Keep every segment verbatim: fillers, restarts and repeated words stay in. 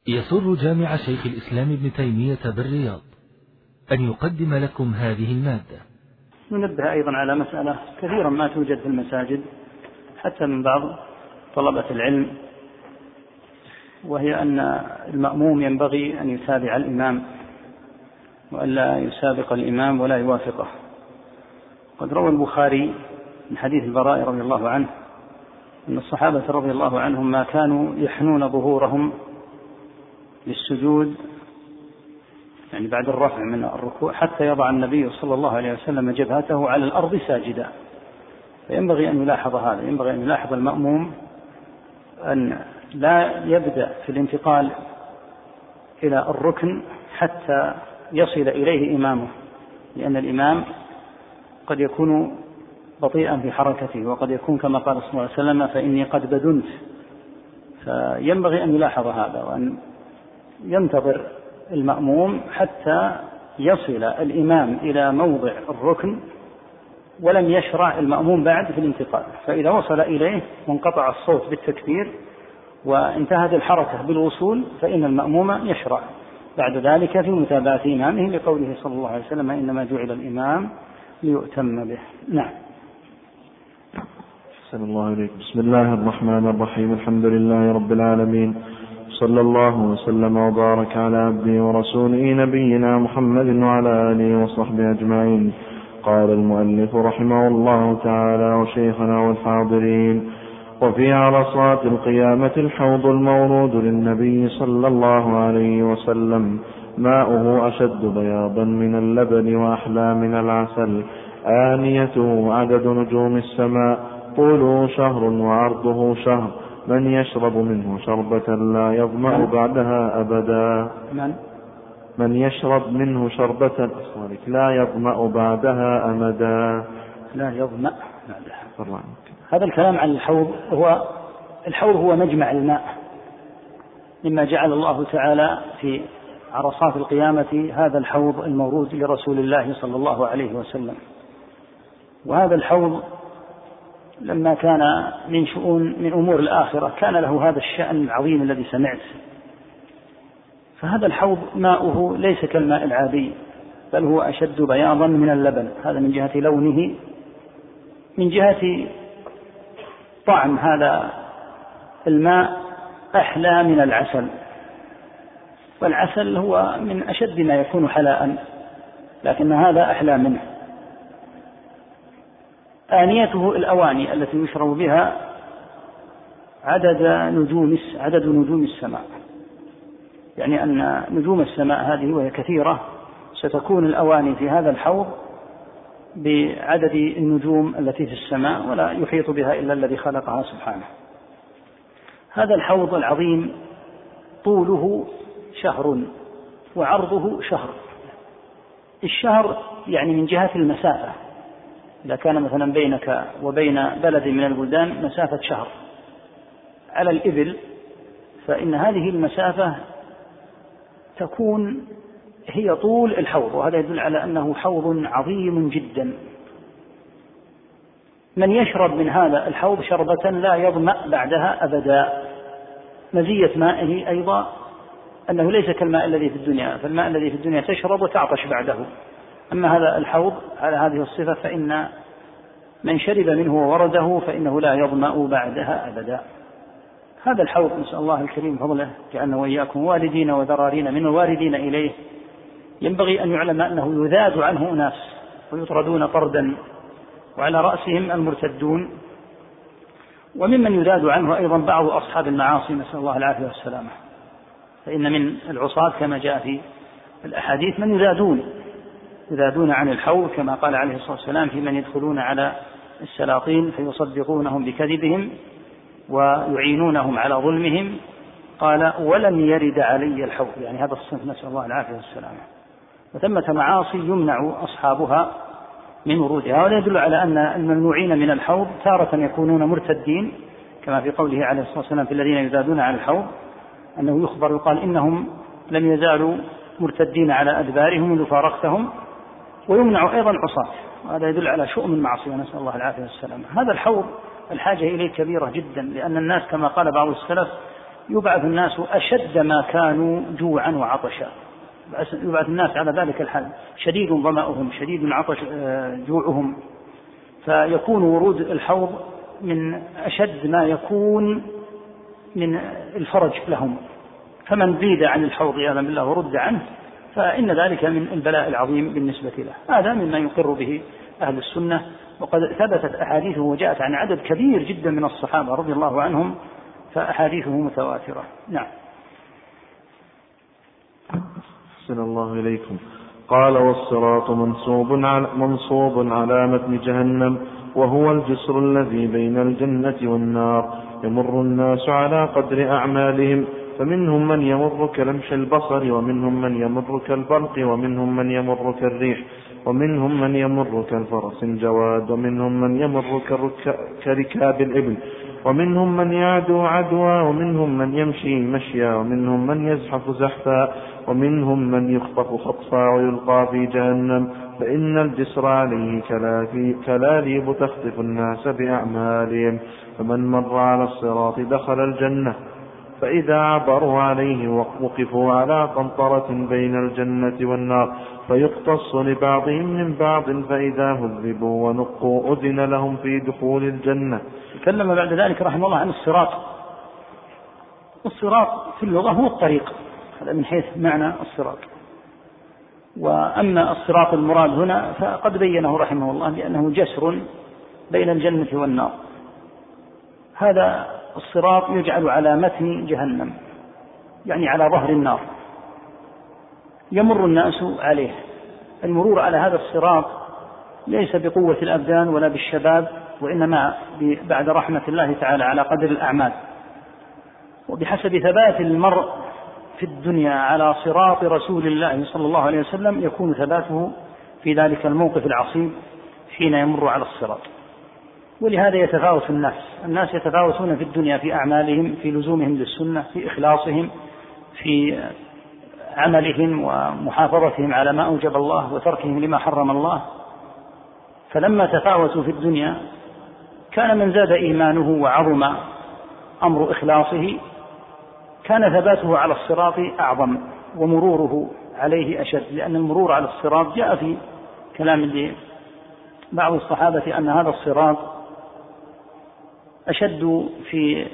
يسر جامع شيخ الإسلام ابن تيمية بالرياض أن يقدم لكم هذه المادة. ننبه أيضا على مسألة كثيرا ما توجد في المساجد حتى من بعض طلبة العلم، وهي أن المأموم ينبغي أن يتابع الإمام وألا يسابق الإمام ولا يوافقه. قد روى البخاري من حديث البراء رضي الله عنه أن الصحابة رضي الله عنهم ما كانوا يحنون ظهورهم للسجود، يعني بعد الرفع من الركوع، حتى يضع النبي صلى الله عليه وسلم جبهته على الأرض ساجدا. فينبغي أن يلاحظ هذا، ينبغي أن يلاحظ المأموم أن لا يبدأ في الانتقال إلى الركن حتى يصل إليه إمامه، لأن الإمام قد يكون بطيئا في حركته، وقد يكون كما قال صلى الله عليه وسلم فإني قد بدنت. فينبغي أن يلاحظ هذا وأن ينتظر المأموم حتى يصل الإمام إلى موضع الركن ولم يشرع المأموم بعد في الانتقال. فإذا وصل إليه وانقطع الصوت بالتكبير وانتهت الحركة بالوصول فإن المأموم يشرع بعد ذلك في متابعة إمامه، لقوله صلى الله عليه وسلم إنما جعل الإمام ليؤتم به. نعم. أحسن الله إليك. بسم الله الرحمن الرحيم. الحمد لله رب العالمين، صلى الله وسلم وبارك على عبده ورسوله نبينا محمد وعلى آله وصحبه أجمعين. قال المؤلف رحمه الله تعالى: وشيخنا والحاضرين، وفي عرصات القيامة الحوض المورود للنبي صلى الله عليه وسلم، ماؤه أشد بياضا من اللبن وأحلى من العسل، آنيته عدد نجوم السماء، طوله شهر وعرضه شهر، من يشرب منه شربة لا يظمأ بعدها أبدا. من, من يشرب منه شربة لا يظمأ بعدها أمدا. لا يظمأ بعدها. هذا الكلام عن الحوض، هو الحوض هو مجمع الماء، مما جعل الله تعالى في عرصات القيامة هذا الحوض المورود لرسول الله صلى الله عليه وسلم. وهذا الحوض لما كان من شؤون من أمور الآخرة كان له هذا الشأن العظيم الذي سمعت. فهذا الحوض ماؤه ليس كالماء العادي، بل هو أشد بياضا من اللبن، هذا من جهة لونه. من جهة طعم هذا الماء أحلى من العسل، والعسل هو من أشد ما يكون حلاء، لكن هذا أحلى منه. آنيته الأواني التي يشرب بها عدد نجوم عدد نجوم السماء، يعني أن نجوم السماء هذه وهي كثيرة ستكون الأواني في هذا الحوض بعدد النجوم التي في السماء، ولا يحيط بها إلا الذي خلقها سبحانه. هذا الحوض العظيم طوله شهر وعرضه شهر. الشهر يعني من جهة المسافة، إذا كان مثلا بينك وبين بلد من البلدان مسافة شهر على الإبل، فإن هذه المسافة تكون هي طول الحوض، وهذا يدل على أنه حوض عظيم جدا. من يشرب من هذا الحوض شربة لا يظمأ بعدها أبدا. مزية مائه أيضا أنه ليس كالماء الذي في الدنيا، فالماء الذي في الدنيا تشرب وتعطش بعده، أما هذا الحوض على هذه الصفة فإن من شرب منه وورده فإنه لا يظمأ بعدها أبدا. هذا الحوض نسأل الله الكريم فضله جعلنا وإياكم والدين وذرارين من الواردين إليه. ينبغي أن يعلم أنه يذاد عنه أناس ويطردون طردا، وعلى رأسهم المرتدون، وممن يذاد عنه أيضا بعض أصحاب المعاصي نسأل الله العافية والسلامة. فإن من العصاة كما جاء في الأحاديث من يذادون يذادون عن الحوض، كما قال عليه الصلاة والسلام في من يدخلون على السلاطين فيصدقونهم بكذبهم ويعينونهم على ظلمهم، قال ولم يرد علي الحوض، يعني هذا الصنف نسأل الله العافية والسلامة. وثمة معاصي يمنع أصحابها من ورودها، ولا يدل على أن الممنوعين من الحوض تارة يكونون مرتدين، كما في قوله عليه الصلاة والسلام في الذين يذادون عن الحوض أنه يخبر يقال إنهم لم يزالوا مرتدين على أدبارهم منذ فارقتهم. ويمنع أيضا عصاة، وهذا يدل على شؤم المعصية نسأل الله العافية والسلامة. هذا الحوض الحاجة إليه كبيرة جدا، لأن الناس كما قال بعض السلف يبعث الناس أشد ما كانوا جوعا وعطشا، يبعث الناس على ذلك الحال، شديد ظمأهم شديد عطش جوعهم، فيكون ورود الحوض من أشد ما يكون من الفرج لهم. فمن زيد عن الحوض عياذا بالله ورد عنه فإن ذلك من البلاء العظيم بالنسبة له. هذا مما يقر به أهل السنة، وقد ثبتت أحاديثه وجاءت عن عدد كبير جدا من الصحابة رضي الله عنهم، فأحاديثه متواترة. نعم. أحسن الله إليكم. قال: والصراط منصوب على, منصوب على متن جهنم، وهو الجسر الذي بين الجنة والنار، يمر الناس على قدر أعمالهم، فمنهم من يمر كلمح البصر، ومنهم من يمر كالبرق، ومنهم من يمر كالريح، ومنهم من يمر كالفرس الجواد، ومنهم من يمر كركاب الإبل، ومنهم من يعدو عدوا، ومنهم من يمشي مشيا، ومنهم من يزحف زحفا، ومنهم من يخطف خطفا ويلقى في جهنم، فإن الجسر عليه كلاليب تخطف الناس بأعمالهم، فمن مر على الصراط دخل الجنة، فإذا عبروا عليه وقفوا على قنطرة بين الجنة والنار، فيقتص لبعضهم من بعض، فإذا هذبوا ونقوا أذن لهم في دخول الجنة. تكلم بعد ذلك رحمه الله عن الصراط. الصراط في اللغة هو الطريق، هذا من حيث معنى الصراط. وأما الصراط المراد هنا فقد بينه رحمه الله بأنه جسر بين الجنة والنار. هذا الصراط يجعل على متن جهنم، يعني على ظهر النار، يمر الناس عليه. المرور على هذا الصراط ليس بقوة الأبدان ولا بالشباب، وإنما بعد رحمة الله تعالى على قدر الأعمال. وبحسب ثبات المرء في الدنيا على صراط رسول الله صلى الله عليه وسلم يكون ثباته في ذلك الموقف العصيب حين يمر على الصراط. ولهذا يتفاوت الناس الناس يتفاوتون في الدنيا في أعمالهم، في لزومهم للسنة، في إخلاصهم، في عملهم ومحافظتهم على ما أوجب الله وتركهم لما حرم الله. فلما تفاوتوا في الدنيا كان من زاد إيمانه وعظم أمر إخلاصه كان ثباته على الصراط أعظم ومروره عليه أشد، لأن المرور على الصراط جاء في كلام بعض الصحابة أن هذا الصراط أشد في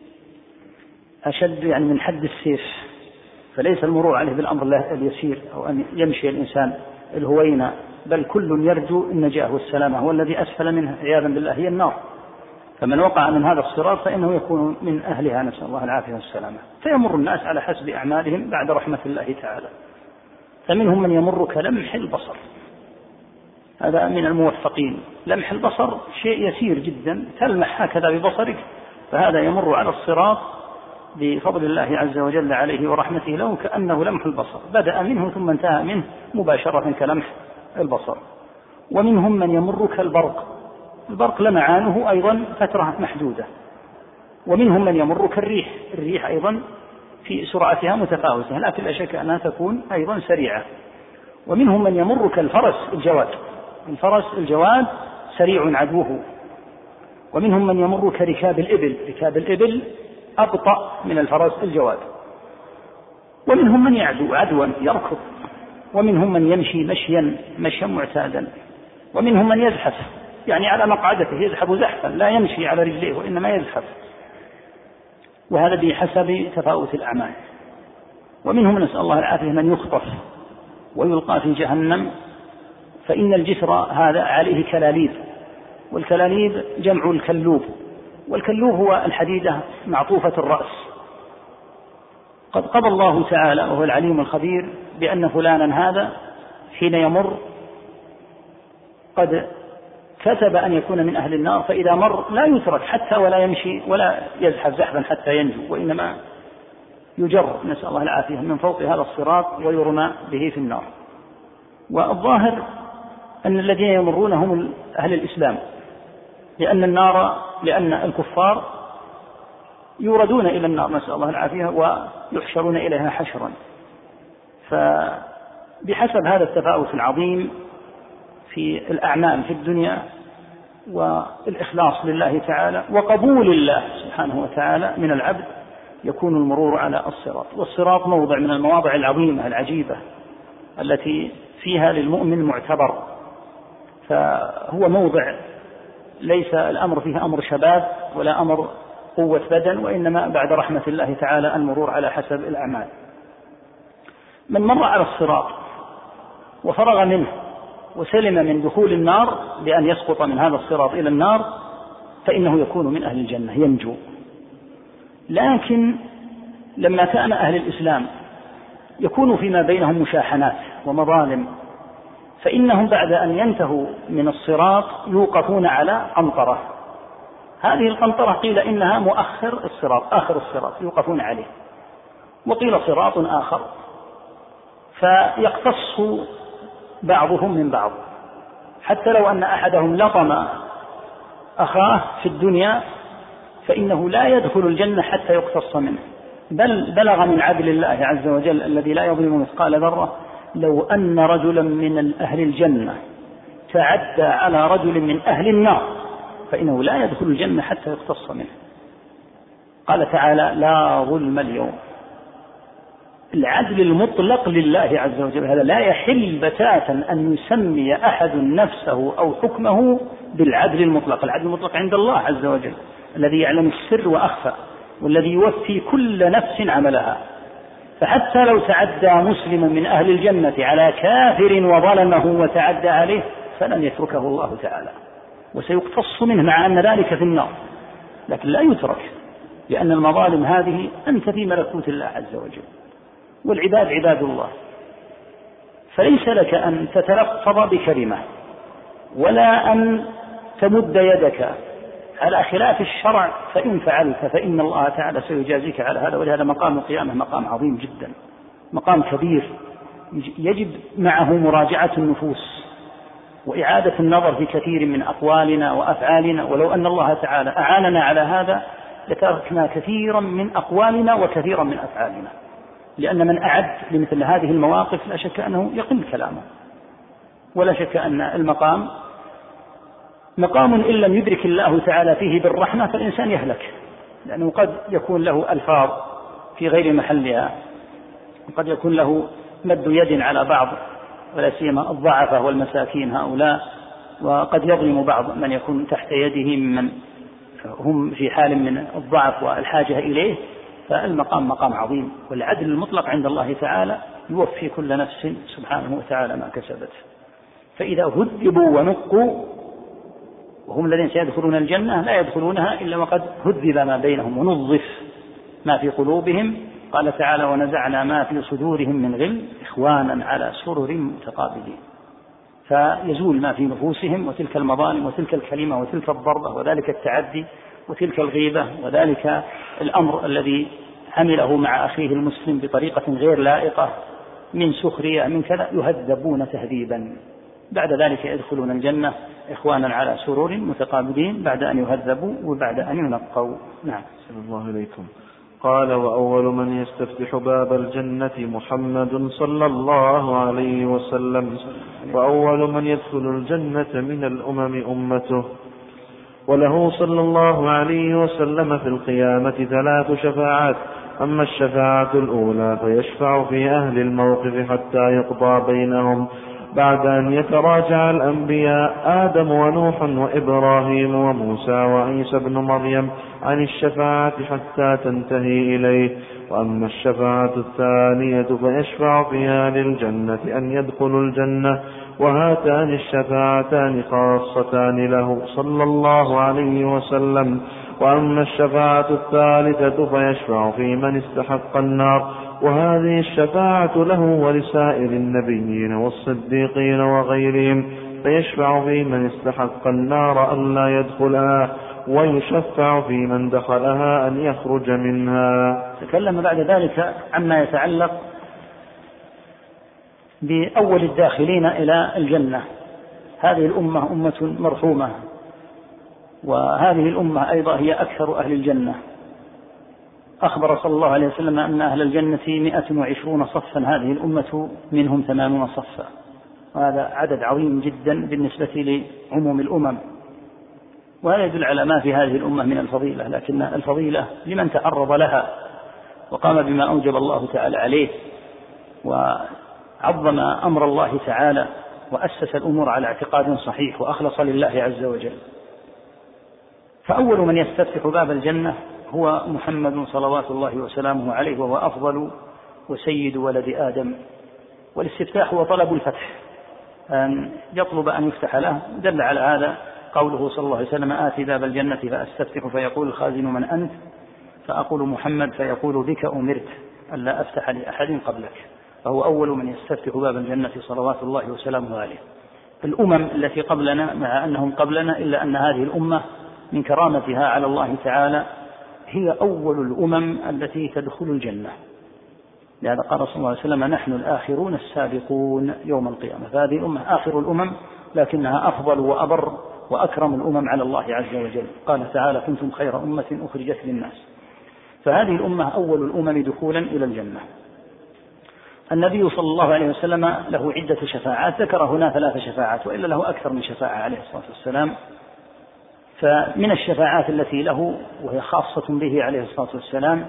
أشد يعني من حد السيف، فليس المرور عليه بالأمر اليسير أو أن يمشي الإنسان الهوينة، بل كل يرجو النجاة والسلامة، هو الذي أسفل منه عياذا بالله هي النار. فمن وقع من هذا الصراط فإنه يكون من أهلها، نسأل الله العافية والسلامة. فيمر الناس على حسب أعمالهم بعد رحمة الله تعالى، فمنهم من يمر كلمح البصر، هذا من الموفقين. لمح البصر شيء يسير جدا، تلمح هكذا ببصرك، فهذا يمر على الصراط بفضل الله عز وجل عليه ورحمته له كأنه لمح البصر، بدأ منه ثم انتهى منه مباشرة كلمح البصر. ومنهم من يمر كالبرق، البرق لمعانه أيضا فترة محدودة. ومنهم من يمر كالريح، الريح أيضا في سرعتها متفاوتة لكن لا شك أنها تكون أيضا سريعة. ومنهم من يمر كالفرس الجواد، الفرس الجواد سريع عدوه. ومنهم من يمر كركاب الإبل، ركاب الإبل أبطأ من الفرس الجواد. ومنهم من يعدو عدوا يركض. ومنهم من يمشي مشيا مشيا معتادا. ومنهم من يزحف يعني على مقعدته يزحف زحفا، لا يمشي على رجليه وإنما يزحف، وهذا بحسب تفاوت الأعمال. ومنهم نسأل الله العافية من يخطف ويلقى في جهنم، فإن الجسر هذا عليه كلاليب، والكلاليب جمع الكلوب، والكلوب هو الحديدة معطوفة الرأس. قد قضى الله تعالى وهو العليم الخبير بأن فلانا هذا حين يمر قد كتب أن يكون من أهل النار، فإذا مر لا يترك حتى ولا يمشي ولا يزحف زحفا حتى ينجو، وإنما يجر نسأل الله العافية من فوق هذا الصراط ويرمى به في النار. والظاهر أن الذين يمرون هم أهل الإسلام، لأن النار لأن الكفار يوردون إلى النار نسأل الله العافية ويحشرون إليها حشرا. فبحسب هذا التفاوت العظيم في الأعمال في الدنيا والإخلاص لله تعالى وقبول الله سبحانه وتعالى من العبد، يكون المرور على الصراط. والصراط موضع من المواضع العظيمة العجيبة التي فيها للمؤمن معتبر، فهو موضع ليس الأمر فيه أمر شباب ولا أمر قوة بدن، وإنما بعد رحمة الله تعالى المرور على حسب الأعمال. من مر على الصراط وفرغ منه وسلم من دخول النار بأن يسقط من هذا الصراط إلى النار فإنه يكون من أهل الجنة ينجو. لكن لما كان أهل الإسلام يكون فيما بينهم مشاحنات ومظالم، فإنهم بعد أن ينتهوا من الصراط يوقفون على قنطرة. هذه القنطرة قيل إنها مؤخر الصراط، آخر الصراط يوقفون عليه، وقيل صراط آخر، فيقتص بعضهم من بعض، حتى لو أن أحدهم لطم أخاه في الدنيا فإنه لا يدخل الجنة حتى يقتص منه. بل بلغ من عدل الله عز وجل الذي لا يظلم مثقال ذرة لو أن رجلا من أهل الجنة تعدى على رجل من أهل النار فإنه لا يدخل الجنة حتى يقتص منه. قال تعالى: لا ظلم اليوم. العدل المطلق لله عز وجل، هذا لا يحل بتاتا أن يسمي أحد نفسه أو حكمه بالعدل المطلق. العدل المطلق عند الله عز وجل الذي يعلم السر وأخفى، والذي يوفي كل نفس عملها. فحتى لو تعدى مسلم من أهل الجنة على كافر وظلمه وتعدى عليه فلن يتركه الله تعالى، وسيقتص منه مع أن ذلك في النار، لكن لا يترك، لأن المظالم هذه أنت في ملكوت الله عز وجل، والعباد عباد الله، فليس لك أن تتلفظ بكلمة ولا أن تمد يدك على خلاف الشرع، فإن فعلت فإن الله تعالى سيجازيك على هذا. ولهذا مقام القيامة مقام عظيم جدا، مقام كبير يجب معه مراجعة النفوس وإعادة النظر في كثير من أقوالنا وأفعالنا. ولو أن الله تعالى أعاننا على هذا لتركنا كثيرا من أقوالنا وكثيرا من أفعالنا، لأن من أعد لمثل هذه المواقف لا شك أنه يقل كلامه. ولا شك أن المقام مقام إن لم يدرك الله تعالى فيه بالرحمة فالإنسان يهلك، لأنه قد يكون له ألفاظ في غير محلها، وقد يكون له مد يد على بعض ولا سيما الضعفاء والمساكين هؤلاء، وقد يظلم بعض من يكون تحت يده ممن هم في حال من الضعف والحاجة إليه. فالمقام مقام عظيم، والعدل المطلق عند الله تعالى يوفي كل نفس سبحانه وتعالى ما كسبت. فإذا هذبوا ونقوا وهم الذين سيدخلون الجنة لا يدخلونها إلا وقد هذب ما بينهم ونظف ما في قلوبهم. قال تعالى: ونزعنا ما في صدورهم من غل إخوانا على سرر متقابلين. فيزول ما في نفوسهم، وتلك المظالم وتلك الكلمة وتلك الضربة وذلك التعدي وتلك الغيبة وذلك الأمر الذي عمله مع أخيه المسلم بطريقة غير لائقة من سخرية من كذا، يهذبون تهذيبا. بعد ذلك يدخلون الجنة إخوانا على سرور متقابلين بعد أن يهذبوا وبعد أن ينقوا. نعم. صلى الله عليكم. قال: وأول من يستفتح باب الجنة محمد صلى الله عليه وسلم، وأول من يدخل الجنة من الأمم أمته. وله صلى الله عليه وسلم في القيامة ثلاث شفاعات. أما الشفاعة الأولى فيشفع في أهل الموقف حتى يقضى بينهم بعد أن يتراجع الأنبياء آدم ونوح وإبراهيم وموسى وعيسى بن مريم عن الشفاعة حتى تنتهي إليه. وأما الشفاعة الثانية فيشفع في أهل الجنة أن يدخلوا الجنة. وهاتان الشفاعتان خاصتان له صلى الله عليه وسلم. وأما الشفاعة الثالثة فيشفع في من استحق النار، وهذه الشفاعة له ولسائر النبيين والصديقين وغيرهم، فيشفع في من استحق النار أن لا يدخلها، ويشفع في من دخلها أن يخرج منها. تكلم بعد ذلك عما يتعلق بأول الداخلين إلى الجنة. هذه الأمة أمة مرحومة، وهذه الأمة أيضا هي أكثر أهل الجنة. أخبر صلى الله عليه وسلم أن أهل الجنة مئة وعشرون صفا، هذه الأمة منهم ثمانون صفا، وهذا عدد عظيم جدا بالنسبة لعموم الأمم، وهذا يدل على ما في هذه الأمة من الفضيلة. لكن الفضيلة لمن تعرض لها وقام بما أوجب الله تعالى عليه، وعظم أمر الله تعالى، وأسس الأمور على اعتقاد صحيح، وأخلص لله عز وجل. فأول من يستفتح باب الجنة هو محمد صلوات الله وسلامه عليه، وهو أفضل وسيد ولد آدم. والاستفتاح هو طلب الفتح، أن يطلب أن يفتح له. دل على هذا قوله صلى الله عليه وسلم: آتي باب الجنة فأستفتح فيقول الخازن: من أنت؟ فأقول: محمد. فيقول: بك أمرت ألا أفتح لأحد قبلك. فهو أول من يستفتح باب الجنة صلوات الله وسلامه عليه. الأمم التي قبلنا مع أنهم قبلنا، إلا أن هذه الأمة من كرامتها على الله تعالى هي أول الأمم التي تدخل الجنة. لهذا قال صلى الله عليه وسلم: نحن الآخرون السابقون يوم القيامة. فهذه الأمة آخر الأمم، لكنها أفضل وأبر وأكرم الأمم على الله عز وجل. قال تعالى: كنتم خير أمة أخرجت للناس. فهذه الأمة أول الأمم دخولا إلى الجنة. النبي صلى الله عليه وسلم له عدة شفاعات، ذكر هنا ثلاث شفاعات، وإلا له أكثر من شفاعة عليه الصلاة والسلام. فمن الشفاعات التي له وهي خاصة به عليه الصلاة والسلام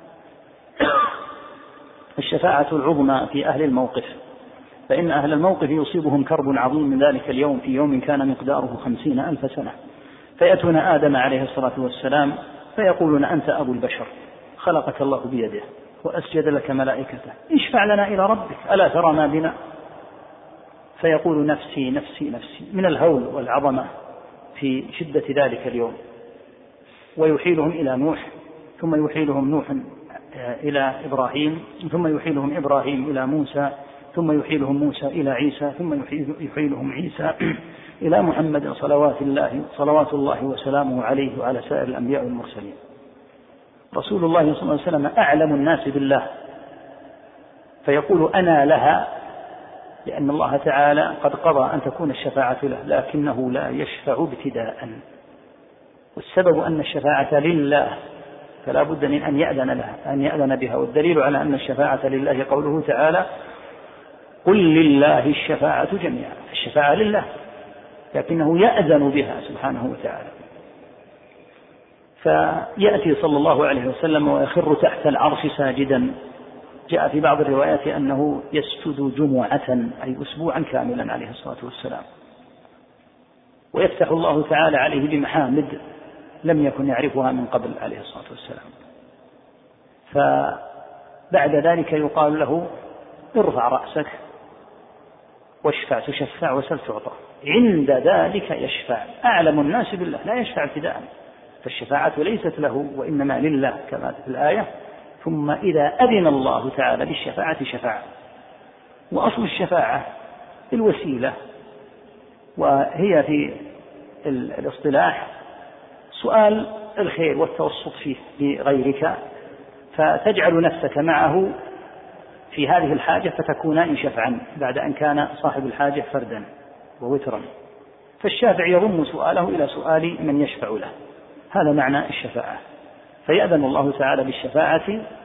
الشفاعة العظمى في أهل الموقف. فإن أهل الموقف يصيبهم كرب عظيم من ذلك اليوم، في يوم كان مقداره خمسين ألف سنة. فيأتون آدم عليه الصلاة والسلام فيقولون: أنت أبو البشر، خلقك الله بيده وأسجد لك ملائكته، اشفع لنا إلى ربك، ألا ترى ما بنا؟ فيقول: نفسي نفسي نفسي، من الهول والعظمة في شدة ذلك اليوم. ويحيلهم إلى نوح، ثم يحيلهم نوح إلى إبراهيم، ثم يحيلهم إبراهيم إلى موسى، ثم يحيلهم موسى إلى عيسى، ثم يحيلهم عيسى إلى محمد صلوات الله صلوات الله وسلامه عليه وعلى سائر الأنبياء والمرسلين. رسول الله صلى الله عليه وسلم أعلم الناس بالله، فيقول: أنا لها، لأن الله تعالى قد قضى أن تكون الشفاعة له، لكنه لا يشفع ابتداء. والسبب أن الشفاعة لله، فلا بد من أن يأذن لها أن يأذن بها. والدليل على أن الشفاعة لله قوله تعالى: قل لله الشفاعة جميعا. الشفاعة لله، لكنه يأذن بها سبحانه وتعالى. فيأتي صلى الله عليه وسلم ويخر تحت العرش ساجدا. جاء في بعض الروايات أنه يسجد جمعة، أي أسبوعا كاملا عليه الصلاة والسلام. ويفتح الله تعالى عليه بمحامد لم يكن يعرفها من قبل عليه الصلاة والسلام. فبعد ذلك يقال له: ارفع رأسك واشفع تشفع وسل تعطى. عند ذلك يشفع. أعلم الناس بالله، لا يشفع ابتداء، فالشفاعة ليست له وإنما لله كما في الآية: ثم إذا أذن الله تعالى بالشفاعة شفاعة. وأصل الشفاعة الوسيلة، وهي في الاصطلاح سؤال الخير والتوسط فيه لغيرك، فتجعل نفسك معه في هذه الحاجة فتكونان شفعا بعد أن كان صاحب الحاجة فردا ووترا. فالشافع يضم سؤاله إلى سؤال من يشفع له. هذا معنى الشفاعة. فيأذن الله تعالى بالشفاعة،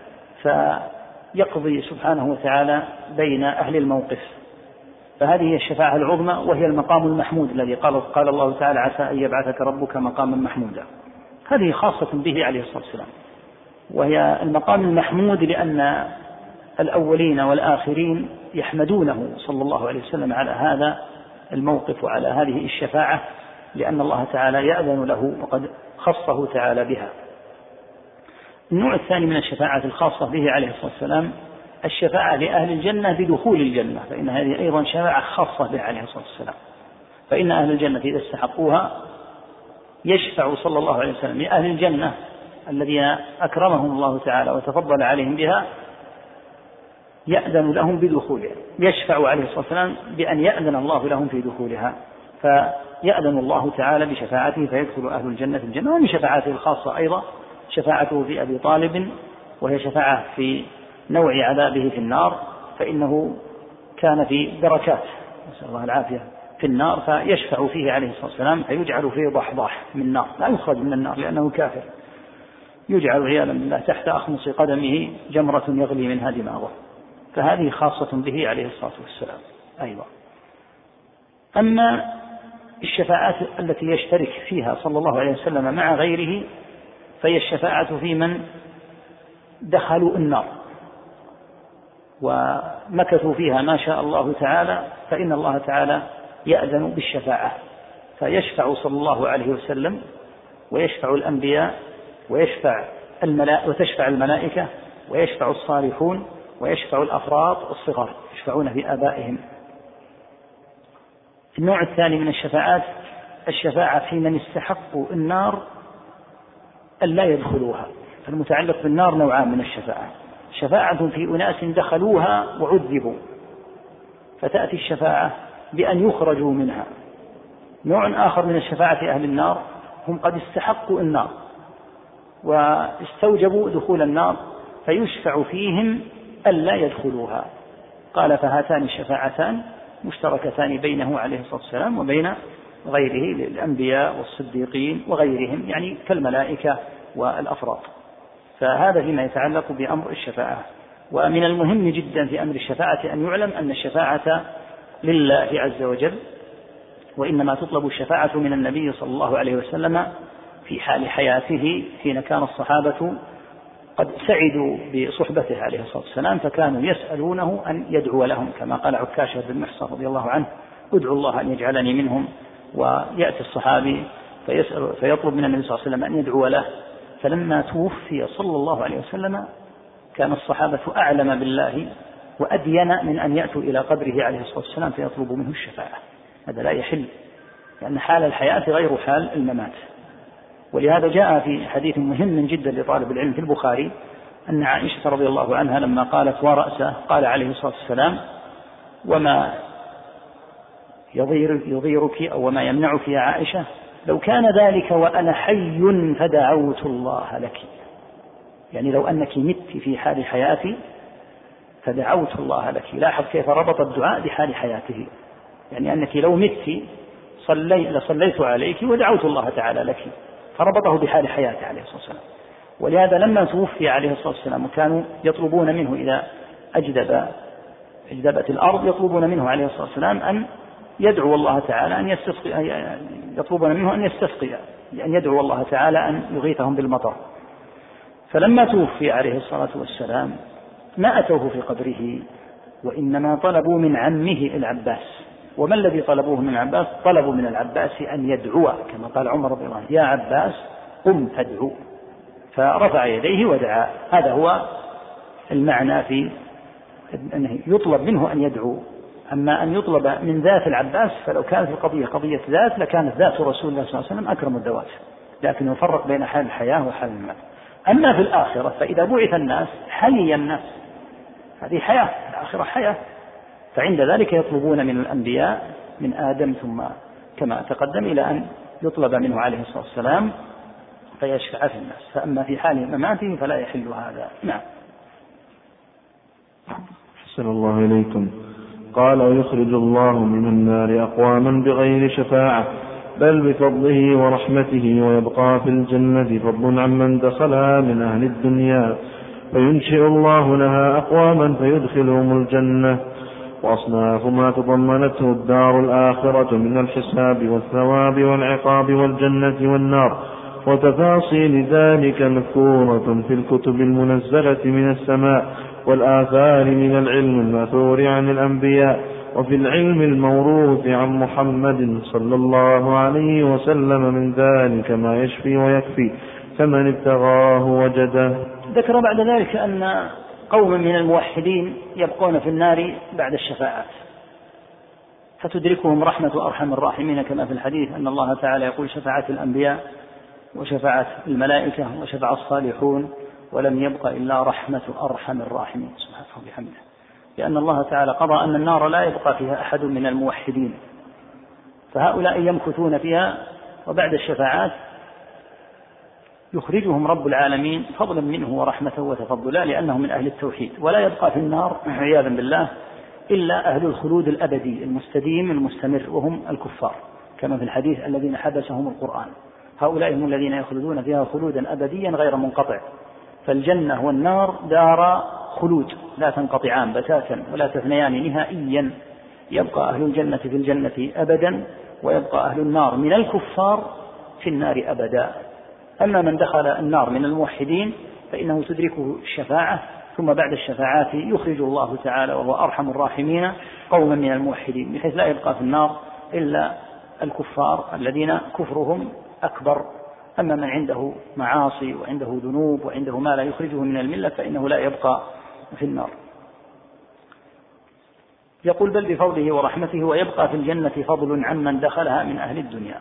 فيقضي سبحانه وتعالى بين أهل الموقف. فهذه هي الشفاعة العظمى، وهي المقام المحمود الذي قال, قال الله تعالى: عسى أن يبعثك ربك مقاما محمودا. هذه خاصة به عليه الصلاة والسلام، وهي المقام المحمود لأن الأولين والآخرين يحمدونه صلى الله عليه وسلم على هذا الموقف وعلى هذه الشفاعة، لأن الله تعالى يأذن له وقد خصه تعالى بها. النوع الثاني من الشفاعة الخاصة به عليه الصلاة والسلام الشفاعة لأهل الجنة بدخول الجنة، فإن هذه أيضا شفاعة خاصة به عليه الصلاة والسلام. فإن أهل الجنة إذا استحقوها يشفع صلى الله عليه وسلم لأهل الجنة الذين أكرمهم الله تعالى وتفضل عليهم بها، يأذن لهم بدخولها. يشفع عليه الصلاة والسلام بأن يأذن الله لهم في دخولها، فيأذن الله تعالى بشفاعته فيدخل أهل الجنة في الجنة. ومن شفاعته الخاصة أيضا شفاعته في أبي طالب، وهي شفاعة في نوع عذابه في النار، فإنه كان في دركات نسأل الله العافية في النار، فيشفع فيه عليه الصلاة والسلام فيجعل فيه ضحضاح من نار، لا يخرج من النار لأنه كافر، يجعل عياذا بالله تحت أخمص قدمه جمرة يغلي منها دماغه. فهذه خاصة به عليه الصلاة والسلام أيضا. أما الشفاعات التي يشترك فيها صلى الله عليه وسلم مع غيره فهي الشفاعة في من دخلوا النار ومكثوا فيها ما شاء الله تعالى، فإن الله تعالى يأذن بالشفاعة، فيشفع صلى الله عليه وسلم ويشفع الأنبياء ويشفع الملائكة وتشفع الملائكة ويشفع الصالحون ويشفع الأفراد الصغار يشفعون في آبائهم. النوع الثاني من الشفاعات الشفاعة في من استحقوا النار أن لا يدخلوها. فالمتعلق بالنار نوعان من الشفاعة: شفاعة في أناس دخلوها وعذبوا فتأتي الشفاعة بأن يخرجوا منها. نوع آخر من الشفاعة في أهل النار هم قد استحقوا النار واستوجبوا دخول النار فيشفع فيهم ألا يدخلوها. قال: فهاتان الشفاعتان مشتركتان بينه عليه الصلاة والسلام وبين غيره للأنبياء والصديقين وغيرهم، يعني كالملائكة والأفراد. فهذا فيما يتعلق بأمر الشفاعة. ومن المهم جدا في أمر الشفاعة أن يعلم أن الشفاعة لله عز وجل، وإنما تطلب الشفاعة من النبي صلى الله عليه وسلم في حال حياته حين كان الصحابة قد سعدوا بصحبته عليه الصلاة والسلام فكانوا يسألونه أن يدعو لهم، كما قال عكاشة بن محصن رضي الله عنه: ادعو الله أن يجعلني منهم. ويأتي الصحابي فيسأل فيطلب من النبي صلى الله عليه وسلم أن يدعو له. فلما توفي صلى الله عليه وسلم كان الصحابة أعلم بالله وأدين من أن يأتوا إلى قبره عليه الصلاة والسلام فيطلبوا منه الشفاعة. هذا لا يحل، لأن حال الحياة غير حال الممات. ولهذا جاء في حديث مهم جدا لطالب العلم في البخاري أن عائشة رضي الله عنها لما قالت ورأسه قال عليه الصلاة والسلام: وما يضيرك أو وما يمنعك يا عائشة؟ لو كان ذلك وأنا حي فدعوت الله لك. يعني لو أنك مت في حال حياتي فدعوت الله لك. لاحظ كيف ربط الدعاء بحال حياته، يعني أنك لو مت صلي لصليت عليك ودعوت الله تعالى لك، فربطه بحال حياته عليه الصلاة والسلام. ولهذا لما توفي عليه الصلاة والسلام كانوا يطلبون منه إذا أجدب أجدبت الأرض يطلبون منه عليه الصلاة والسلام أن يدعو الله تعالى أن يستسقي، يطلبون منه أن يستسقي، أن يدعو الله تعالى أن يغيثهم بالمطر. فلما توفي عليه الصلاة والسلام ما أتوه في قبره، وإنما طلبوا من عمه العباس. وما الذي طلبوه من العباس؟ طلبوا من العباس أن يدعو، كما قال عمر رضي الله عنه: يا عباس قم فادعو. فرفع يديه ودعا. هذا هو المعنى في أنه يطلب منه أن يدعو. أما أن يطلب من ذات العباس فلو كانت القضية قضية ذات لكانت ذات رسول الله صلى الله عليه وسلم أكرم الذوات، لكن يفرق بين حال الحياة وحال الموت. أما في الآخرة فإذا بعث الناس حيي الناس، هذه حياة، الآخرة حياة، فعند ذلك يطلبون من الأنبياء من آدم ثم كما تقدم إلى أن يطلب منه عليه الصلاة والسلام فيشفع في الناس. فأما في حال مماته فلا يحل هذا. نعم. أحسن الله إليكم. قال: ويخرج الله من النار أقواما بغير شفاعة بل بفضله ورحمته، ويبقى في الجنة فضل عمن دخلها من أهل الدنيا، فينشئ الله لها أقواما فيدخلهم الجنة. وأصناف ما تضمنته الدار الآخرة من الحساب والثواب والعقاب والجنة والنار، وتفاصيل ذلك مذكورة في الكتب المنزلة من السماء والآثار من العلم المأثور عن الأنبياء، وفي العلم الموروث عن محمد صلى الله عليه وسلم من ذلك ما يشفي ويكفي، فمن ابتغاه وجده. ذكر بعد ذلك أن قوم من الموحدين يبقون في النار بعد الشفاعات فتدركهم رحمة أرحم الراحمين، كما في الحديث أن الله تعالى يقول: شفاعة الأنبياء وشفاعة الملائكة وشفاعة الصالحون ولم يبق إلا رحمة أرحم الراحمين سبحانه وبحمده. لأن الله تعالى قضى أن النار لا يبقى فيها أحد من الموحدين، فهؤلاء يمكثون فيها، وبعد الشفاعات يخرجهم رب العالمين فضلا منه ورحمة وتفضلا لأنهم من أهل التوحيد. ولا يبقى في النار عياذا بالله إلا أهل الخلود الأبدي المستديم المستمر، وهم الكفار، كما في الحديث: الذين حبسهم القرآن. هؤلاء هم الذين يخلدون فيها خلودا أبديا غير منقطع. فالجنة والنار دار خلود لا تنقطعان بتاتا ولا تثنيان نهائيا. يبقى أهل الجنة في الجنة أبدا، ويبقى أهل النار من الكفار في النار أبدا. أما من دخل النار من الموحدين فإنه تدركه الشفاعة، ثم بعد الشفاعات يخرج الله تعالى وهو أرحم الراحمين قوما من الموحدين، بحيث لا يبقى في النار إلا الكفار الذين كفرهم أكبر. أما من عنده معاصي وعنده ذنوب وعنده ما لا يخرجه من الملة فإنه لا يبقى في النار. يقول بل بفضله ورحمته ويبقى في الجنة فضل عمن دخلها من أهل الدنيا.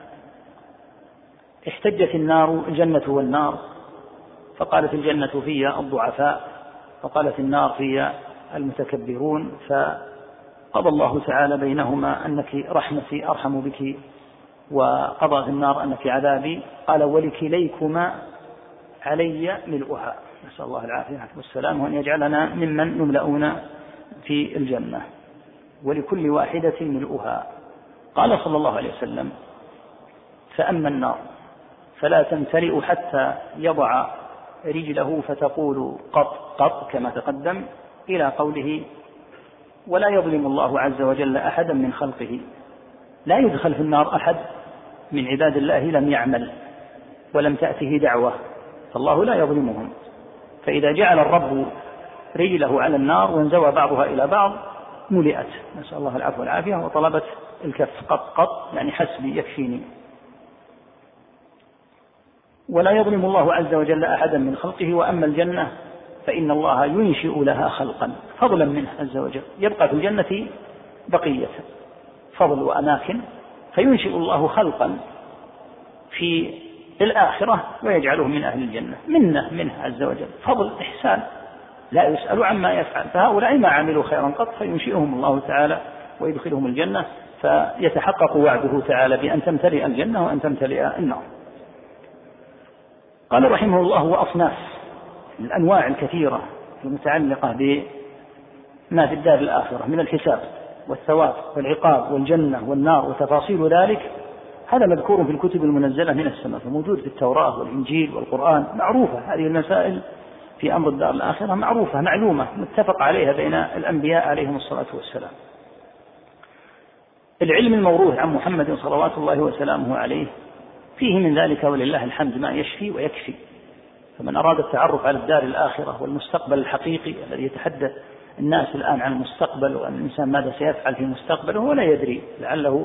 احتجت النار الجنة والنار، فقالت الجنة في الضعفاء، وقالت النار في المتكبرون، فقضى الله تعالى بينهما أنك رحمتي أرحم بك، وقضى في النار أنك عذابي. قال ولكليكما علي ملؤها، نسأل الله العافية والسلام، وأن يجعلنا ممن نملؤون في الجنة، ولكل واحدة ملؤها. قال صلى الله عليه وسلم فأما النار فلا تمتلئ حتى يضع رجله فتقول قط قط كما تقدم، إلى قوله ولا يظلم الله عز وجل أحدا من خلقه. لا يدخل في النار أحد من عباد الله لم يعمل ولم تأته دعوة، فالله لا يظلمهم. فإذا جعل الرب رجله على النار وانزوى بعضها إلى بعض ملئت، نسأل الله العفو والعافية، وطلبت الكف قط قط يعني حسبي يكفيني. ولا يظلم الله عز وجل أحدا من خلقه. وأما الجنة فإن الله ينشئ لها خلقا فضلا منه عز وجل، يبقى في الجنة بقية فضل وأماكن، فينشئ الله خلقا في الآخرة ويجعله من أهل الجنة، منه منه عز وجل، فضل إحسان لا يسأل عما يفعل. فهؤلاء ما عملوا خيرا قط فينشئهم الله تعالى ويدخلهم الجنة، فيتحقق وعده تعالى بأن تمتلئ الجنة وأن تمتلئ النار. قال رحمه الله وأصناف الأنواع الكثيرة المتعلقة بما في الدار الآخرة من الحساب والثواب والعقاب والجنة والنار وتفاصيل ذلك، هذا مذكور في الكتب المنزلة من السماء، فموجود في التوراة والإنجيل والقرآن، معروفة هذه المسائل في أمر الدار الآخرة، معروفة معلومة متفق عليها بين الأنبياء عليهم الصلاة والسلام. العلم الموروث عن محمد صلوات الله وسلامه عليه فيه من ذلك ولله الحمد ما يشفي ويكفي. فمن أراد التعرف على الدار الآخرة والمستقبل الحقيقي الذي يتحدث الناس الآن عن المستقبل وأن الإنسان ماذا سيفعل في مستقبله هو لا يدري، لعله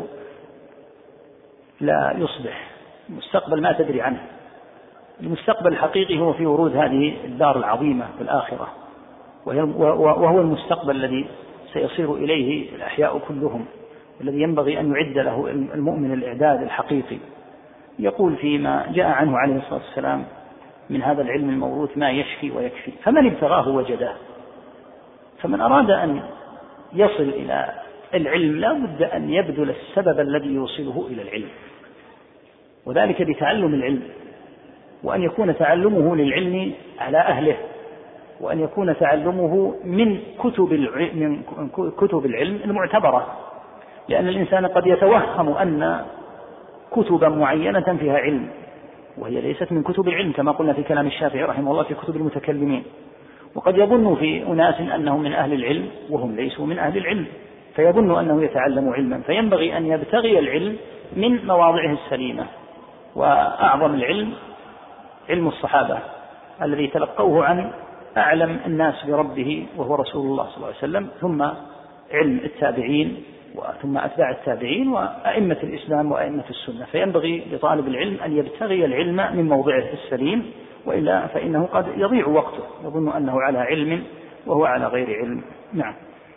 لا يصبح المستقبل ما تدري عنه. المستقبل الحقيقي هو في ورود هذه الدار العظيمة في الآخرة، وهو المستقبل الذي سيصير إليه الأحياء كلهم، الذي ينبغي أن يعد له المؤمن الإعداد الحقيقي. يقول فيما جاء عنه عليه الصلاة والسلام من هذا العلم الموروث ما يشفي ويكفي، فمن ابتغاه وجده. فمن أراد أن يصل إلى العلم لا بد أن يبذل السبب الذي يوصله إلى العلم، وذلك بتعلم العلم، وأن يكون تعلمه للعلم على أهله، وأن يكون تعلمه من كتب العلم, من كتب العلم المعتبرة، لأن الإنسان قد يتوهم أن كتبا معينة فيها علم وهي ليست من كتب العلم، كما قلنا في كلام الشافعي رحمه الله في كتب المتكلمين. وقد يظن في أناس أنهم من أهل العلم وهم ليسوا من أهل العلم، فيظن أنه يتعلم علما، فينبغي أن يبتغي العلم من مواضعه السليمة. وأعظم العلم علم الصحابة الذي تلقوه عن أعلم الناس بربه وهو رسول الله صلى الله عليه وسلم، ثم علم التابعين، ثم أتباع التابعين، وأئمة الإسلام وأئمة السنة. فينبغي لطالب العلم أن يبتغي العلم من موضعه السليم، وإلا فإنه قد يضيع وقته، يظن أنه على علم وهو على غير علم. نعم.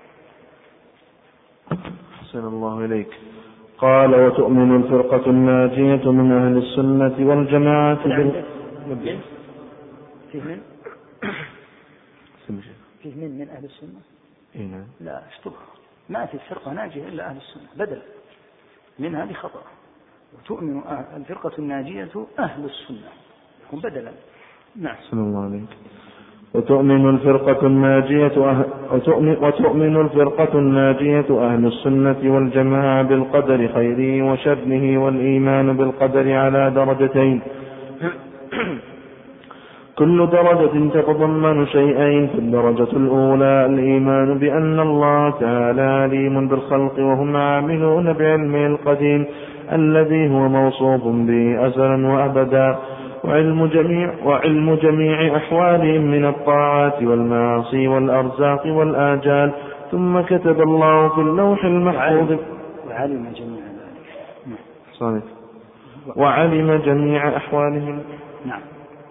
حسن الله إليك. قال وتؤمن الفرقة الناجية من أهل السنة والجماعة بال... فيه من فيه من من أهل السنة إيه؟ لا اشطب، ما في فرقة ناجية إلا أهل السنة، بدل من هذه خطأ. وتؤمن الفرقة الناجية أهل السنة هم بدلا. نعم. حسن الله عليك. وتؤمن الفرقة الناجية أهل وتؤمن, وتؤمن الفرقة الناجية أهل السنة والجماعة بالقدر خيره وشره، والإيمان بالقدر على درجتين، كل درجة تتضمن شيئين. في الدرجة الأولى الإيمان بأن الله تعالى عليم بالخلق وهم عاملون بعلمه القديم الذي هو موصوف به أزلا وأبدا، وعلم جميع, وعلم جميع أحوالهم من الطاعات والمعاصي والأرزاق والآجال. ثم كتب الله في اللوح المحفوظ وعلم جميع ذلك صحيح. وعلم جميع أحوالهم نعم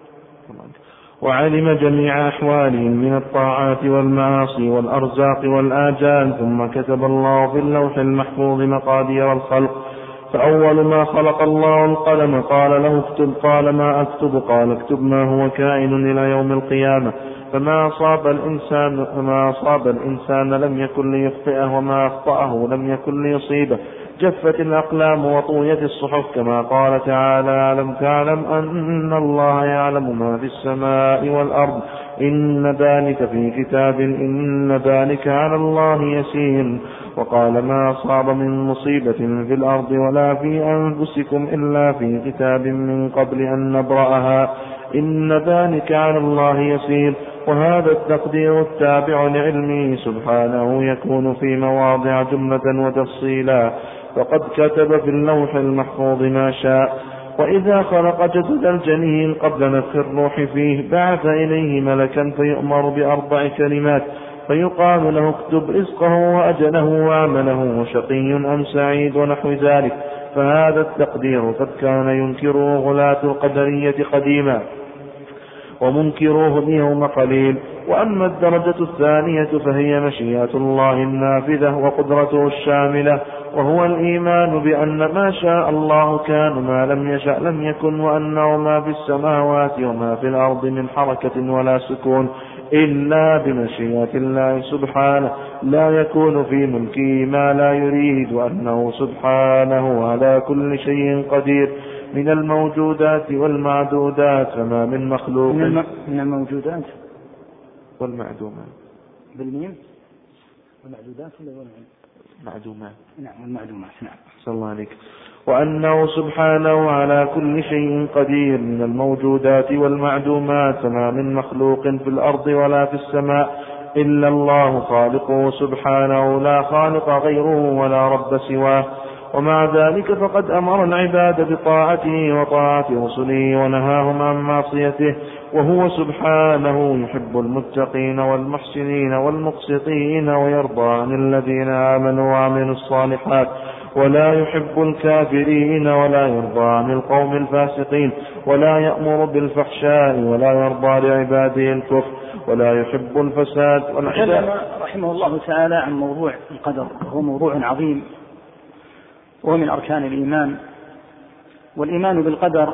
وعلم جميع أحوالهم من الطاعات والمعاصي والأرزاق والآجال. ثم كتب الله في اللوح المحفوظ مقادير الخلق. فأول ما خلق الله القلم قال له اكتب، قال ما أكتب؟ قال اكتب ما هو كائن إلى يوم القيامة. فما أصاب الإنسان فما أصاب الإنسان لم يكن ليخطئه، وما أخطأه لم يكن ليصيبه. جفت الأقلام وطويت الصحف، كما قال تعالى: ألم تعلم أن الله يعلم ما في السماء والأرض، إن ذلك في كتاب، إن ذلك على الله يسير. وقال: ما أصاب من مصيبة في الأرض ولا في أنفسكم إلا في كتاب من قبل أن نبرأها، إن ذلك على الله يسير. وهذا التقدير التابع لعلمه سبحانه يكون في مواضع جملة وتفصيلا، فقد كتب في اللوح المحفوظ ما شاء. وإذا خلق جسد الجنين قبل نفخ الروح فيه بعث إليه ملكا فيؤمر بأربع كلمات، فيقال له اكتب رزقه وأجله وعمله وشقي أم سعيد ونحو ذلك. فهذا التقدير قد كان ينكره غلاة القدرية قديما، ومنكروه اليوم قليل. وأما الدرجة الثانية فهي مشيئة الله النافذة وقدرته الشاملة، وهو الإيمان بأن ما شاء الله كان، ما لم يشأ لم يكن، وأنه ما في السماوات وما في الأرض من حركة ولا سكون إلا بمشيئة الله سبحانه، لا يكون في ملكه ما لا يريد، وأنه سبحانه على كل شيء قدير من الموجودات والمعدودات، فما من مخلوق من الموجودات والمعدومات بالميم والمعدودات ولا معدومات نعم والمعدومات نعم صلى الله عليك. وأنه سبحانه على كل شيء قدير من الموجودات والمعدومات، فما من مخلوق في الأرض ولا في السماء إلا الله خالقه سبحانه، لا خالق غيره ولا رب سواه. ومع ذلك فقد أمر العباد بطاعته وطاعة رسله ونهاهم عن معصيته، وهو سبحانه يحب المتقين والمحسنين والمقسطين، ويرضى عن الذين آمنوا وعملوا الصالحات، ولا يحب الكافرين، ولا يرضى عن القوم الفاسقين، ولا يأمر بالفحشاء، ولا يرضى لعباده الكفر، ولا يحب الفساد. تكلم رحمه الله تعالى عن موضوع القدر، وهو موضوع عظيم، وهو من أركان الإيمان. والإيمان بالقدر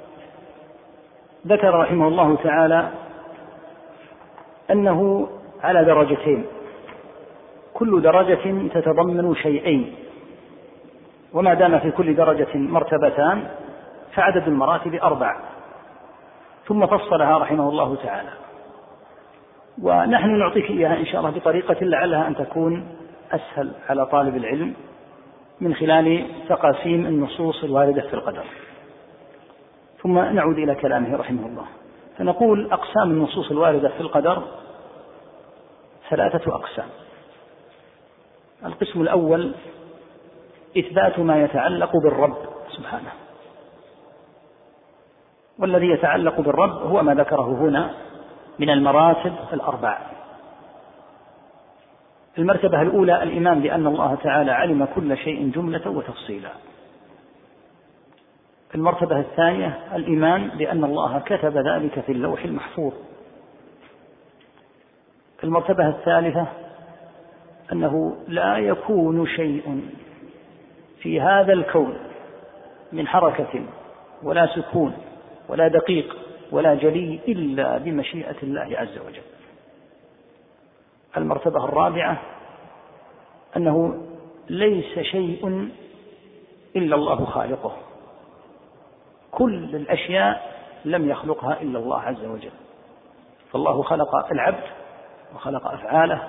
ذكر رحمه الله تعالى أنه على درجتين، كل درجة تتضمن شيئين، وما دام في كل درجة مرتبتان فعدد المراتب أربع، ثم فصلها رحمه الله تعالى. ونحن نعطيك إياها إن شاء الله بطريقة لعلها أن تكون أسهل على طالب العلم من خلال تقاسيم النصوص الواردة في القدر. ثم نعود إلى كلامه رحمه الله، فنقول أقسام النصوص الواردة في القدر ثلاثة أقسام. القسم الأول إثبات ما يتعلق بالرب سبحانه، والذي يتعلق بالرب هو ما ذكره هنا من المراتب الأربع. المرتبة الأولى الإيمان بأن الله تعالى علم كل شيء جملة وتفصيلا. المرتبة الثانية الإيمان بأن الله كتب ذلك في اللوح المحفوظ. المرتبة الثالثة أنه لا يكون شيء في هذا الكون من حركة ولا سكون ولا دقيق ولا جلي إلا بمشيئة الله عز وجل. المرتبة الرابعة أنه ليس شيء إلا الله خالقه، كل الأشياء لم يخلقها إلا الله عز وجل. فالله خلق العبد وخلق أفعاله،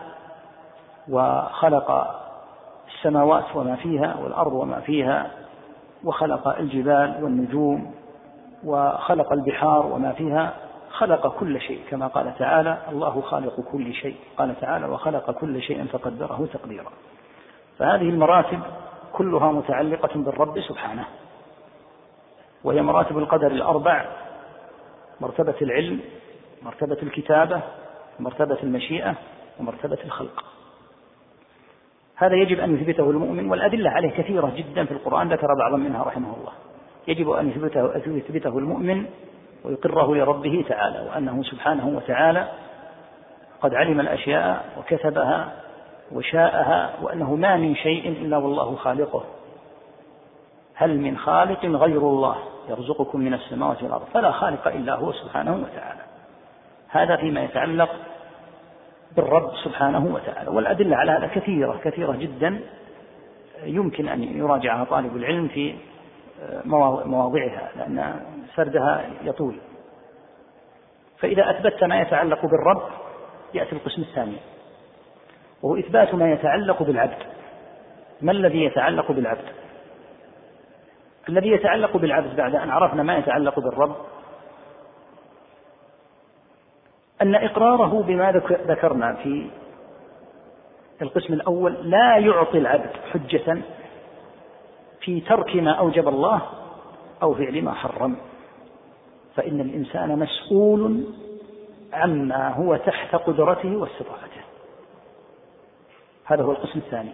وخلق السماوات وما فيها والأرض وما فيها، وخلق الجبال والنجوم، وخلق البحار وما فيها، خلق كل شيء كما قال تعالى: الله خالق كل شيء. قال تعالى: وخلق كل شيء فقدره تقديرا. فهذه المراتب كلها متعلقة بالرب سبحانه، وهي مراتب القدر الأربع مرتبة العلم، مرتبة الكتابة، مرتبة المشيئة، ومرتبة الخلق. هذا يجب أن يثبته المؤمن، والأدلة عليه كثيرة جدا في القرآن، ذكر بعضا منها رحمه الله. يجب أن يثبته, يثبته المؤمن ويقره لربه تعالى، وأنه سبحانه وتعالى قد علم الأشياء وكتبها وشاءها، وأنه ما من شيء إلا والله خالقه. هل من خالق غير الله يرزقكم من السماوات والأرض؟ فلا خالق إلا هو سبحانه وتعالى. هذا فيما يتعلق بالرب سبحانه وتعالى، والأدلة على هذا كثيرة كثيرة جدا، يمكن أن يراجعها طالب العلم في مواضعها، لأن سردها يطول. فإذا أثبتت ما يتعلق بالرب يأتي القسم الثاني، وهو إثبات ما يتعلق بالعبد. ما الذي يتعلق بالعبد؟ الذي يتعلق بالعبد بعد أن عرفنا ما يتعلق بالرب أن إقراره بما ذكرنا في القسم الأول لا يعطي العبد حجة في ترك ما أوجب الله أو فعل ما حرم، فإن الإنسان مسؤول عما هو تحت قدرته واستطاعته. هذا هو القسم الثاني.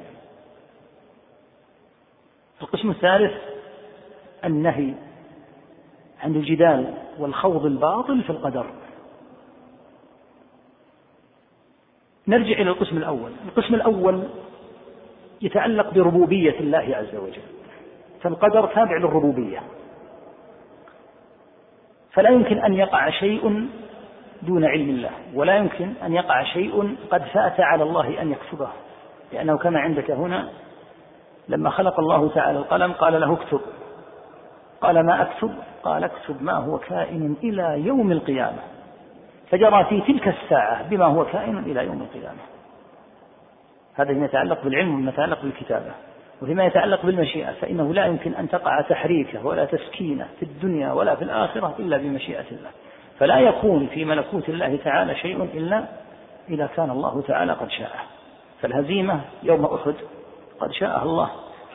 القسم الثالث النهي عن الجدال والخوض الباطل في القدر. نرجع إلى القسم الأول. القسم الأول يتعلق بربوبية الله عز وجل، فالقدر تابع للربوبية، فلا يمكن أن يقع شيء دون علم الله، ولا يمكن أن يقع شيء قد فات على الله أن يكتبه، لأنه كما عندك هنا لما خلق الله تعالى القلم قال له اكتب، قال ما أكتب؟ قال اكتب ما هو كائن إلى يوم القيامة، فجرى في تلك الساعة بما هو كائن إلى يوم القيامة. هذا فيما يتعلق بالعلم وما يتعلق بالكتابة. وفيما يتعلق بالمشيئة فإنه لا يمكن أن تقع تحريكه ولا تسكينه في الدنيا ولا في الآخرة إلا بمشيئة الله، فلا يكون في ملكوت الله تعالى شيء إلا إذا كان الله تعالى قد شاءه. فالهزيمة يوم أحد قد شاءه الله،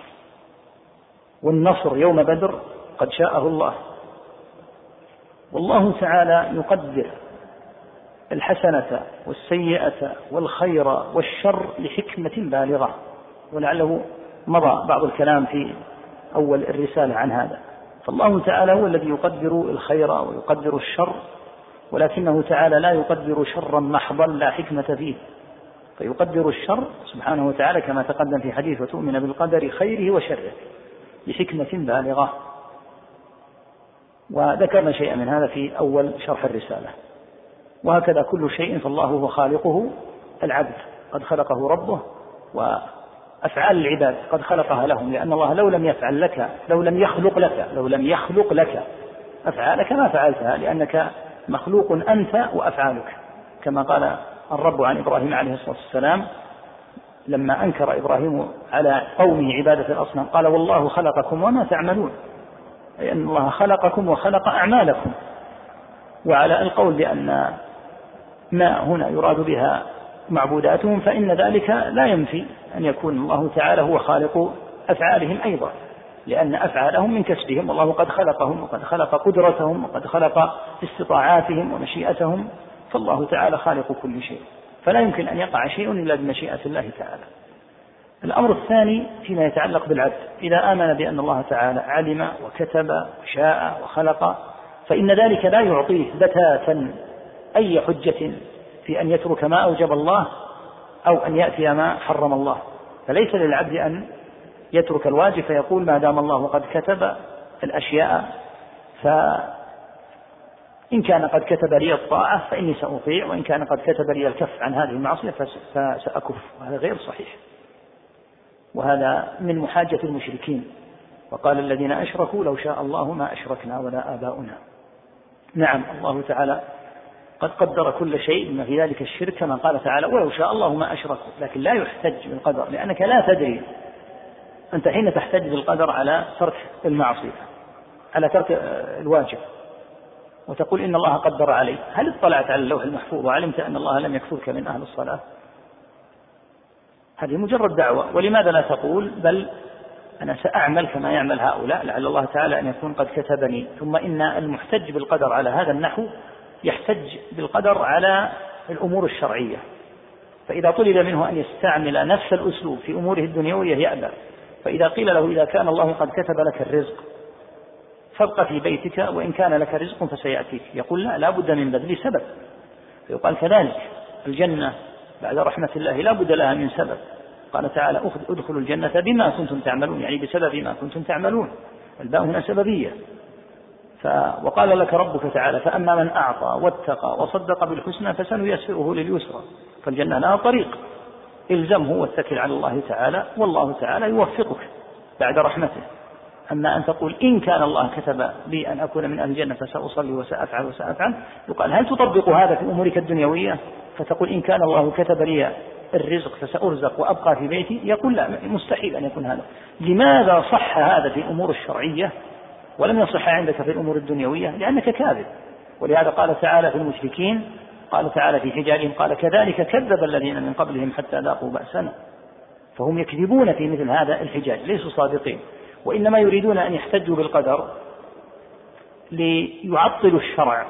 والنصر يوم بدر قد شاءه الله، والله تعالى يقدر الحسنة والسيئة والخير والشر لحكمة بالغة، ولعله مضى بعض الكلام في أول الرسالة عن هذا. فالله تعالى هو الذي يقدر الخير ويقدر الشر، ولكنه تعالى لا يقدر شرا محضا لا حكمة فيه، فيقدر الشر سبحانه وتعالى كما تقدم في حديث وتؤمن بالقدر خيره وشره لحكمة بالغة، وذكرنا شيئا من هذا في أول شرح الرسالة. وهكذا كل شيء فالله هو خالقه العبد، قد خلقه ربه، وأفعال العباد قد خلقها لهم، لأن الله لو لم يفعل لك لو لم يخلق لك لو لم يخلق لك أفعالك ما فعلتها، لأنك مخلوق أنت وأفعالك، كما قال الرب عن إبراهيم عليه الصلاة والسلام لما أنكر إبراهيم على قومه عبادة الأصنام قال والله خلقكم وما تعملون، أي أن الله خلقكم وخلق أعمالكم. وعلى القول بأن ما هنا يراد بها معبوداتهم فإن ذلك لا ينفي أن يكون الله تعالى هو خالق أفعالهم أيضا، لأن أفعالهم من كسبهم، والله قد خلقهم وقد خلق قدرتهم وقد خلق استطاعاتهم ومشيئتهم، فالله تعالى خالق كل شيء، فلا يمكن أن يقع شيء إلا بمشيئة الله تعالى. الأمر الثاني فيما يتعلق بالعبد، إذا آمن بأن الله تعالى علم وكتب وشاء وخلق فإن ذلك لا يعطيه بتاتا أي حجة في أن يترك ما أوجب الله أو أن يأتي ما حرم الله. فليس للعبد أن يترك الواجب فيقول ما دام الله قد كتب الأشياء فإن كان قد كتب لي الطاعة فإني سأطيع، وإن كان قد كتب لي الكف عن هذه المعصية فسأكف. وهذا غير صحيح، وهذا من محاجة المشركين. وقال الذين أشركوا لو شاء الله ما أشركنا ولا آباؤنا. نعم الله تعالى قد قدر كل شيء بما في ذلك الشرك، كما قال تعالى ولو شاء الله ما أشركوا، لكن لا يحتج بالقدر لأنك لا تدري. أنت حين تحتج بالقدر على ترك المعصية على ترك الواجب وتقول إن الله قدر عليه، هل اطلعت على اللوح المحفوظ وعلمت أن الله لم يكفرك من أهل الصلاة؟ هذه مجرد دعوة. ولماذا لا تقول بل أنا سأعمل كما يعمل هؤلاء لعل الله تعالى أن يكون قد كتبني. ثم إن المحتج بالقدر على هذا النحو يحتج بالقدر على الأمور الشرعية، فإذا طلب منه أن يستعمل نفس الأسلوب في أموره الدنيوية يأبى. فإذا قيل له إذا كان الله قد كتب لك الرزق فابق في بيتك وإن كان لك رزق فسيأتيك، يقول لا لا بد من بذل سبب. فيقال كذلك الجنة بعد رحمة الله لا بد لها من سبب. قال تعالى ادخلوا الجنة بما كنتم تعملون، يعني بسبب ما كنتم تعملون، الباء هنا سببية. ف... وقال لك ربك تعالى فأما من أعطى واتقى وصدق بالحسنى فسنيسره لليسرى. فالجنة لها طريق، الزمه واتكل على الله تعالى والله تعالى يوفقك بعد رحمته. أما أن تقول إن كان الله كتب لي أن أكون من أهل الجنة فسأصلي وسأفعل وسأفعل، يقال هل تطبق هذا في أمورك الدنيوية؟ فتقول إن كان الله كتب لي الرزق فسأرزق وأبقى في بيتي، يقول لا مستحيل أن يكون هذا. لماذا صح هذا في الأمور الشرعية ولم يصح عندك في الأمور الدنيوية؟ لأنك كاذب. ولهذا قال تعالى في المشركين، قال تعالى في حجاجهم قال كذلك كذب الذين من قبلهم حتى ذاقوا بأسنا. فهم يكذبون في مثل هذا الحجاج، ليسوا صادقين، وإنما يريدون أن يحتجوا بالقدر ليعطلوا الشرع.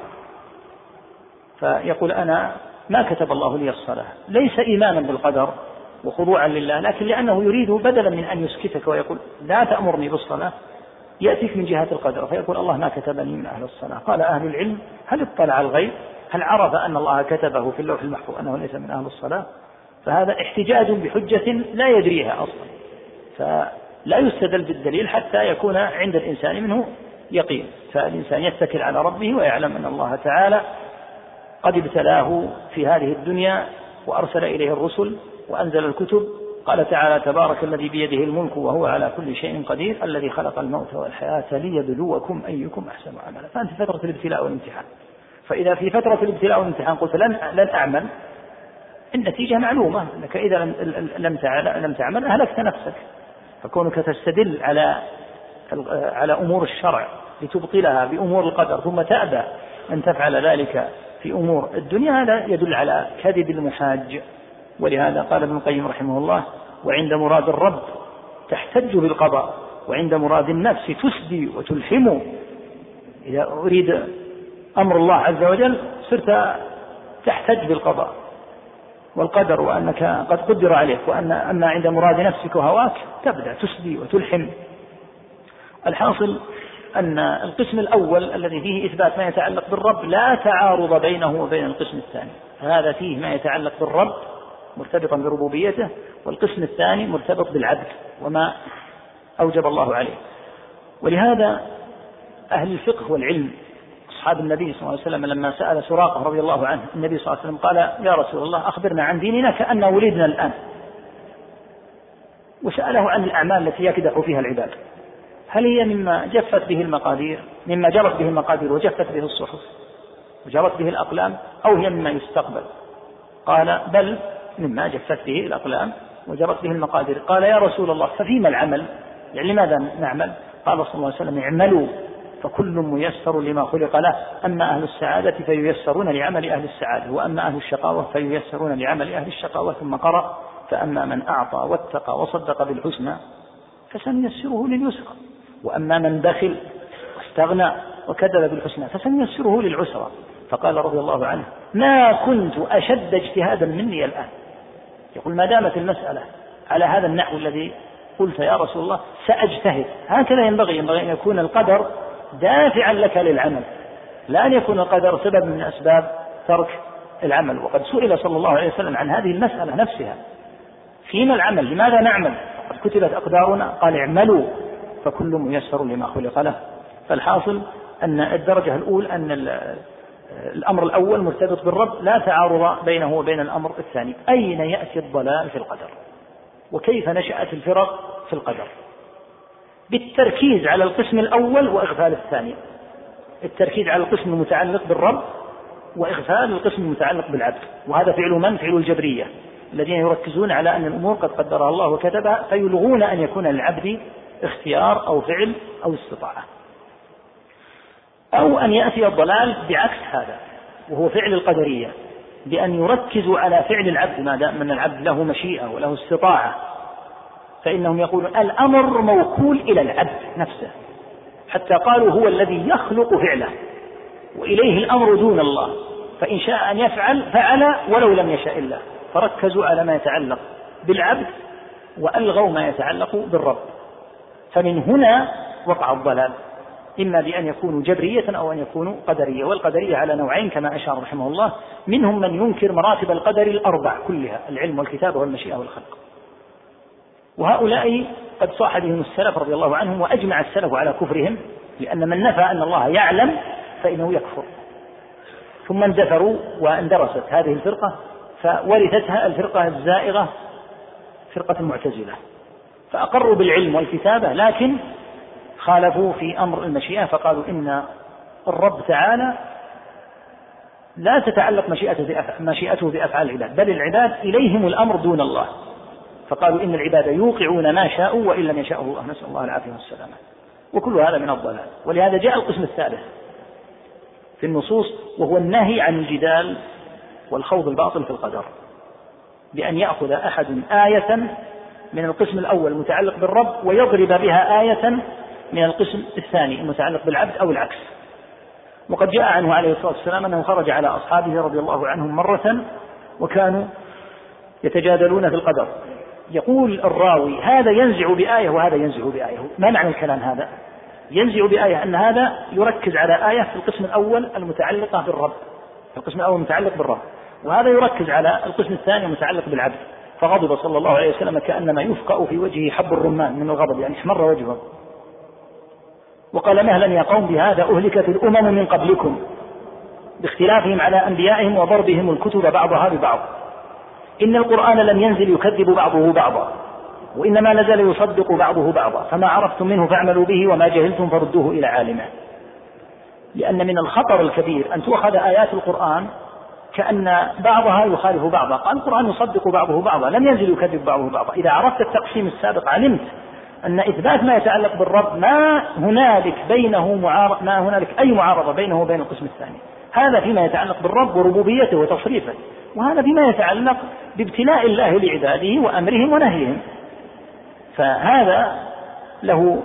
فيقول أنا ما كتب الله لي الصلاة، ليس إيمانا بالقدر وخضوعا لله، لكن لأنه يريد بدلا من أن يسكتك ويقول لا تأمرني بالصلاة يأتيك من جهة القدر، فيقول الله ما كتبني من أهل الصلاة. قال أهل العلم هل اطلع الغيب؟ هل عرف أن الله كتبه في اللوح المحفوظ أنه ليس من أهل الصلاة؟ فهذا احتجاج بحجة لا يدريها أصلا، فلا يستدل بالدليل حتى يكون عند الإنسان منه يقين. فالإنسان يتكل على ربه ويعلم أن الله تعالى قد ابتلاه في هذه الدنيا وأرسل إليه الرسل وأنزل الكتب. قال تعالى تبارك الذي بيده الملك وهو على كل شيء قدير الذي خلق الموت والحياة ليبلوكم أيكم أحسن عملا. فأنت في فترة الابتلاء والامتحان، فإذا في فترة الابتلاء والامتحان قلت لن, لن أعمل، النتيجة معلومة أنك إذا لم لم تعمل أهلكت نفسك. فكونك تستدل على على أمور الشرع لتبطلها بأمور القدر ثم تأبى أن تفعل ذلك في أمور الدنيا، هذا يدل على كذب المحاج. ولهذا قال ابن القيم رحمه الله وعند مراد الرب تحتج بالقضاء وعند مراد النفس تسدي وتلحم. إذا أريد أمر الله عز وجل صرت تحتج بالقضاء والقدر وأنك قد قدر عليك، وأن أما عند مراد نفسك وهواك تبدأ تسدي وتلحم. الحاصل أن القسم الأول الذي فيه إثبات ما يتعلق بالرب لا تعارض بينه وبين القسم الثاني، هذا فيه ما يتعلق بالرب مرتبطا بربوبيته، والقسم الثاني مرتبط بالعبد وما أوجب الله عليه. ولهذا أهل الفقه والعلم أصحاب النبي صلى الله عليه وسلم لما سأل سراقة رضي الله عنه النبي صلى الله عليه وسلم قال يا رسول الله أخبرنا عن ديننا كأننا ولدنا الآن، وسأله عن الأعمال التي يكدح فيها العباد، هل هي مما جفت به المقادير مما جرت به المقادير وجفت به الصحف وجرت به الأقلام، أو هي مما يستقبل؟ قال بل مما جفت به الأقلام وجرت به المقادير. قال يا رسول الله ففيما العمل؟ يعني لماذا نعمل؟ قال صلى الله عليه وسلم اعملوا فكل ميسر لما خلق له، أما أهل السعادة فييسرون لعمل أهل السعادة، وأما أهل الشقاوة فييسرون لعمل أهل الشقاوة. ثم قرأ فأما من أعطى واتقى وصدق بالحسنى فسنيسره لليسرى، وأما من بخل واستغنى وكذب بالحسنى فسنيسره للعسرى. فقال رضي الله عنه ما كنت أشد اجتهادا مني الآن. يقول ما دامت المسألة على هذا النحو الذي قلت يا رسول الله سأجتهد، هكذا ينبغي ينبغي أن يكون القدر دافعا لك للعمل، لا أن يكون القدر سبب من أسباب ترك العمل. وقد سئل صلى الله عليه وسلم عن هذه المسألة نفسها، فيما العمل؟ لماذا نعمل؟ قد كتبت أقدارنا. قال اعملوا فكل ميسر لما خلق له. فالحاصل أن الدرجة الأولى أن الأمر الأول مرتبط بالرب لا تعارض بينه وبين الأمر الثاني. أين يأتي الضلال في القدر؟ وكيف نشأت الفرق في القدر؟ بالتركيز على القسم الأول وإغفال الثاني، التركيز على القسم المتعلق بالرب وإغفال القسم المتعلق بالعبد. وهذا فعل من؟ فعل الجبرية الذين يركزون على أن الأمور قد قدرها الله وكتبها، فيلغون أن يكون للعبد اختيار أو فعل أو استطاعة. أو أن يأتي الضلال بعكس هذا وهو فعل القدرية، بأن يركزوا على فعل العبد ما دام من العبد له مشيئة وله استطاعة، فإنهم يقولون الأمر موكول إلى العبد نفسه، حتى قالوا هو الذي يخلق فعله وإليه الأمر دون الله، فإن شاء أن يفعل فعل ولو لم يشاء الله، فركزوا على ما يتعلق بالعبد وألغوا ما يتعلق بالرب. فمن هنا وقع الضلال، إما بأن يكونوا جبرية أو أن يكونوا قدرية، والقدرية على نوعين كما أشار رحمه الله، منهم من ينكر مراتب القدر الأربع كلها، العلم والكتابة والمشيئة والخلق، وهؤلاء قد صاح بهم السلف رضي الله عنهم، وأجمع السلف على كفرهم، لأن من نفى أن الله يعلم فإنه يكفر. ثم اندثروا واندرست هذه الفرقة فورثتها الفرقة الزائغة فرقة المعتزلة، فأقروا بالعلم والكتابة لكن خالفوا في أمر المشيئة، فقالوا إن الرب تعالى لا تتعلق مشيئته بأفعال العباد، بل العباد إليهم الأمر دون الله، فقالوا إن العباد يوقعون ما شاءوا وإن لم يشاءه الله، نسأل الله العافية والسلامة. وكل هذا من الضلال. ولهذا جاء القسم الثالث في النصوص، وهو النهي عن الجدال والخوض الباطل في القدر، بأن يأخذ أحد آية من القسم الأول المتعلق بالرب ويضرب بها آية من القسم الثاني المتعلق بالعبد أو العكس. وقد جاء عنه عليه الصلاة والسلام أنه خرج على أصحابه رضي الله عنهم مرة وكانوا يتجادلون في القدر، يقول الراوي هذا ينزع بآية وهذا ينزع بآية. ما معنى الكلام هذا؟ ينزع بآية أن هذا يركز على آية في القسم الأول المتعلقة بالرب، في القسم الأول المتعلق بالرب، وهذا يركز على القسم الثاني المتعلق بالعبد. فغضب صلى الله عليه وسلم كأنما يفقأ في وجهه حب الرمان من الغضب، يعني احمر وجهه، وقال مهلا يا قوم بهذا أهلكت الأمم من قبلكم باختلافهم على أنبيائهم وضربهم الكتب بعضها ببعض، إن القرآن لم ينزل يكذب بعضه بعضا، وإنما نزل يصدق بعضه بعضا، فما عرفتم منه فاعملوا به وما جهلتم فردوه إلى عالمه. لأن من الخطر الكبير أن تؤخذ آيات القرآن كأن بعضها يخالف بعضها، قال القرآن يصدق بعضه بعضا، لم ينزل يكذب بعضه بعضا. إذا عرفت التقسيم السابق علمت أن إثبات ما يتعلق بالرب ما هنالك بينه معارض، ما هنالك أي معارضة بينه وبين القسم الثاني. هذا فيما يتعلق بالرب وربوبيته وتصريفه، وهذا فيما يتعلق بابتلاء الله لعباده وأمرهم ونهيهم، فهذا له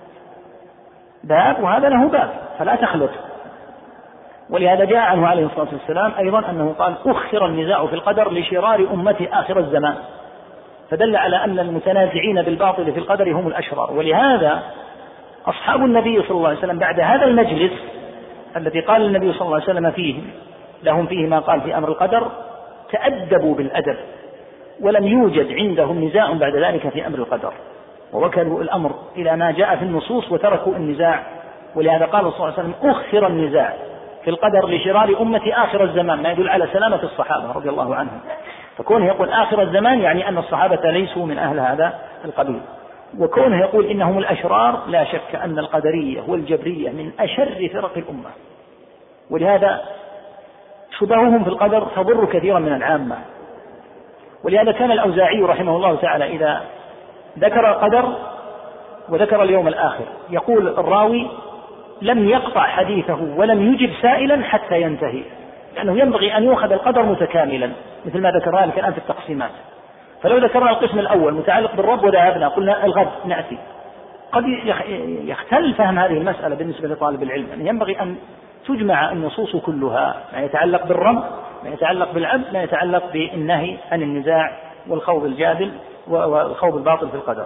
باب وهذا له باب، فلا تخلط. ولهذا جاء عنه عليه الصلاة والسلام أيضا أنه قال أخر النزاع في القدر لشرار أمتي آخر الزمان، فدل على أن المتنازعين بالباطل في القدر هم الأشرار. ولهذا أصحاب النبي صلى الله عليه وسلم بعد هذا المجلس الذي قال النبي صلى الله عليه وسلم فيه لهم فيه ما قال في أمر القدر تأدبوا بالأدب، ولم يوجد عندهم نزاع بعد ذلك في أمر القدر، ووكلوا الأمر إلى ما جاء في النصوص وتركوا النزاع. ولهذا قال صلى الله عليه وسلم أخر النزاع في القدر لشرار أمتي آخر الزمان، ما يدل على سلامة الصحابة رضي الله عنهم. فكونه يقول آخر الزمان يعني أن الصحابة ليسوا من أهل هذا القبيل، وكونه يقول إنهم الأشرار لا شك أن القدرية والجبرية من أشر فرق الأمة، ولهذا شبههم في القدر تضر كثيرا من العامة. ولهذا كان الأوزاعي رحمه الله تعالى إذا ذكر القدر وذكر اليوم الآخر يقول الراوي لم يقطع حديثه ولم يجب سائلا حتى ينتهي، لأنه ينبغي أن يؤخذ القدر متكاملا مثل ما ذكرنا لك الآن في التقسيمات. فلو ذكرنا القسم الأول متعلق بالرب وذهبنا قلنا الغد نأتي، قد يختل فهم هذه المسألة بالنسبة لطالب العلم، يعني ينبغي أن تجمع النصوص كلها، ما يتعلق بالرب، ما يتعلق بالعبد، ما يتعلق بالنهي عن النزاع والخوض الجادل والخوض الباطل في القدر.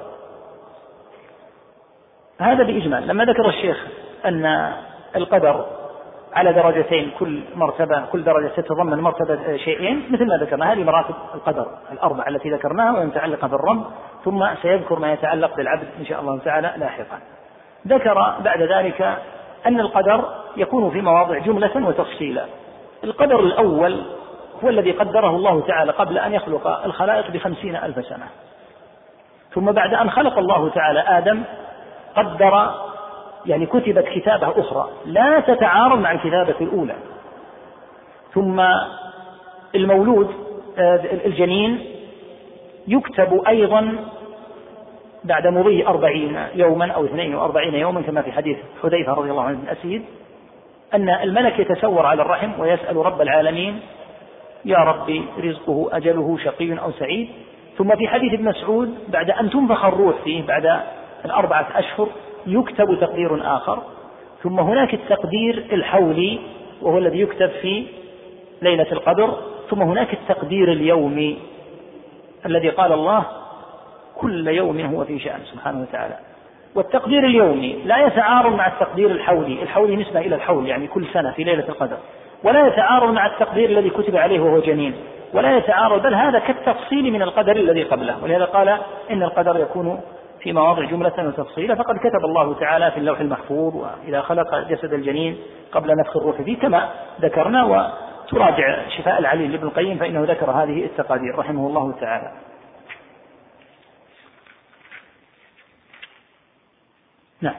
هذا بإجمال. لما ذكر الشيخ أن القدر على درجتين، كل مرتبة كل درجة تتضمن مرتبة شيئين مثل ما ذكرنا، هذه مراتب القدر الأربع التي ذكرناها ومتعلقة بالرب، ثم سيذكر ما يتعلق بالعبد إن شاء الله تعالى لاحقا. ذكر بعد ذلك أن القدر يكون في مواضع جملة وتفصيلا. القدر الأول هو الذي قدره الله تعالى قبل أن يخلق الخلائق بخمسين ألف سنة، ثم بعد أن خلق الله تعالى آدم قدر، يعني كتبت كتابة أخرى لا تتعارض مع الكتابة الأولى، ثم المولود الجنين يكتب أيضا بعد مضي أربعين يوما أو اثنين وأربعين يوما كما في حديث حذيفة رضي الله عنه بن أسيد أن الملك يتسور على الرحم ويسأل رب العالمين يا ربي رزقه أجله شقي أو سعيد، ثم في حديث ابن مسعود بعد أن تنفخ الروح فيه بعد الأربعة أشهر يكتب تقدير آخر، ثم هناك التقدير الحولي وهو الذي يكتب في ليلة القدر، ثم هناك التقدير اليومي الذي قال الله كل يوم هو في شأن سبحانه وتعالى. والتقدير اليومي لا يتعارض مع التقدير الحولي، الحولي نسبة إلى الحول يعني كل سنة في ليلة القدر، ولا يتعارض مع التقدير الذي كتب عليه وهو جنين، ولا يتعارض، بل هذا كالتفصيل من القدر الذي قبله. ولهذا قال إن القدر يكون في مواضع جملة وتفصيلا، فقد كتب الله تعالى في اللوح المحفوظ وإذا خلق جسد الجنين قبل نفخ الروح فيه كما ذكرنا. وتراجع شفاء العليل لابن القيم فإنه ذكر هذه التقادير رحمه الله تعالى. نعم.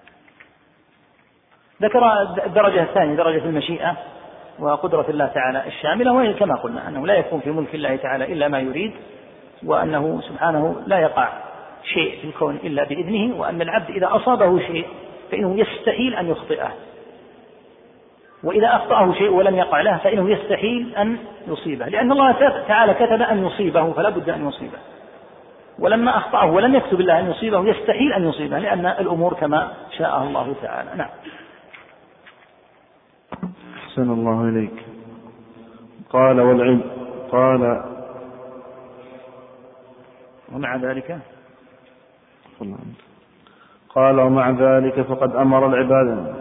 ذكر الدرجة الثانية درجة المشيئة وقدرة الله تعالى الشاملة، وهي كما قلنا أنه لا يكون في ملك الله تعالى إلا ما يريد، وأنه سبحانه لا يقع شيء في الكون إلا بإذنه، وأن العبد إذا أصابه شيء فإنه يستحيل أن يخطئه، وإذا أخطأه شيء ولم يقع له فإنه يستحيل أن يصيبه، لأن الله تعالى كتب أن يصيبه فلا بد أن يصيبه، ولما أخطأه ولم يكتب الله أن يصيبه يستحيل أن يصيبه، لأن الأمور كما شاء الله تعالى. نعم. أحسن الله إليك. قال والعلم قال ومع ذلك قال ومع ذلك فقد أمر العباد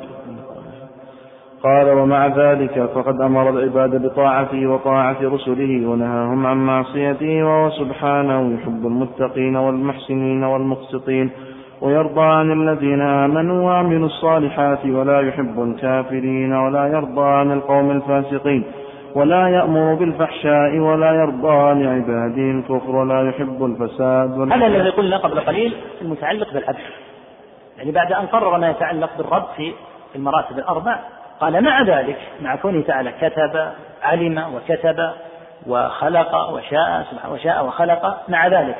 قال ومع ذلك فقد أمر العباد بطاعته وطاعة رسله ونهاهم عن معصيته، وهو سبحانه يحب المتقين والمحسنين والمقسطين، ويرضى عن الذين آمنوا وعملوا الصالحات، ولا يحب الكافرين، ولا يرضى عن القوم الفاسقين، ولا يأمر بالفحشاء، ولا يرضى لعباده الكفر، ولا يحب الفساد. هذا الذي قلنا قبل قليل المتعلق بالعبد، يعني بعد أن قرر ما يتعلق بالرب في المراتب الأربع قال مع ذلك، مع كونه تعالى كتب علم وكتب وخلق وشاء وشاء وخلق، مع ذلك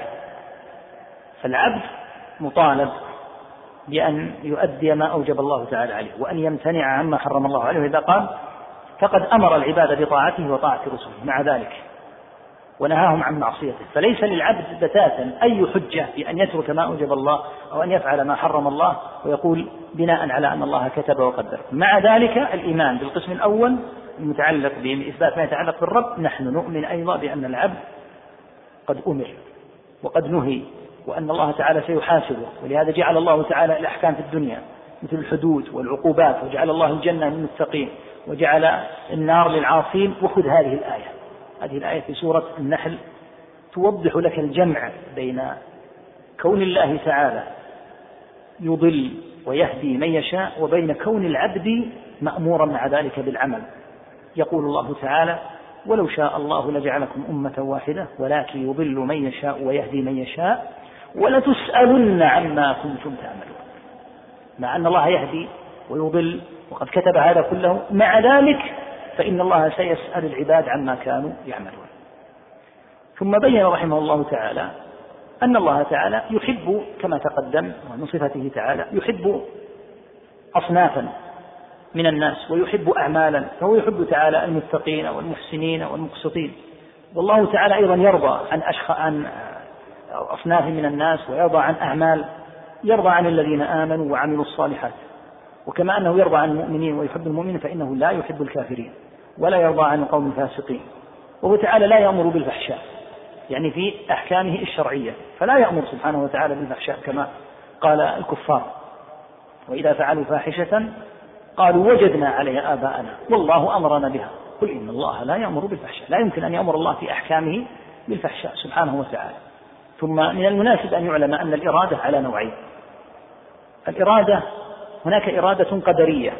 فالعبد مطالب بأن يؤدي ما أوجب الله تعالى عليه وأن يمتنع عما حرم الله عليه، إذا قال فقد أمر العباد بطاعته وطاعة رسله مع ذلك ونهاهم عن معصيته، فليس للعبد بتاتا أي حجة بأن يترك ما أوجب الله أو أن يفعل ما حرم الله ويقول بناء على أن الله كتب وقدر. مع ذلك الإيمان بالقسم الأول المتعلق بإثبات ما يتعلق بالرب، نحن نؤمن أيضا بأن العبد قد أمر وقد نهي وأن الله تعالى سيحاسبه، ولهذا جعل الله تعالى الأحكام في الدنيا مثل الحدود والعقوبات، وجعل الله الجنة للمتقين وجعل النار للعاصين. وخذ هذه الآية، هذه الآية في سورة النحل توضح لك الجمع بين كون الله تعالى يضل ويهدي من يشاء وبين كون العبد مأمورا مع ذلك بالعمل. يقول الله تعالى ولو شاء الله لجعلكم أمة واحدة ولكن يضل من يشاء ويهدي من يشاء ولتسألن عما كنتم تعملون. مع أن الله يهدي ويضل وقد كتب هذا كله، مع ذلك فإن الله سيسأل العباد عما كانوا يعملون. ثم بين رحمه الله تعالى أن الله تعالى يحب كما تقدم من صفته تعالى، يحب أصنافا من الناس ويحب أعمالا، فهو يحب تعالى المتقين والمحسنين والمقسطين، والله تعالى أيضا يرضى عن عن أصناف من الناس ويرضى عن أعمال، يرضى عن الذين آمنوا وعملوا الصالحات، وكما أنه يرضى عن المؤمنين ويحب المؤمنين فإنه لا يحب الكافرين ولا يرضى عن القوم الفاسقين. وهو تعالى لا يأمر بالفحشاء يعني في أحكامه الشرعية، فلا يأمر سبحانه وتعالى بالفحشاء كما قال الكفار وإذا فعلوا فاحشة قالوا وجدنا عليها آباءنا والله أمرنا بها قل إن الله لا يأمر بالفحشاء. لا يمكن أن يأمر الله في أحكامه بالفحشاء سبحانه وتعالى. ثم من المناسب أن يعلم أن الإرادة على نوعين. الإرادة هناك إرادة قدرية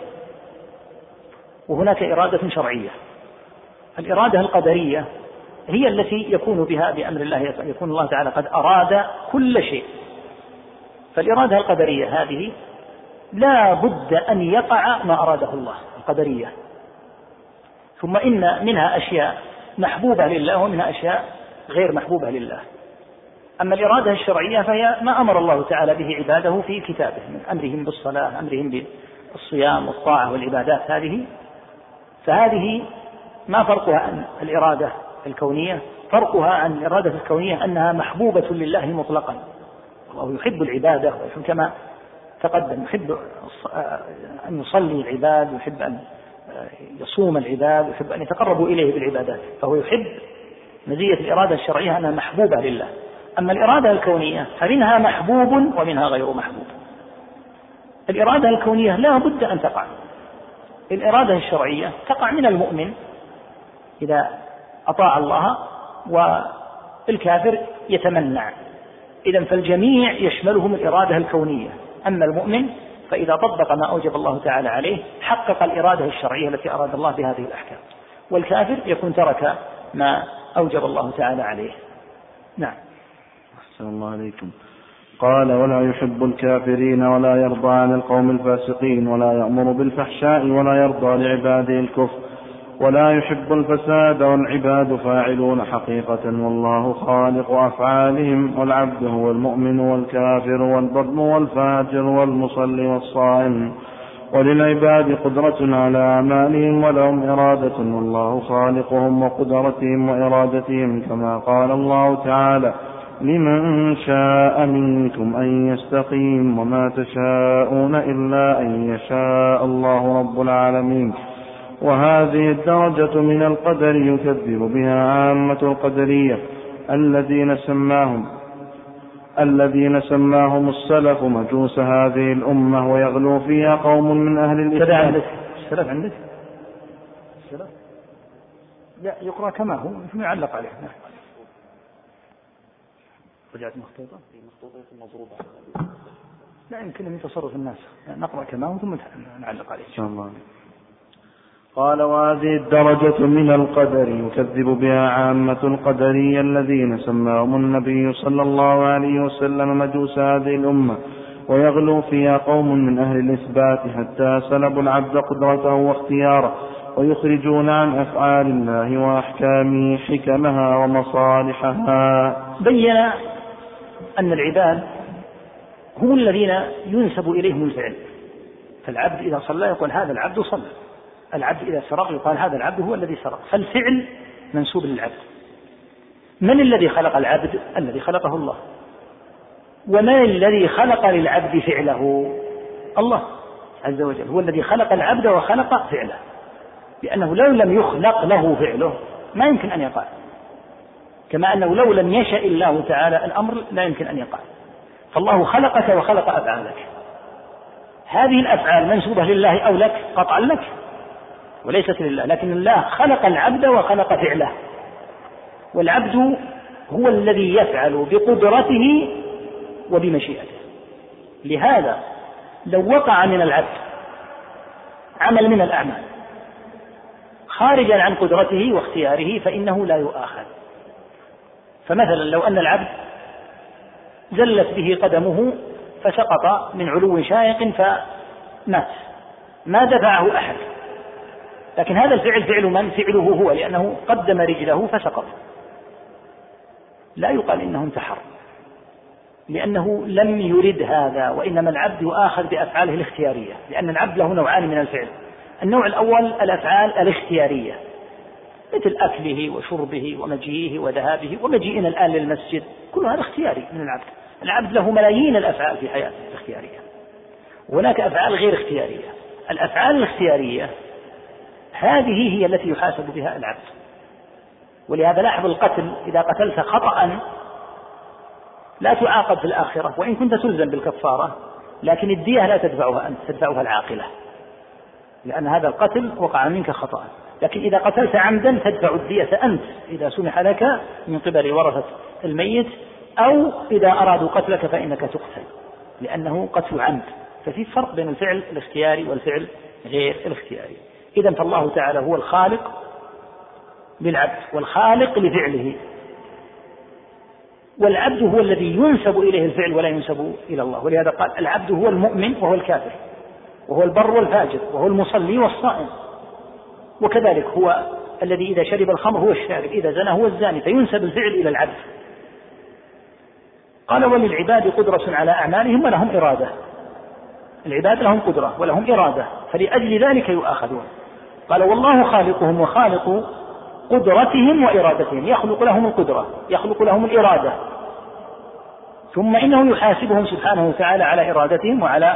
وهناك إرادة شرعية. الإرادة القدرية هي التي يكون بها بأمر الله، يكون الله تعالى قد أراد كل شيء. فالإرادة القدرية هذه لا بد أن يقع ما أراده الله القدرية. ثم إن منها أشياء محبوبة لله ومنها أشياء غير محبوبة لله. أما الإرادة الشرعية فهي ما أمر الله تعالى به عباده في كتابه من أمرهم بالصلاة، أمرهم بالصيام والطاعة والعبادات، هذه فهذه ما فرقها عن الإرادة الكونية فرقها عن الإرادة الكونية أنها محبوبة لله مطلقا. الله يحب العبادة ويحب كما تقدم، يحب أن يصلي العباد، ويحب أن يصوم العباد، ويحب أن يتقربوا إليه بالعبادات، فهو يحب. مزية الإرادة الشرعية أنها محبوبة لله. أما الإرادة الكونية فمنها محبوب ومنها غير محبوب. الإرادة الكونية لا بد أن تقع. الإرادة الشرعية تقع من المؤمن إذا أطاع الله، والكافر يتمنع. إذن فالجميع يشملهم الإرادة الكونية. أما المؤمن فإذا طبق ما أوجب الله تعالى عليه حقق الإرادة الشرعية التي أراد الله بهذه الأحكام، والكافر يكون ترك ما أوجب الله تعالى عليه. نعم. أحسن الله عليكم. قال: ولا يحب الكافرين ولا يرضى عن القوم الفاسقين ولا يأمر بالفحشاء ولا يرضى لعباده الكفر ولا يحب الفساد والعباد فاعلون حقيقة، والله خالق أفعالهم، والعبد هو المؤمن والكافر والبر والفاجر والمصلي والصائم، وللعباد قدرة على أعمالهم ولهم إرادة، والله خالقهم وقدرتهم وإرادتهم، كما قال الله تعالى: لمن شاء منكم أن يستقيم وما تشاءون إلا أن يشاء الله رب العالمين. وهذه الدرجة من القدر يكذب بها عامة القدرية الذين سماهم الذين سماهم السلف مجوس هذه الأمة، ويغلو فيها قوم من أهل الإسلام. السلف عندك؟ السلف لا يقرأ كما هو، يعلق عليه. رجعت مخطوطة في مخطوطة مضروبة، لا يمكن من تصرف الناس. نقرأ كما هو ثم نعلق عليه إن شاء الله. قال: وهذه الدرجة من القدر يكذب بها عامة القدرية الذين سماهم النبي صلى الله عليه وسلم مجوس هذه الأمة، ويغلو فيها قوم من أهل الإثبات حتى سلبوا العبد قدرته واختياره، ويخرجون عن أفعال الله وأحكامه حكمها ومصالحها. بين أن العباد هم الذين ينسب إليهم الفعل. فالعبد إذا صلى يقول هذا العبد صلى، العبد إذا سرق يقال هذا العبد هو الذي سرق، فالفعل منسوب للعبد. من الذي خلق العبد؟ الذي خلقه الله. ومن الذي خلق للعبد فعله؟ الله عز وجل هو الذي خلق العبد وخلق فعله، لأنه لو لم يخلق له فعله ما يمكن أن يقع، كما أنه لو لم يشأ الله تعالى الأمر لا يمكن أن يقع. فالله خلقك وخلق أفعالك. هذه الأفعال منسوبة لله أو لك؟ قطعا لك، وليست لله، لكن الله خلق العبد وخلق فعله، والعبد هو الذي يفعل بقدرته وبمشيئته. لهذا لو وقع من العبد عمل من الأعمال خارجا عن قدرته واختياره فإنه لا يؤاخذ. فمثلا لو أن العبد زلت به قدمه فسقط من علو شاهق فمات، ما دفعه أحد، لكن هذا الفعل فعل من؟ فعله هو، لأنه قدم رجله فسقط. لا يقال إنه انتحر، لأنه لم يرد هذا، وإنما العبد يؤاخذ بأفعاله الاختيارية، لأن العبد له نوعان من الفعل. النوع الأول الأفعال الاختيارية، مثل أكله وشربه ومجيئه وذهابه ومجيئنا الآن للمسجد، كل هذا اختياري من العبد. العبد له ملايين الأفعال في حياته الاختيارية. وهناك أفعال غير اختيارية. الأفعال الاختيارية هذه هي التي يحاسب بها العبد. ولهذا لاحظ القتل، إذا قتلت خطأ لا تعاقب في الآخرة، وإن كنت تلزم بالكفارة، لكن الدية لا تدفعها أنت، تدفعها العاقلة، لأن هذا القتل وقع منك خطأ. لكن إذا قتلت عمدا تدفع الدية أنت إذا سمح لك من قبل ورثة الميت، أو إذا أرادوا قتلك فإنك تقتل، لأنه قتل عمد. ففي فرق بين الفعل الاختياري والفعل غير الاختياري. إذن فالله تعالى هو الخالق للعبد والخالق لفعله، والعبد هو الذي ينسب إليه الفعل ولا ينسب إلى الله. ولهذا قال العبد هو المؤمن وهو الكافر، وهو البر والفاجر، وهو المصلي والصائم. وكذلك هو الذي إذا شرب الخمر هو الشارب، إذا زنى هو الزاني، فينسب الفعل إلى العبد. قال وللعباد قدرة على أعمالهم ولهم إرادة. العباد لهم قدرة ولهم إرادة، فلأجل ذلك يؤاخذون. قال والله خالقهم وخالق قدرتهم وإرادتهم، يخلق لهم القدرة، يخلق لهم الإرادة، ثم إنه يحاسبهم سبحانه وتعالى على إرادتهم وعلى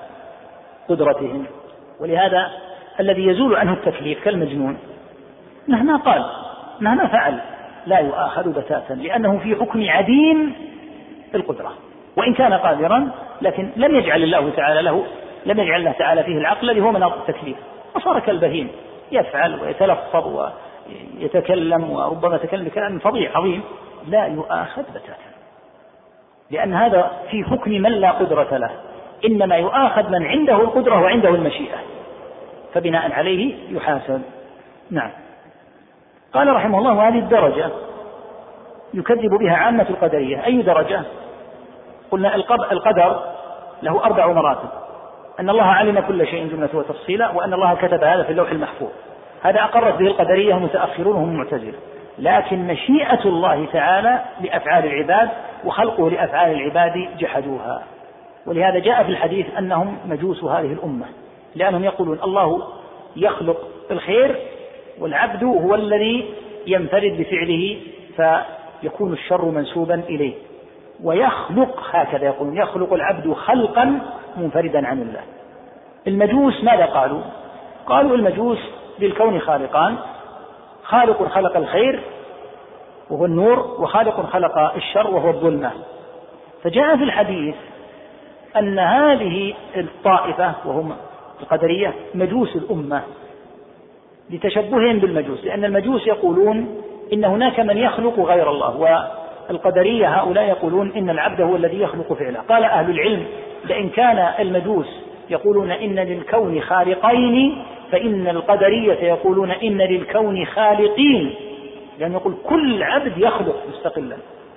قدرتهم. ولهذا الذي يزول عنه التكليف كالمجنون مهما قال مهما فعل لا يؤاخذ بتاتا، لأنه في حكم عديم القدرة، وإن كان قادرا لكن لم يجعل الله تعالى له لم يجعل الله تعالى فيه العقل الذي هو مناط التكليف، وصار كالبهيم يفعل ويتلفظ ويتكلم وربما يتكلم بكلام فظيع عظيم، لا يؤاخذ بتاتا، لأن هذا في حكم من لا قدرة له، إنما يؤاخذ من عنده القدرة وعنده المشيئة، فبناء عليه يحاسب. نعم. قال رحمه الله: هذه الدرجة يكذب بها عامة القدرية. أي درجة؟ قلنا القدر له أربع مراتب: أن الله علم كل شيء جملة وتفصيلا، وأن الله كتب هذا في اللوح المحفوظ، هذا أقرت به القدرية المتأخرون هم المعتزلة. لكن مشيئة الله تعالى لأفعال العباد وخلقه لأفعال العباد جحدوها، ولهذا جاء في الحديث أنهم مجوس هذه الأمة، لأنهم يقولون الله يخلق الخير والعبد هو الذي ينفرد بفعله فيكون الشر منسوبا إليه، ويخلق هكذا يقولون يخلق العبد خلقا منفردا عن الله. المجوس ماذا قالوا؟ قالوا المجوس للكون خالقان: خالق خلق الخير وهو النور، وخالق خلق الشر وهو الظلمة. فجاء في الحديث أن هذه الطائفة وهم القدرية مجوس الأمة لتشبههم بالمجوس، لأن المجوس يقولون إن هناك من يخلق غير الله، والقدرية هؤلاء يقولون إن العبد هو الذي يخلق فعله. قال أهل العلم: لئن كان المجوس يقولون إن للكون خالقين، فإن القدرية يقولون إن للكون خالقين، لأن يقول كل عبد يخلق مستقلا.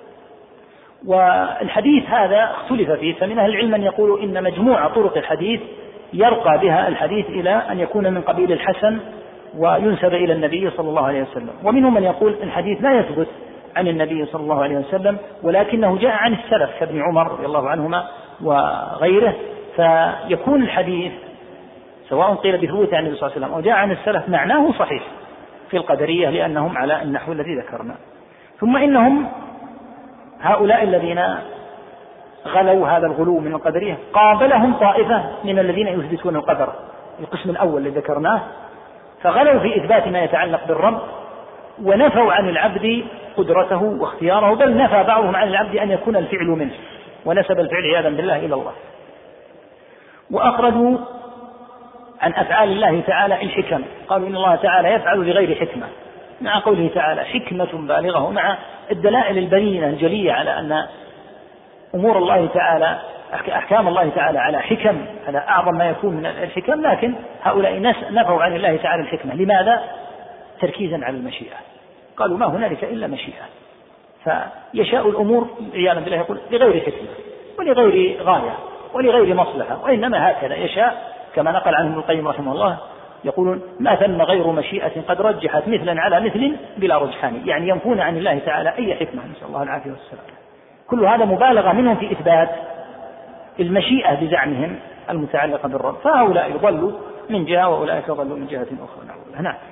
والحديث هذا اختلف فيه، فمن أهل العلم من يقول إن مجموعة طرق الحديث يرقى بها الحديث إلى أن يكون من قبيل الحسن وينسب إلى النبي صلى الله عليه وسلم، ومنهم من يقول الحديث لا يثبت عن النبي صلى الله عليه وسلم ولكنه جاء عن السلف كابن عمر رضي الله عنهما وغيره، فيكون الحديث سواء قيل بثبوت عن النبي صلى الله عليه وسلم أو جاء عن السلف معناه صحيح في القدرية، لأنهم على النحو الذي ذكرنا. ثم إنهم هؤلاء الذين غلوا هذا الغلو من القدرية قابلهم طائفة من الذين يثبتون القدر، القسم الأول الذي ذكرناه، فغلوا في إثبات ما يتعلق بالرب ونفوا عن العبد قدرته واختياره، بل نفى بعضهم عن العبد أن يكون الفعل منه ونسب الفعل عياذا بالله إلى الله. وأخرجوا عن أفعال الله تعالى الحكم، قالوا إن الله تعالى يفعل لغير حكمة، مع قوله تعالى حكمة بالغة، مع الدلائل البينة الجلية على أن أمور الله تعالى أحكام الله تعالى على حكم، على أعظم ما يكون من الحكم، لكن هؤلاء نفوا عن الله تعالى الحكمة. لماذا؟ تركيزا على المشيئة، قالوا ما هنالك إلا مشيئة، فيشاء الأمور عياذا بالله يقول لغير حكمة ولغير غاية ولغير مصلحة، وإنما هكذا يشاء، كما نقل عنه ابن القيم رحمه الله يقولون ما ثم غير مشيئة قد رجحت مثلا على مثل بلا رجحان، يعني ينفون عن الله تعالى أي حكمة، نسأل الله العافية والسلام. كل هذا مبالغة منهم في إثبات المشيئة بزعمهم المتعلقة بالرب، فهؤلاء يضلوا من جهة وأولئك يضلوا من جهة أخرى. نعم. هنا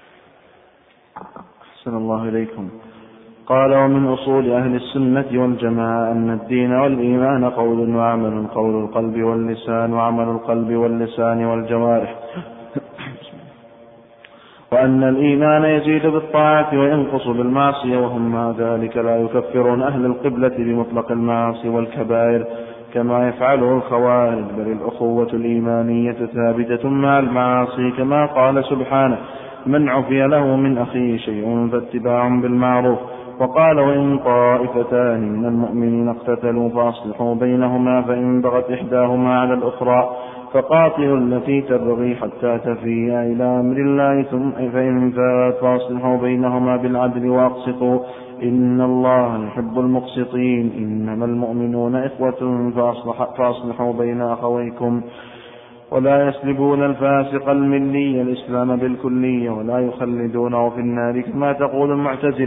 أحسن الله إليكم. قال: ومن أصول أهل السنة والجماعة أن الدين والإيمان قول وعمل، قول القلب واللسان وعمل القلب واللسان والجوارح، وأن الإيمان يزيد بالطاعة وينقص بالمعصية، وهم مع ذلك لا يكفرون أهل القبلة بمطلق المعاصي والكبائر كما يفعله الخوارج، بل الأخوة الإيمانية ثابتة مع المعاصي، كما قال سبحانه: من عفي له من أخيه شيء فاتباع بالمعروف. وقال: وإن طائفتان من المؤمنين اقتتلوا فأصلحوا بينهما، فإن بغت إحداهما على الأخرى فقاتلوا التي تبغي حتى تفيء إلى أمر الله، ثم فإن فات فأصلحوا بينهما بالعدل وأقسطوا إن الله يحب المقسطين. إنما المؤمنون إخوة فأصلح فأصلحوا بين أخويكم. ولا يسلبون الفاسق الملي الإسلام بالكلية، ولا يخلدونه في النار كما تقول المعتزلة،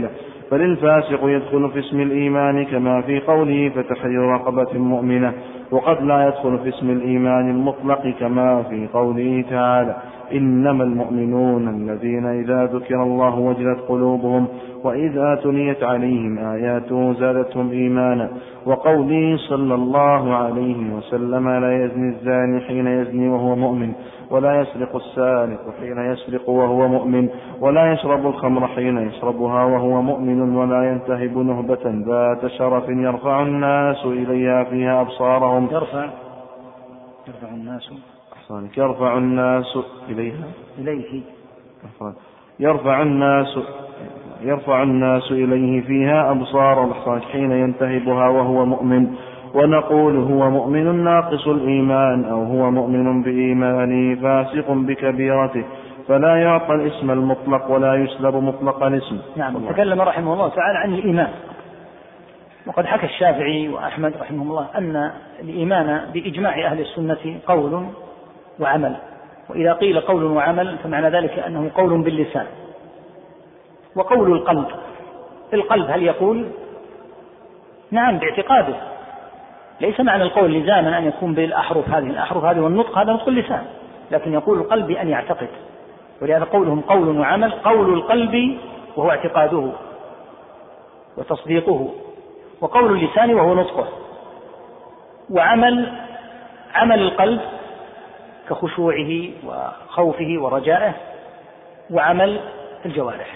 بل الفاسق يدخل في اسم الإيمان كما في قوله فتحرير رقبة مؤمنة، وقد لا يدخل في اسم الإيمان المطلق كما في قوله تعالى إنما المؤمنون الذين إذا ذكر الله وجلت قلوبهم وإذا تليت عليهم آياته زادتهم إيمانا، وقوله صلى الله عليه وسلم لا يزني الزاني حين يزني وهو مؤمن، ولا يسرق السارق حين يسرق وهو مؤمن، ولا يشرب الخمر حين يشربها وهو مؤمن، ولا ينتهب نهبة ذات شرف يرفع الناس إليها فيها أبصارهم يرفع يرفع الناس يرفع الناس إليها إليه يرفع الناس يرفع الناس إليه فيها أبصارهم حين ينتهبها وهو مؤمن. ونقول هو مؤمن ناقص الإيمان أو هو مؤمن بإيمانه فاسق بكبيرته، فلا يعطى الاسم المطلق ولا يسلب مطلق الاسم. نعم. تكلم رحمه الله تعالى عن الإيمان، وقد حكى الشافعي وأحمد رحمه الله أن الإيمان بإجماع أهل السنة قول وعمل، وإذا قيل قول وعمل فمعنى ذلك أنه قول باللسان وقول القلب. القلب هل يقول؟ نعم باعتقاده، ليس معنى القول لزاما أن يكون بالأحرف هذه الأحرف هذه والنطق هذا نطق اللسان، لكن يقول القلب بأن يعتقد، ولهذا قولهم قول وعمل. قول القلب وهو اعتقاده وتصديقه، وقول اللسان وهو نطقه، وعمل عمل القلب كخشوعه وخوفه ورجائه، وعمل الجوارح.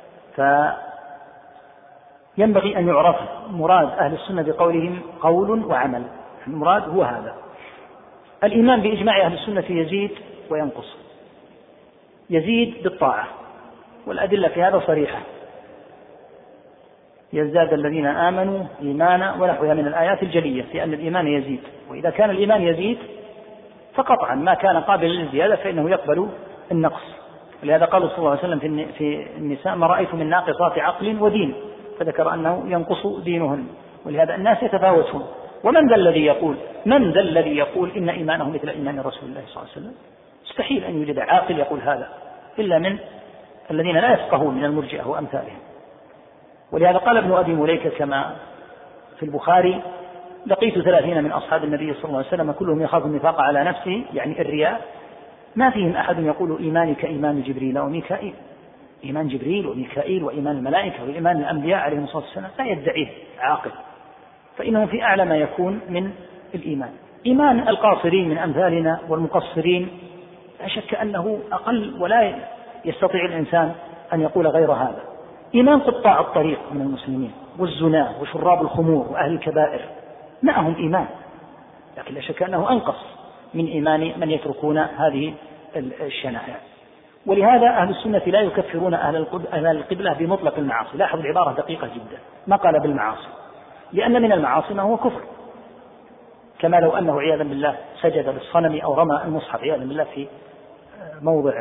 فينبغي أن يعرف مراد أهل السنة بقولهم قول وعمل، المراد هو هذا. الإيمان بإجماع أهل السنة يزيد وينقص، يزيد بالطاعة، والأدلة في هذا صريحة، يزداد الذين آمنوا إيمانا ونحوها من الآيات الجلية في أن الإيمان يزيد. وإذا كان الإيمان يزيد فقطعا ما كان قابل للزيادة فإنه يقبل النقص. ولهذا قال صلى الله عليه وسلم في النساء ما رأيت من ناقصات عقل ودين، فذكر أنه ينقص دينهن. ولهذا الناس يتفاوتون. ومن ذا الذي يقول من ذا الذي يقول إن إيمانه مثل إيمان رسول الله صلى الله عليه وسلم؟ مستحيل أن يوجد عاقل يقول هذا إلا من الذين لا يفقهون من المرجئة وأمثالهم. ولهذا قال ابن أبي مليكة كما في البخاري لقيت ثلاثين من أصحاب النبي صلى الله عليه وسلم كلهم يخاف النفاق على نفسه، يعني الرياء، ما فيهم أحد يقول إيماني كإيمان جبريل وميكائيل. إيمان جبريل وميكائيل وإيمان الملائكة وإيمان الأنبياء عليهم الصلاة والسلام لا يدعيه عاقل، فإنه في أعلى ما يكون من الإيمان. إيمان القاصرين من أمثالنا والمقصرين لا شك أنه أقل، ولا يستطيع الإنسان أن يقول غير هذا. إيمان قطاع الطريق من المسلمين والزنا وشراب الخمور وأهل الكبائر معهم إيمان، لكن لا شك أنه أنقص من إيمان من يتركون هذه الشنائع. ولهذا أهل السنة لا يكفرون أهل القبلة بمطلق المعاصي. لاحظ العبارة دقيقة جدا، ما قال بالمعاصي، لأن من المعاصي ما هو كفر، كما لو أنه عياذا بالله سجد للصنم أو رمى المصحف عياذا بالله في موضع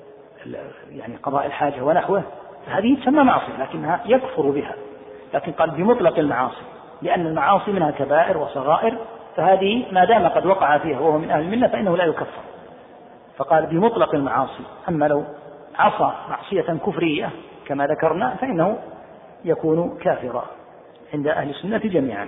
يعني قضاء الحاجة ونحوه، فهذه تسمى معصية لكنها يكفر بها. لكن قال بمطلق المعاصي، لأن المعاصي منها كبائر وصغائر، فهذه ما دام قد وقع فيها وهو من أهل الملة فإنه لا يكفر، فقال بمطلق المعاصي. أما لو عصى معصية كفرية كما ذكرنا فإنه يكون كافرا عند أهل السنة جميعا.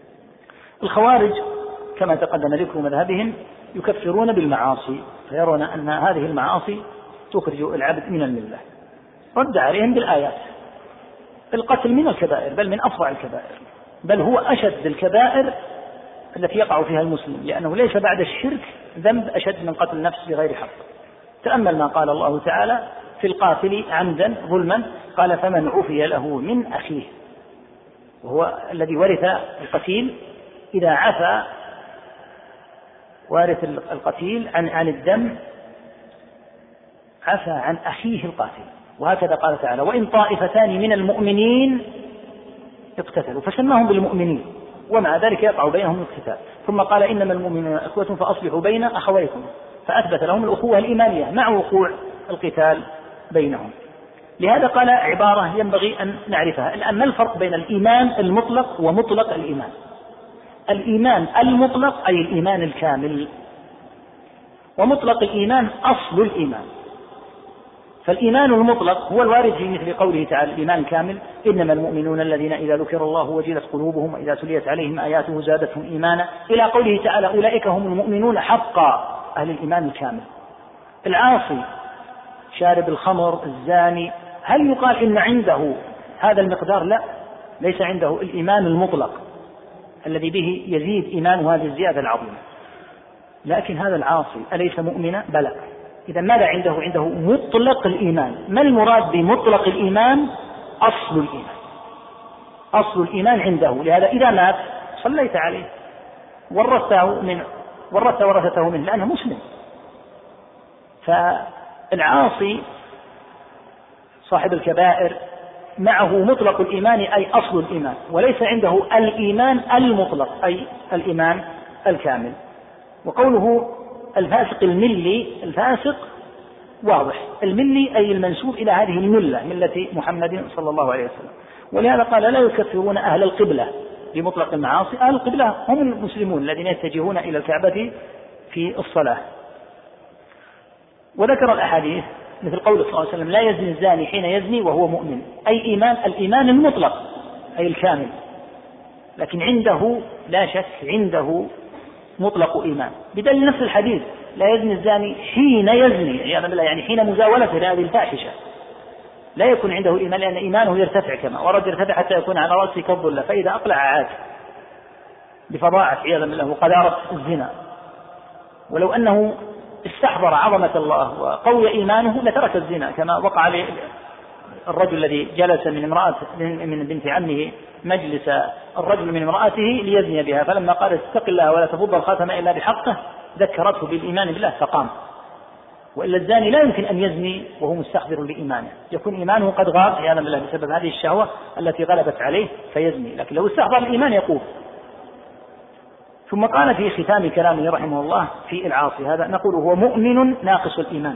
الخوارج كما تقدم ذكر مذهبهم يكفرون بالمعاصي، فيرون أن هذه المعاصي تخرج العبد من الملة. رد عليهم بالآيات. القتل من الكبائر، بل من أفظع الكبائر، بل هو أشد الكبائر التي يقع فيها المسلم، لأنه ليس بعد الشرك ذنب أشد من قتل النفس بغير حق. تأمل ما قال الله تعالى في القاتل عمدا ظلما، قال فمن عفي له من أخيه، وهو الذي ورث القتيل، إذا عفى وارث القتيل عن عن الدم عفى عن أخيه القاتل. وهكذا قال تعالى وإن طائفتان من المؤمنين اقتتلوا فسماهم بالمؤمنين ومع ذلك يقع بينهم القتال، ثم قال إنما المؤمنون إخوة فأصلحوا بين أخويكم، فأثبت لهم الأخوة الإيمانية مع وقوع القتال بينهم. لهذا قال عبارة ينبغي أن نعرفها الآن: ما الفرق بين الإيمان المطلق ومطلق الإيمان؟ الإيمان المطلق أي الإيمان الكامل، ومطلق الإيمان أصل الإيمان. فالإيمان المطلق هو الوارد في مثل قوله تعالى الإيمان الكامل إنما المؤمنون الذين إذا ذكر الله وجلت قلوبهم وإذا تليت عليهم آياته زادتهم إيمانا إلى قوله تعالى أولئك هم المؤمنون حقا، أهل الإيمان الكامل. العاصي شارب الخمر الزاني هل يقال إن عنده هذا المقدار؟ لا، ليس عنده الإيمان المطلق الذي به يزيد إيمانه هذه الزيادة العظيمة. لكن هذا العاصي أليس مؤمنا؟ بلى. إذا ماذا عنده؟ عنده مطلق الإيمان. ما المراد بمطلق الإيمان؟ أصل الإيمان، أصل الإيمان عنده. لهذا إذا مات صليت عليه ورثته من ورثت ورثته منه لأنه مسلم. فالعاصي صاحب الكبائر معه مطلق الإيمان أي أصل الإيمان، وليس عنده الإيمان المطلق أي الإيمان الكامل. وقوله الفاسق الملي، الفاسق واضح، الملي أي المنسوب إلى هذه الملة، ملة محمد صلى الله عليه وسلم. ولهذا قال لا يكفرون أهل القبلة بمطلق المعاصي. أهل القبلة هم المسلمون الذين يتجهون إلى الكعبة في الصلاة. وذكر الأحاديث مثل قول صلى الله عليه وسلم لا يزني الزاني حين يزني وهو مؤمن، أي إيمان الإيمان المطلق أي الكامل. لكن عنده لا شك عنده مطلق إيمان، بدليل نفس الحديث لا يزني الزاني حين يزني عياذا بالله، يعني حين مزاولته لهذه الفاحشة لا يكون عنده إيمان، لأن إيمانه يرتفع كما ورد يرتفع حتى يكون على رأسه كالظلة، فإذا أقلع عاد بفظاعة عياذا بالله وقذارة الزنا. ولو أنه استحضر عظمة الله وقوي إيمانه لترك الزنا، كما وقع للرجل الذي جلس من امرأة من بنت عمه مجلس الرجل من امرأته ليزني بها، فلما قال اتق الله ولا تفض الخاتم إلا بحقه ذكرته بالإيمان بالله فقام. وإلا الزاني لا يمكن أن يزني وهو مستحضر بإيمانه، يكون إيمانه قد غاب عياذا بالله بسبب هذه الشهوة التي غلبت عليه فيزني، لكن لو استحضر الإيمان يقوم. ثم قال في ختام كلامه رحمه الله في العاصي هذا نقول هو مؤمن ناقص الإيمان،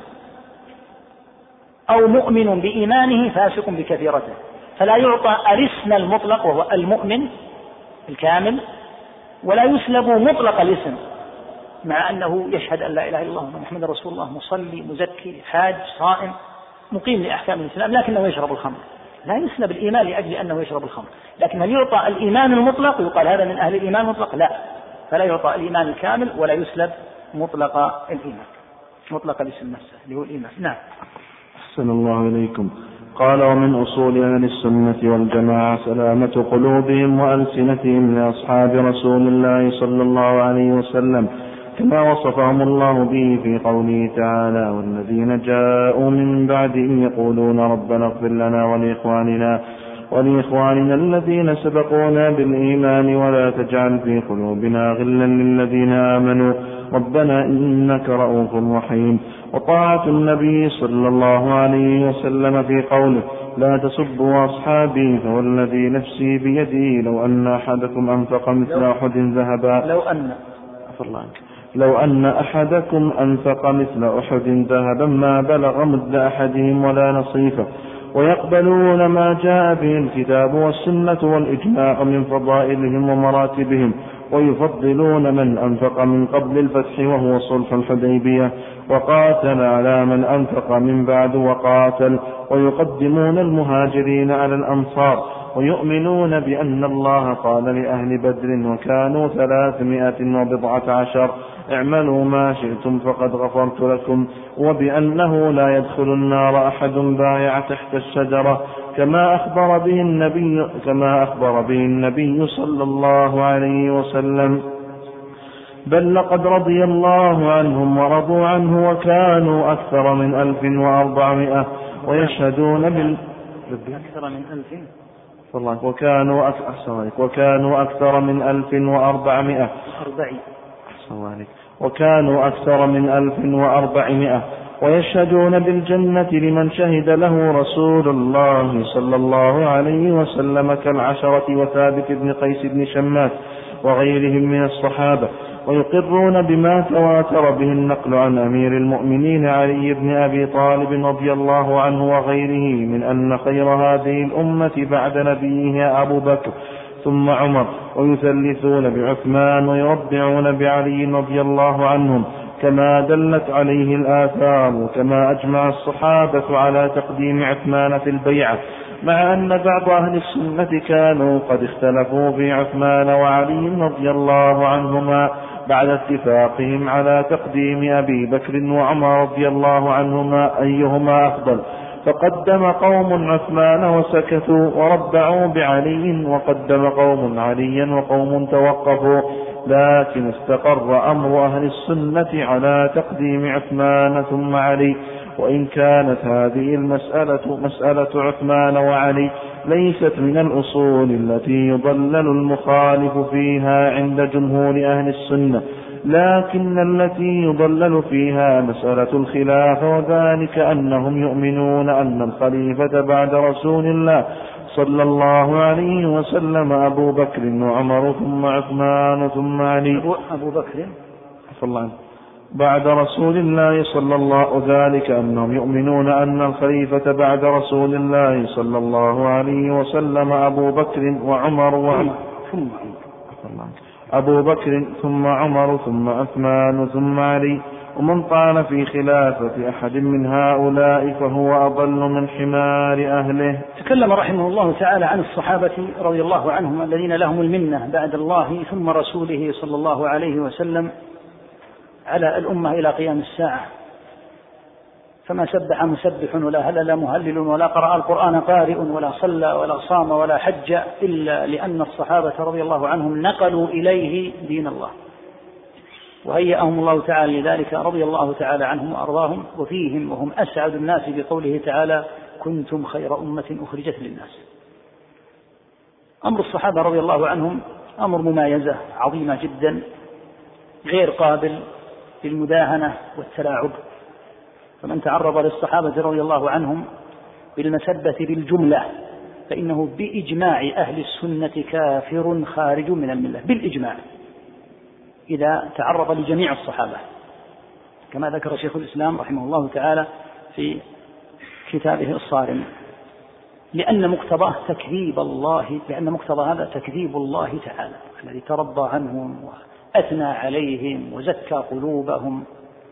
أو مؤمن بإيمانه فاسق بكثيرته، فلا يعطى الاسم المطلق وهو المؤمن الكامل، ولا يسلب مطلق الاسم مع أنه يشهد أن لا إله إلا الله محمد رسول الله مصلي مزكي حاج صائم مقيم لأحكام الإسلام، لكنه يشرب الخمر، لا يسلب الإيمان لأجل أنه يشرب الخمر. لكن هل يعطى الإيمان المطلق ويقال هذا من أهل الإيمان المطلق؟ لا، فلا يعطى الإيمان الكامل ولا يسلب مطلق الإيمان، مطلق الاسم نفسه اللي هو الإيمان. نعم. أحسن الله إليكم. قال ومن أصول أهل السنة والجماعة سلامة قلوبهم وألسنتهم لأصحاب رسول الله صلى الله عليه وسلم كما وصفهم الله به في قوله تعالى والذين جاءوا من بعدهم يقولون ربنا اغفر لنا ولإخواننا ولإخواننا الذين سبقونا بالإيمان ولا تجعل في قلوبنا غلا للذين آمنوا ربنا إنك رؤوف رحيم. وطاعة النبي صلى الله عليه وسلم في قوله لا تسبوا أصحابي فوالذي نفسي بيده لو أن أحدكم أنفق مثل أحد ذهبا لو أن لو أن أحدكم أنفق مثل أحد ذهبا ما بلغ مد أحدهم ولا نصيفه. ويقبلون ما جاء به الكتاب والسنة والإجماع من فضائلهم ومراتبهم، ويفضلون من أنفق من قبل الفتح وهو صلح الحديبية وقاتل على من أنفق من بعد وقاتل، ويقدمون المهاجرين على الأنصار، ويؤمنون بأن الله قال لأهل بدر وكانوا ثلاثمائة وبضعة عشر اعملوا ما شئتم فقد غفرت لكم، وبأنه لا يدخل النار أحد بايع تحت الشجرة كما أخبر به النبي كما أخبر به النبي صلى الله عليه وسلم، بل لقد رضي الله عنهم ورضوا عنه وكانوا أكثر من ألف وأربعمائة ويشهدون بال أكثر من ألف وكانوا أكثر وكانوا أكثر من ألف وأربعمائة وكانوا أكثر من ألف وأربعمائة ويشهدون بالجنة لمن شهد له رسول الله صلى الله عليه وسلم كالعشرة وثابت بن قيس بن شماس وغيرهم من الصحابة، ويقرون بما تواتر به النقل عن أمير المؤمنين علي بن أبي طالب رضي الله عنه وغيره من أن خير هذه الأمة بعد نبيها أبو بكر ثم عمر، ويثلثون بعثمان ويربعون بعلي رضي الله عنهم كما دلت عليه الآثار، وكما أجمع الصحابة على تقديم عثمان في البيعة، مع أن بعض أهل السنة كانوا قد اختلفوا في عثمان وعلي رضي الله عنهما بعد اتفاقهم على تقديم أبي بكر وعمر رضي الله عنهما أيهما أفضل، فقدم قوم عثمان وسكتوا وربعوا بعلي، وقدم قوم عليا وقوم توقفوا، لكن استقر أمر أهل السنة على تقديم عثمان ثم علي. وإن كانت هذه المسألة مسألة عثمان وعلي ليست من الأصول التي يضلل المخالف فيها عند جمهور أهل السنة، لكن التي يضلل فيها مسألة الخلاف، وذلك أنهم يؤمنون أن الخليفة بعد رسول الله صلى الله عليه وسلم أبو بكر وعمر ثم عثمان ثم علي. أبو بكر صلى الله عليه بعد رسول الله صلى الله ذلك أنهم يؤمنون أن الخليفة بعد رسول الله صلى الله عليه وسلم أبو بكر وعمر وعمر ثم أبو بكر ثم عمر ثم عثمان ثم علي، ومن طعن في خلافة أحد من هؤلاء فهو أضل من حمار أهله. تكلم رحمه الله تعالى عن الصحابة رضي الله عنهم الذين لهم المنة بعد الله ثم رسوله صلى الله عليه وسلم على الأمة إلى قيام الساعة، فما سبح مسبح ولا هلل مهلل ولا قرأ القرآن قارئ ولا صلى ولا صام ولا حج إلا لأن الصحابة رضي الله عنهم نقلوا إليه دين الله وهيأهم الله تعالى لذلك، رضي الله تعالى عنهم وأرضاهم، وفيهم وهم أسعد الناس بقوله تعالى كنتم خير أمة أخرجت للناس. أمر الصحابة رضي الله عنهم أمر مميزة عظيمة جدا غير قابل للمداهنة والتلاعب، فمن تعرض للصحابة رضي الله عنهم بالمسبة بالجملة فإنه بإجماع أهل السنة كافر خارج من الملة، بالإجماع إذا تعرض لجميع الصحابة، كما ذكر شيخ الإسلام رحمه الله تعالى في كتابه الصارم، لأن مقتضاه تكذيب الله، لأن مقتضى هذا تكذيب الله تعالى الذي ترضى عنهم وأثنى عليهم وزكى قلوبهم.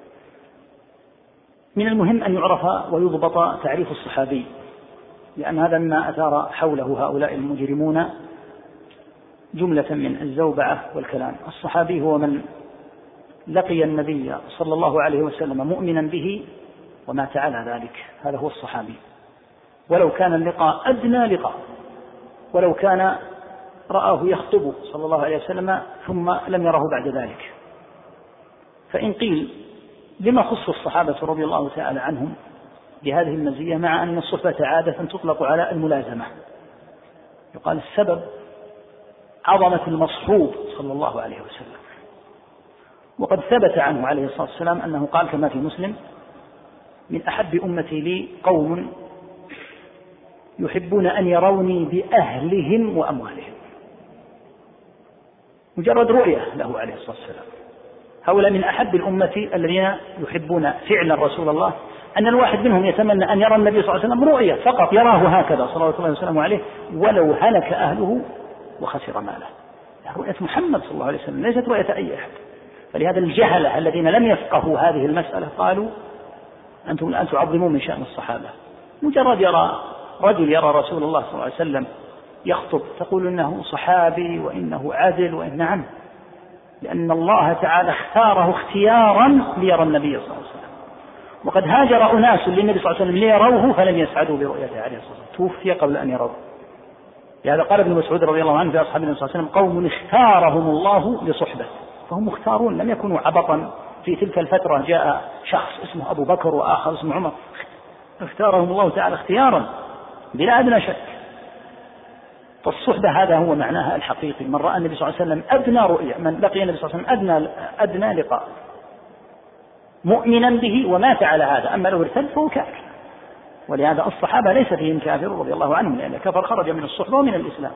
من المهم أن يعرف ويضبط تعريف الصحابي، لأن هذا ما أثار حوله هؤلاء المجرمون جملة من الزوبعة والكلام. الصحابي هو من لقي النبي صلى الله عليه وسلم مؤمنا به ومات على ذلك، هذا هو الصحابي، ولو كان اللقاء أدنى لقاء، ولو كان رآه يخطب صلى الله عليه وسلم ثم لم يره بعد ذلك. فإن قيل لما خص الصحابة رضي الله تعالى عنهم بهذه المزية مع أن الصحبة عادة تطلق على الملازمة، يقال السبب عظمة المصحوب صلى الله عليه وسلم، وقد ثبت عنه عليه الصلاة والسلام أنه قال كما في مسلم من أحب أمتي لي قوم يحبون أن يروني بأهلهم وأموالهم، مجرد رؤية له عليه الصلاة والسلام. هؤلاء من أحب الأمة الذين يحبون فعلا رسول الله، أن الواحد منهم يتمنى أن يرى النبي صلى الله عليه وسلم رؤية فقط يراه هكذا صلى الله عليه وسلم عليه ولو هلك أهله وخسر ماله. رؤية محمد صلى الله عليه وسلم ليست رؤية أي أحد. فلهذا الجهلة الذين لم يفقهوا هذه المسألة قالوا أنتم الآن تعظمون من شأن الصحابة، مجرد يرى رجل يرى رسول الله صلى الله عليه وسلم يخطب تقول إنه صحابي وإنه عدل وإن نعم، لأن الله تعالى اختاره اختيارا ليرى النبي صلى الله عليه وسلم، وقد هاجر أناس للنبي صلى الله عليه وسلم ليروه فلم يسعدوا برؤيته عليه الصلاة والسلام، توفي قبل أن يروه. لهذا قال ابن مسعود رضي الله عنه في أصحاب النبي صلى الله عليه وسلم قوم اختارهم الله لصحبه، فهم مختارون لم يكونوا عبطا. في تلك الفترة جاء شخص اسمه أبو بكر وآخر اسمه عمر، اختارهم الله تعالى اختيارا بلا أدنى شك. فالصحبة هذا هو معناها الحقيقي، من رأى النبي صلى الله عليه وسلم أدنى رؤية، من لقي النبي صلى الله عليه وسلم أدنى, أدنى لقاء مؤمنا به ومات على هذا، أما لو ارتد فهو كافر. ولهذا الصحابة ليس فيهم كافر رضي الله عنهم، لأن كفر خرج من الصحبة ومن الإسلام.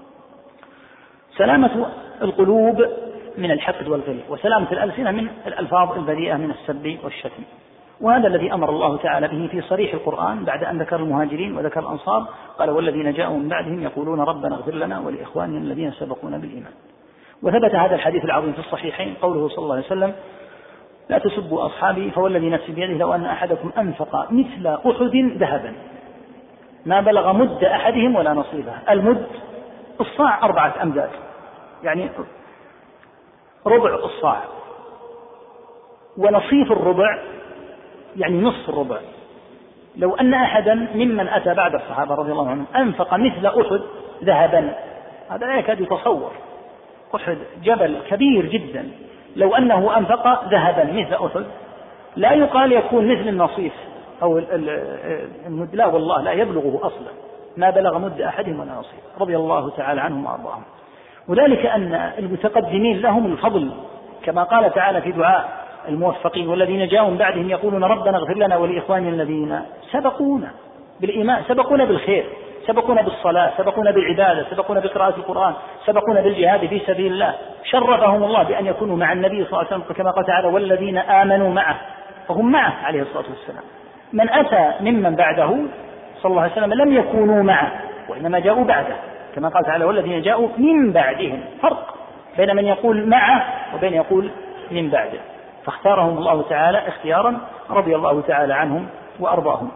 سلامة القلوب من الحقد والغل، وسلامة الألسنة من الألفاظ البذيئة من السب والشتم، وهذا الذي أمر الله تعالى به في صريح القرآن بعد أن ذكر المهاجرين وذكر الأنصار، قال والذين جاءوا من بعدهم يقولون ربنا اغفر لنا ولإخواننا الذين سبقونا بالإيمان. وثبت هذا الحديث العظيم في الصحيحين قوله صلى الله عليه وسلم لا تسبوا أصحابي فوالذي نفسي بيده لو أن أحدكم أنفق مثل أحد ذهبا ما بلغ مد أحدهم ولا نصيبه. المد الصاع أربعة أمداد، يعني ربع الصاع، ونصيف الربع يعني نصف الربع. لو أن أحدا ممن أتى بعد الصحابة رضي الله عنهم أنفق مثل أحد ذهبا، هذا لا يكاد يتصور، أحد جبل كبير جدا، لو أنه أنفق ذهبا مثل أحد لا يقال يكون مثل النصيف أو المد، لا والله لا يبلغه أصلا، ما بلغ مد أحدهم ولا نصيف رضي الله تعالى عنهم وأرضاهم. وذلك أن المتقدمين لهم الفضل، كما قال تعالى في دعاء الموفقين والذين جاءوا من بعدهم يقولون ربنا اغفر لنا ولإخواننا الذين سبقونا بالإيمان، سبقونا بالخير، سبقونا بالصلاة، سبقونا بالعبادة، سبقونا بقراءة القرآن، سبقونا بالجهاد في سبيل الله، شرفهم الله بأن يكونوا مع النبي صلى الله عليه وسلم كما قال تعالى والذين آمنوا معه، فهم معه عليه الصلاة والسلام. من أتى ممن بعده صلى الله عليه وسلم لم يكونوا معه وإنما جاءوا بعده، كما قال تعالى والذين جاءوا من بعدهم، فرق بين من يقول معه وبين يقول من بعده، فاختارهم الله تعالى اختيارا رضي الله تعالى عنهم وأرضاهم.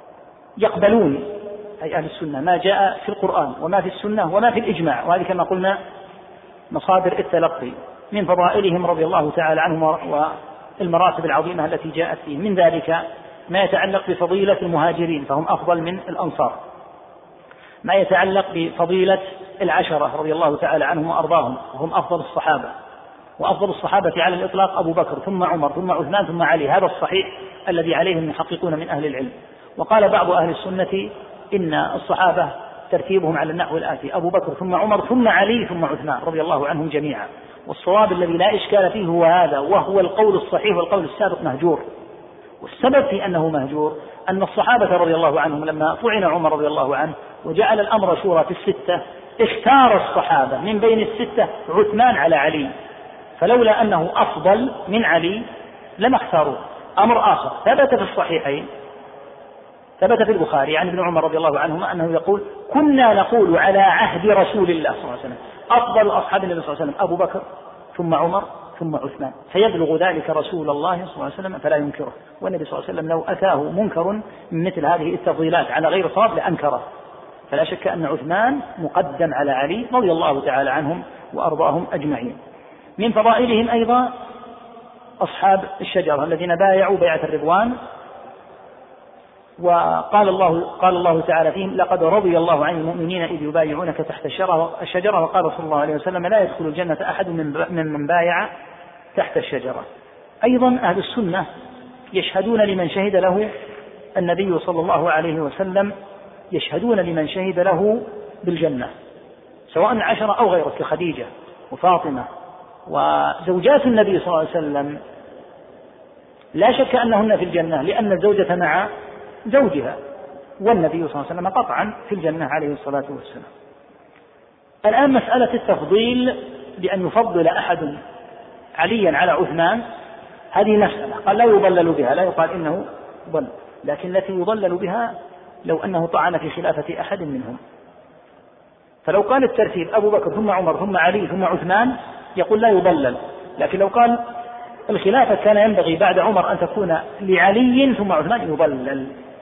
يقبلون أي أهل السنة ما جاء في القرآن وما في السنة وما في الإجماع، وهذه كما قلنا مصادر التلقي. من فضائلهم رضي الله تعالى عنهم والمراتب العظيمة التي جاءت فيه، من ذلك ما يتعلق بفضيلة المهاجرين فهم أفضل من الأنصار، ما يتعلق بفضيلة العشرة رضي الله تعالى عنهم وأرضاهم وهم أفضل الصحابة، وأفضل الصحابة على الإطلاق أبو بكر ثم عمر ثم عثمان ثم علي، هذا الصحيح الذي عليه المحققون من أهل العلم. وقال بعض أهل السنة إن الصحابة ترتيبهم على النحو الآتي: أبو بكر ثم عمر ثم علي ثم عثمان رضي الله عنهم جميعا. والصواب الذي لا إشكال فيه هو هذا، وهو القول الصحيح والقول السابق مهجور. والسبب في أنه مهجور أن الصحابة رضي الله عنهم لما طعن عمر رضي الله عنه وجعل الأمر شورى في الستة، اختار الصحابة من بين الستة عثمان على علي، فلولا أنه أفضل من علي لما اختاروه. أمر آخر ثبت في الصحيحين، ثبت في البخاري عن ابن عمر رضي الله عنهما أنه يقول: كنا نقول على عهد رسول الله صلى الله عليه وسلم أفضل أصحاب النبي صلى الله عليه وسلم أبو بكر ثم عمر ثم عثمان، فيبلغ ذلك رسول الله صلى الله عليه وسلم فلا ينكره. والنبي صلى الله عليه وسلم لو أتاه منكر من مثل هذه التفضيلات على غير صواب لأنكره، فلا شك أن عثمان مقدم على علي رضي الله تعالى عنهم وأرضاهم أجمعين. من فضائلهم أيضا أصحاب الشجرة الذين بايعوا بيعة الرضوان، وقال الله قال الله تعالى فيهم: لقد رضي الله عن المؤمنين إذ يبايعونك تحت الشجرة. وقال صلى الله عليه وسلم: لا يدخل الجنة أحد من من بايع تحت الشجرة. أيضا أهل السنة يشهدون لمن شهد له النبي صلى الله عليه وسلم، يشهدون لمن شهد له بالجنة، سواء عشرة أو غيره كخديجة وفاطمة وزوجات النبي صلى الله عليه وسلم، لا شك أنهن في الجنة لأن الزوجة مع زوجها، والنبي صلى الله عليه وسلم قطعا في الجنة عليه الصلاة والسلام. الآن مسألة التفضيل بأن يفضل أحد عليا على عثمان، هذه مسألة قال لا يضلل بها، لا يقال إنه ضل، لكن التي يضلل بها لو أنه طعن في خلافة أحد منهم. فلو قال الترتيب أبو بكر ثم عمر ثم علي ثم عثمان يقول لا يضلل، لكن لو قال الخلافة كان ينبغي بعد عمر أن تكون لعلي ثم عثمان يضلل،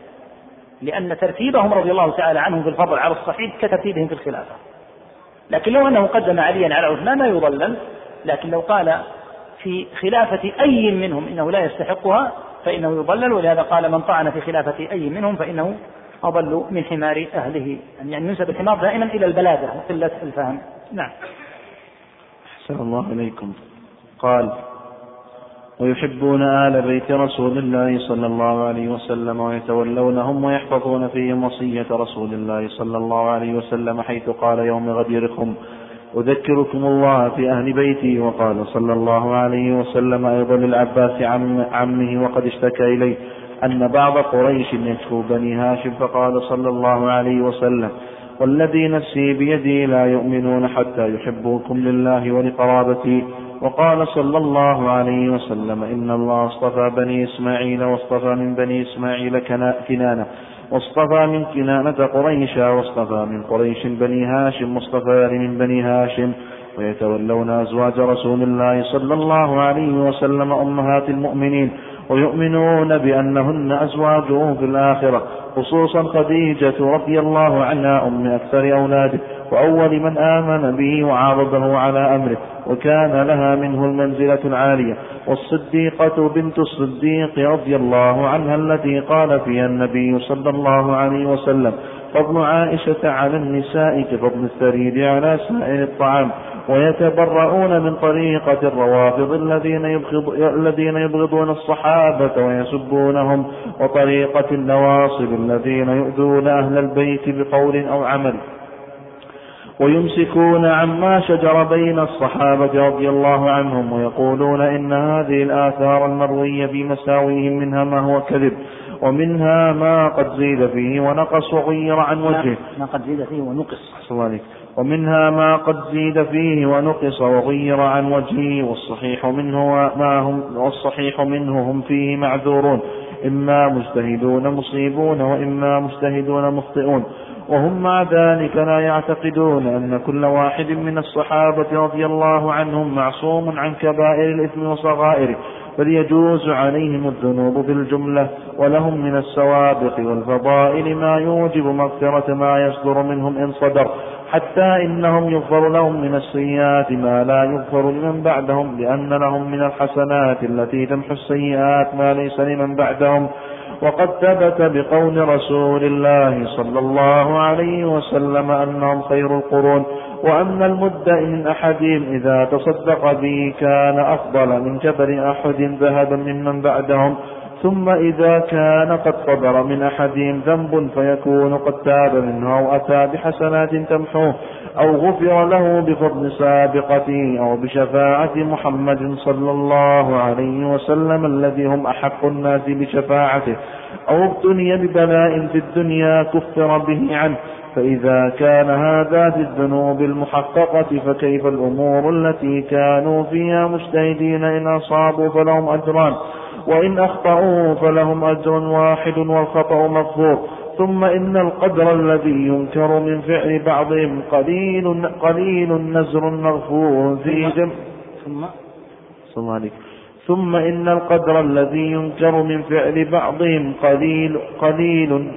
لأن ترتيبهم رضي الله تعالى عنهم في الفضل على الصحيح كترتيبهم في الخلافة. لكن لو أنه قدم عليا على عثمان لا يضلل، لكن لو قال في خلافة أي منهم إنه لا يستحقها فإنه يضلل. ولهذا قال: من طعن في خلافة أي منهم فإنه أضل من حمار أهله، يعني ينسب الحمار دائما إلى البلادة وقلة الفهم. نعم. أحسن الله إليكم. قال: ويحبون آل بيت رسول الله صلى الله عليه وسلم ويتولونهم ويحفظون فيهم وصية رسول الله صلى الله عليه وسلم، حيث قال: يوم غديركم أذكركم الله في أهل بيتي. وقال صلى الله عليه وسلم أيضا للعباس عم عمه وقد اشتكى إليه أن بعض قريش يكفو بني هاشم، فقال صلى الله عليه وسلم: والذي نفسي بيدي لا يؤمنون حتى يحبوكم لله ولقرابتي. وقال صلى الله عليه وسلم: إن الله اصطفى بني إسماعيل واصطفى من بني إسماعيل كنانة واصطفى من كنانة قريشا واصطفى من قريش بني هاشم واصطفى من بني هاشم ويتولون أزواج رسول الله صلى الله عليه وسلم أمهات المؤمنين، ويؤمنون بأنهن أزواجه في الآخرة، خصوصا خديجة رضي الله عنها أم أكثر أولاده وأول من آمن به وعارضه على أمره، وكان لها منه المنزلة العالية، والصديقة بنت الصديق رضي الله عنها التي قال فيها النبي صلى الله عليه وسلم: فضل عائشة على النساء كفضل الثريد على سائر الطعام. ويتبرؤون من طريقة الروافض الذين, يبغض الذين يبغضون الصحابة ويسبونهم، وطريقة النواصب الذين يؤذون أهل البيت بقول أو عمل، ويمسكون عما شجر بين الصحابة رضي الله عنهم، ويقولون إن هذه الآثار المروية في مساويهم منها ما هو كذب، ومنها ما قد زيد فيه ونقص وغير عن وجهه ما قد زيد فيه ونقص ومنها ما قد زيد فيه ونقص وغير عن وجهه، والصحيح منه ما هم والصحيح منه هم فيه معذورون، إما مجتهدون مصيبون وإما مجتهدون مخطئون، وهم مع ذلك لا يعتقدون أن كل واحد من الصحابة رضي الله عنهم معصوم عن كبائر الإثم وصغائره، بل يجوز عليهم الذنوب بالجملة، ولهم من السوابق والفضائل ما يوجب مغفرة ما يصدر منهم إن صدر، حتى إنهم يغفر لهم من السيئات ما لا يغفر لمن بعدهم، لأن لهم من الحسنات التي تمحو السيئات ما ليس لمن بعدهم. وقد ثبت بقول رسول الله صلى الله عليه وسلم أنهم خير القرون، وأن المد من أحدهم إذا تصدق به كان أفضل من جبل أحد ذهبا ممن بعدهم، ثم إذا كان قد صدر من أحدهم ذنب فيكون قد تاب منه أو أتى بحسنات تمحوه، أو غفر له بفضل سابقته أو بشفاعة محمد صلى الله عليه وسلم الذي هم أحق الناس بشفاعته، أو ابتلي ببلاء في الدنيا كفر به عنه. فإذا كان هذا في الذنوب المحققة فكيف الأمور التي كانوا فيها مجتهدين؟ إن أصابوا فلهم أجران، وإن أخطأوا فلهم أجر واحد والخطأ مغفور. ثم إن القدر الذي ينكر من فعل بعضهم قليل قليل نزر مغفور في جم ثم صلى عليك ثم إن القدر الذي ينكر من فعل بعضهم قليل قليل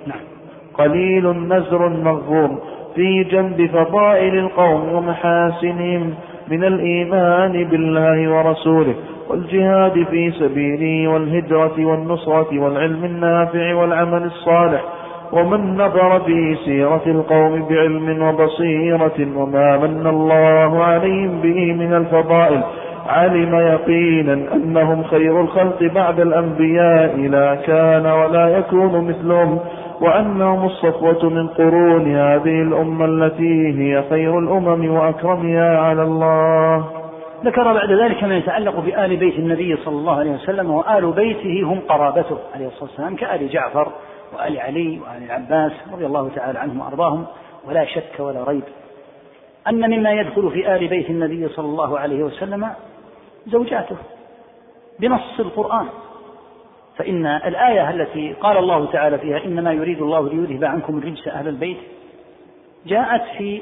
قليل نزر مغفور في جنب فضائل القوم ومحاسنهم من الإيمان بالله ورسوله والجهاد في سبيله والهجرة والنصرة والعلم النافع والعمل الصالح. ومن نظر في سيرة القوم بعلم وبصيرة وما من الله عليهم به من الفضائل علم يقينا أنهم خير الخلق بعد الأنبياء لا كان ولا يكون مثلهم، وأنهم الصفوة من قرون هذه الأمة التي هي خير الأمم وأكرمها على الله. ذكر بعد ذلك ما يتعلق بآل بيت النبي صلى الله عليه وسلم، وآل بيته هم قرابته عليه الصلاة والسلام كآل جعفر وآل علي وآل العباس رضي الله تعالى عنهم وأرضاهم. ولا شك ولا ريب أن مما يدخل في آل بيت النبي صلى الله عليه وسلم زوجاته بنص القرآن، فإن الآية التي قال الله تعالى فيها إنما يريد الله ليذهب عنكم الرجس أهل البيت جاءت في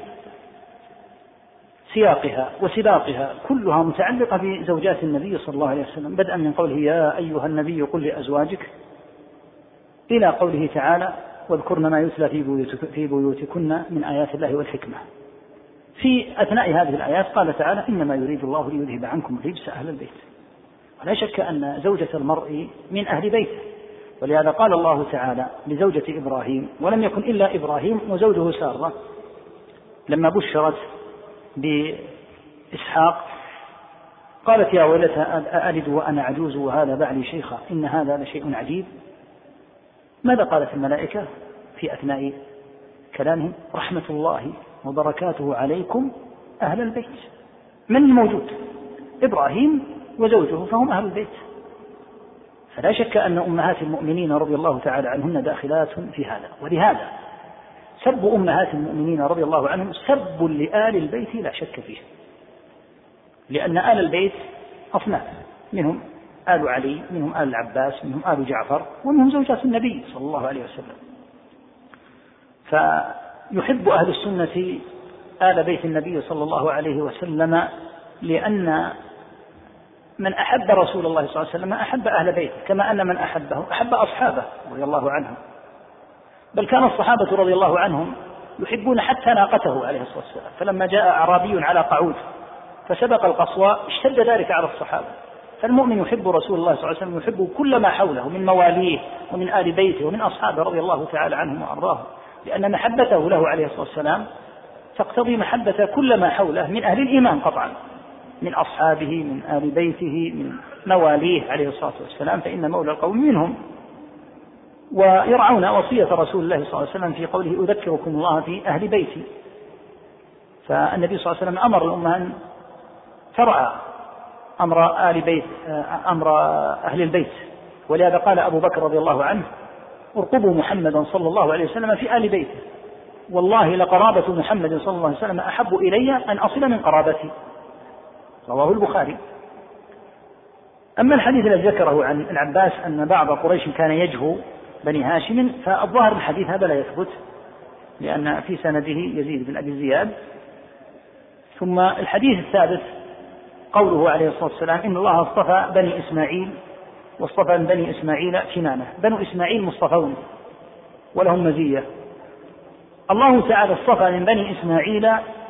سياقها وسباقها كلها متعلقة بزوجات النبي صلى الله عليه وسلم، بدءا من قوله يا أيها النبي قل لأزواجك إلى قوله تعالى واذكرن ما يتلى في بيوتكن من آيات الله والحكمة. في أثناء هذه الآيات قال تعالى إنما يريد الله ليذهب عنكم الرجس أهل البيت. ولا شك أن زوجة المرء من أهل بيته، ولهذا قال الله تعالى لزوجة إبراهيم ولم يكن إلا إبراهيم وزوجه سارة لما بشرت بإسحاق قالت يا ويلتى ألد وأنا عجوز وهذا بعلي شيخا إن هذا لشيء عجيب. ماذا قالت الملائكة في أثناء كلامهم؟ رحمة الله وبركاته عليكم أهل البيت. من الموجود؟ إبراهيم وزوجه فهم أهل البيت. فلا شك أن أمهات المؤمنين رضي الله تعالى عنهن داخلات في هذا. ولهذا سب أمهات المؤمنين رضي الله عنهم سب لآل البيت لا شك فيه، لأن آل البيت أصناف، منهم آل علي، منهم آل العباس، منهم آل جعفر، ومنهم زوجات النبي صلى الله عليه وسلم. فيحب أهل السنة آل بيت النبي صلى الله عليه وسلم، لأن من أحب رسول الله صلى الله عليه وسلم أحب أهل بيته، كما أن من أحبه أحب أصحابه رضي الله عنهم. بل كان الصحابة رضي الله عنهم يحبون حتى ناقته عليه الصلاة والسلام، فلما جاء أعرابي على قعود فسبق القصوى اشتد ذلك على الصحابة. فالمؤمن يحب رسول الله صلى الله عليه وسلم، يحب كل ما حوله من مواليه ومن آل بيته ومن أصحابه رضي الله تعالى عنهم وأرضاهم، لأن محبته له عليه الصلاة والسلام تقتضي محبة كل ما حوله من أهل الإيمان قطعا، من أصحابه، من آل بيته، من مواليه عليه الصلاة والسلام، فإن مولى القوم منهم. ويرعون وصية رسول الله صلى الله عليه وسلم في قوله أذكركم الله في أهل بيتي. فالنبي صلى الله عليه وسلم أمر الأمة أن ترعى أمر آل بيت، أمر أهل البيت، ولهذا قال أبو بكر رضي الله عنه ارقبوا محمدا صلى الله عليه وسلم في آل بيته، والله لقرابة محمد صلى الله عليه وسلم أحب إلي أن أصل من قرابتي، رواه البخاري. أما الحديث الذي ذكره عن العباس أن بعض قريش كان يجهو بني هاشم، فالظاهر الحديث هذا لا يثبت، لأن في سنده يزيد بن أبي زياد. ثم الحديث الثالث قوله عليه الصلاة والسلام إن الله اصطفى بني إسماعيل واصطفى من بني إسماعيل كنانة. بنو إسماعيل مصطفون ولهم مزية. الله تعالى اصطفى من بني إسماعيل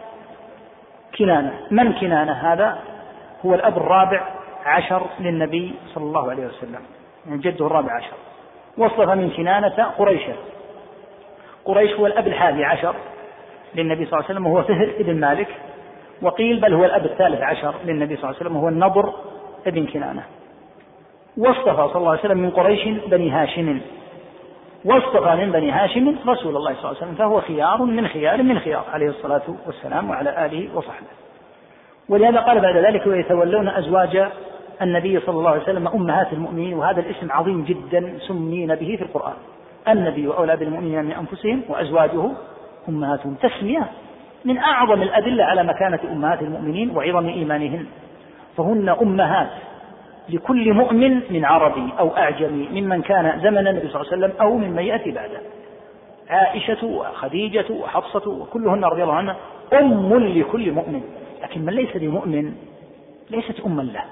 كنانة. من كنانة؟ هذا هو الأب الرابع عشر للنبي صلى الله عليه وسلم، يعني جده الرابع عشر. واصطفى من كنانة قريشا. قريش هو الأب الحادي عشر للنبي صلى الله عليه وسلم وهو فهر ابن مالك، وقيل بل هو الأب الثالث عشر للنبي صلى الله عليه وسلم وهو النضر ابن كنانة. واصطفى صلى الله عليه وسلم من قريش بني هاشم، واصطفى من بني هاشم رسول الله صلى الله عليه وسلم، فهو خيار من خيار من خيار عليه الصلاة والسلام وعلى آله وصحبه. ولهذا قال بعد ذلك ويتولون أزواج النبي صلى الله عليه وسلم أمهات المؤمنين، وهذا الاسم عظيم جدا سمين به في القرآن. النبي وأولى بالمؤمنين من أنفسهم وأزواجه أمهاتهم، تسمية من أعظم الأدلة على مكانة أمهات المؤمنين وعظم إيمانهن، فهن أمهات لكل مؤمن من عربي أو أعجمي ممن كان زمن النبي صلى الله عليه وسلم أو ممن يأتي بعده. عائشة وخديجة وحفصة وكلهن رضي الله عنها أم لكل مؤمن، لكن من ليس بمؤمن ليست أما له.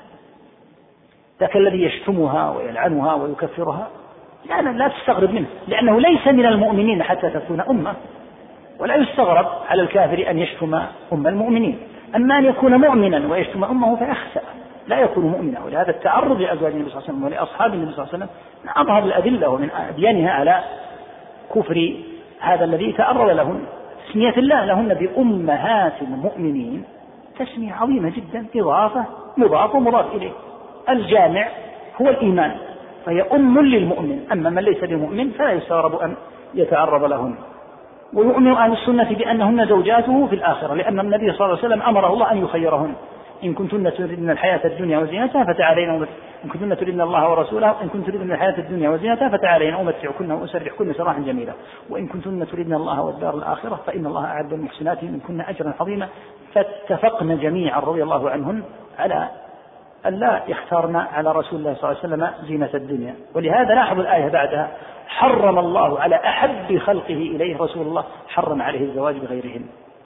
ذاك الذي يشتمها ويلعنها ويكفرها لا, لا تستغرب منه، لأنه ليس من المؤمنين حتى تكون أمة، ولا يستغرب على الكافر أن يشتم أم المؤمنين. أما أن يكون مؤمنا ويشتم أمه فيخسأ، لا يكون مؤمنا. ولهذا التعرض لأزواج النبي صلى الله عليه وسلم ولأصحاب النبي صلى الله عليه وسلم من أظهر الأدلة ومن أبيانها على كفر هذا الذي تعرض لهن. تسمية الله لهن بأمهات المؤمنين تسمية عظيمة جدا، إضافة مضاف ومضاف إليه. الجامع هو الإيمان، فهي أم للمؤمن. أما من ليس بمؤمن فلا يستغرب أن يتعرض لهن. ويؤمن أهل السنة بأنهن زوجاته في الآخرة، لأن النبي صلى الله عليه وسلم أمره الله أن يخيرهن إن كنتن تريدن الحياة الدنيا وزينتها فتعالين، إن كنتن تريدن الله ورسوله إن كنتن تريدن الحياة الدنيا وزينتها فتعالين أمتعكن وأسرحكن سراحا جميلا، وإن كنتن تريدن الله والدار الآخرة فإن الله أعد المحسنات منكن أجرا عظيما. فاتفقن جميعا رضي الله عنهن على أن لا يختارن على رسول الله صلى الله عليه وسلم زينة الدنيا. ولهذا لاحظ الآية بعدها حرم الله على أحب خلقه إليه رسول الله، حرم عليه الزواج بغيرهن.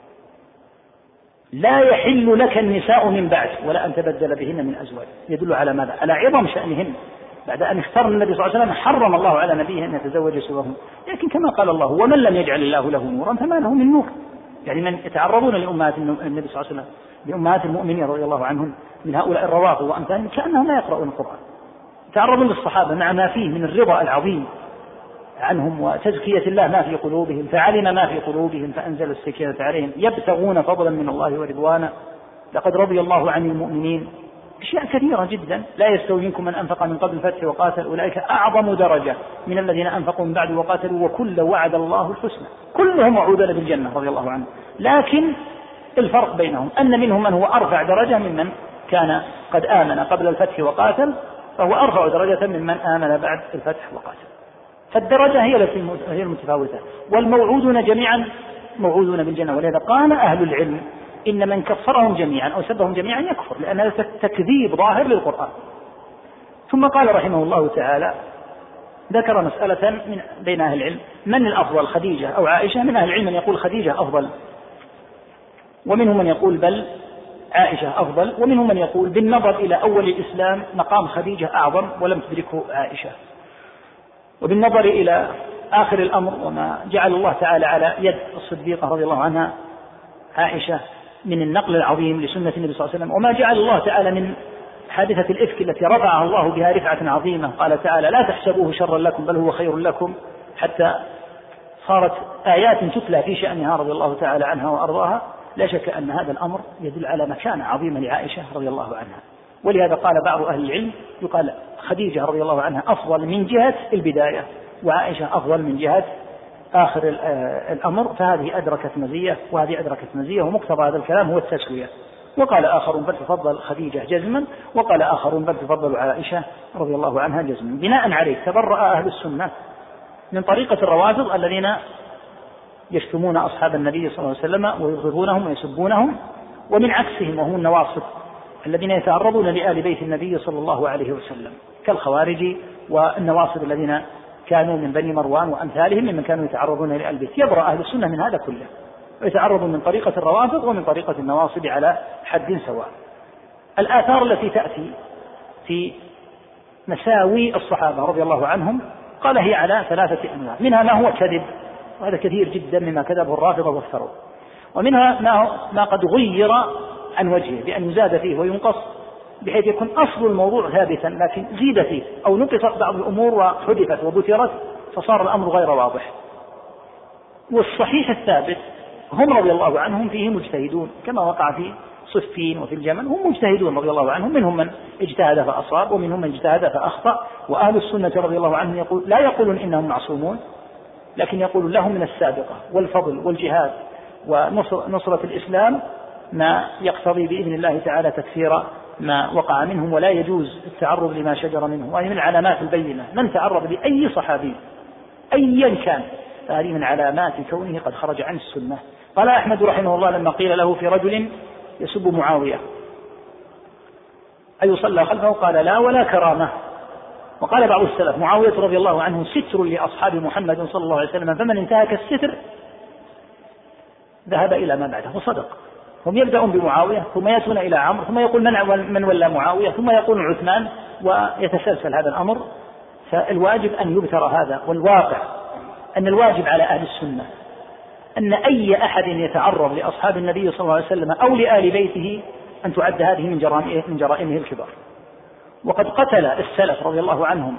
لا يحل لك النساء من بعد ولا أن تبدل بهن من أزواج. يدل على ماذا؟ على عظم شأنهن. بعد أن اختار النبي صلى الله عليه وسلم حرم الله على نبيه أن يتزوج سواهم. لكن كما قال الله ومن لم يجعل الله له نورا فما له من نور. يعني من يتعرضون لأمهات النبي صلى الله عليه وسلم لأمهات المؤمنين رضي الله عنهم من هؤلاء الروافض وأمثالهم كأنهم لا يقرؤون القرآن. تعرضوا للصحابة مع ما فيه من الرضا العظيم عنهم وتزكية الله ما في قلوبهم، فعلم ما في قلوبهم فأنزل السكينة عليهم يبتغون فضلا من الله ورضوانا لقد رضي الله عن المؤمنين. أشياء كثيرة جدا. لا يستوي منكم من أنفق من قبل الفتح وقاتل أولئك أعظم درجة من الذين أنفقوا من بعد وقاتلوا وكل وعد الله الحسنى. كلهم وعودون بالجنة رضي الله عنهم، لكن الفرق بينهم أن منهم من هو أرفع درجة ممن كان قد آمن قبل الفتح وقاتل، فهو أرفع درجة ممن آمن بعد الفتح وقاتل. فالدرجة هي التي هي المتفاوتة، والموعودون جميعا موعودون بالجنة. ولهذا قال أهل العلم إن من كفرهم جميعا أو سبهم جميعا يكفر، لأن هذا تكذيب ظاهر للقرآن. ثم قال رحمه الله تعالى ذكر مسألة من بين أهل العلم من الأفضل خديجة أو عائشة. من أهل العلم من يقول خديجة أفضل، ومنهم من يقول بل عائشة أفضل، ومنهم من يقول بالنظر إلى أول الإسلام مقام خديجة أعظم ولم تدركه عائشة، وبالنظر إلى آخر الأمر وما جعل الله تعالى على يد الصديقة رضي الله عنها عائشة من النقل العظيم لسنة النبي صلى الله عليه وسلم، وما جعل الله تعالى من حادثة الإفك التي رفعها الله بها رفعة عظيمة، قال تعالى لا تحسبوه شرا لكم بل هو خير لكم، حتى صارت آيات تتلى في شأنها رضي الله تعالى عنها وأرضاها. لا شك أن هذا الأمر يدل على مكانة عظيمة لعائشة رضي الله عنها، ولهذا قال بعض أهل العلم يقال خديجة رضي الله عنها أفضل من جهة البداية، وعائشة أفضل من جهة آخر الأمر، فهذه أدركت مزية وهذه أدركت مزية، ومقتضى هذا الكلام هو التسوية. وقال آخرون بل تفضل خديجة جزما، وقال آخرون بل تفضل عائشة رضي الله عنها جزما. بناء عليه تبرأ أهل السنة من طريقة الروافض الذين يشتمون أصحاب النبي صلى الله عليه وسلم ويبغضونهم ويسبونهم، ومن عكسهم وهم النواصب الذين يتعرضون لآل بيت النبي صلى الله عليه وسلم كالخوارج والنواصب الذين كانوا من بني مروان وأمثالهم ممن كانوا يتعرضون لآل بيت. يبرأ أهل السنة من هذا كله، ويتعرضون من طريقة الروافض ومن طريقة النواصب على حد سواء. الآثار التي تأتي في مساوي الصحابة رضي الله عنهم قال هي على ثلاثة أنواع، منها ما هو كذب، وهذا كثير جدا مما كذبه الرافضة وافتروا، ومنها ما, ما قد غير عن وجهه بأن يزاد فيه وينقص بحيث يكون أصل الموضوع ثابتا لكن زيد فيه أو نقصت بعض الأمور وحدثت وبترت فصار الأمر غير واضح. والصحيح الثابت هم رضي الله عنهم فيه مجتهدون كما وقع في صفين وفي الجمل، هم مجتهدون رضي الله عنهم، منهم من اجتهد فأصاب ومنهم من اجتهد فأخطأ. وأهل السنة رضي الله عنهم يقول لا يقولون إنهم معصومون، لكن يقول لهم من السابقة والفضل والجهاد ونصرة الإسلام ما يقتضي بإذن الله تعالى تكفير ما وقع منهم، ولا يجوز التعرض لما شجر منهم. وهي من علامات البينة من تعرض لأي صحابي أيا كان فهذه من علامات كونه قد خرج عن السنة. قال أحمد رحمه الله لما قيل له في رجل يسب معاوية أي صلى خلفه قال لا ولا كرامة. وقال بعض السلف معاوية رضي الله عنه ستر لأصحاب محمد صلى الله عليه وسلم، فمن انتهك الستر ذهب إلى ما بعده وصدق. هم يبدأون بمعاوية ثم يأتون إلى عمرو ثم يقول من, من ولا معاوية ثم يقول عثمان، ويتسلسل هذا الأمر. فالواجب أن يبتر هذا، والواقع أن الواجب على أهل السنة أن أي أحد يتعرض لأصحاب النبي صلى الله عليه وسلم أو لآل بيته أن تعد هذه من جرائمه, من جرائمه الكبار. وقد قتل السلف رضي الله عنهم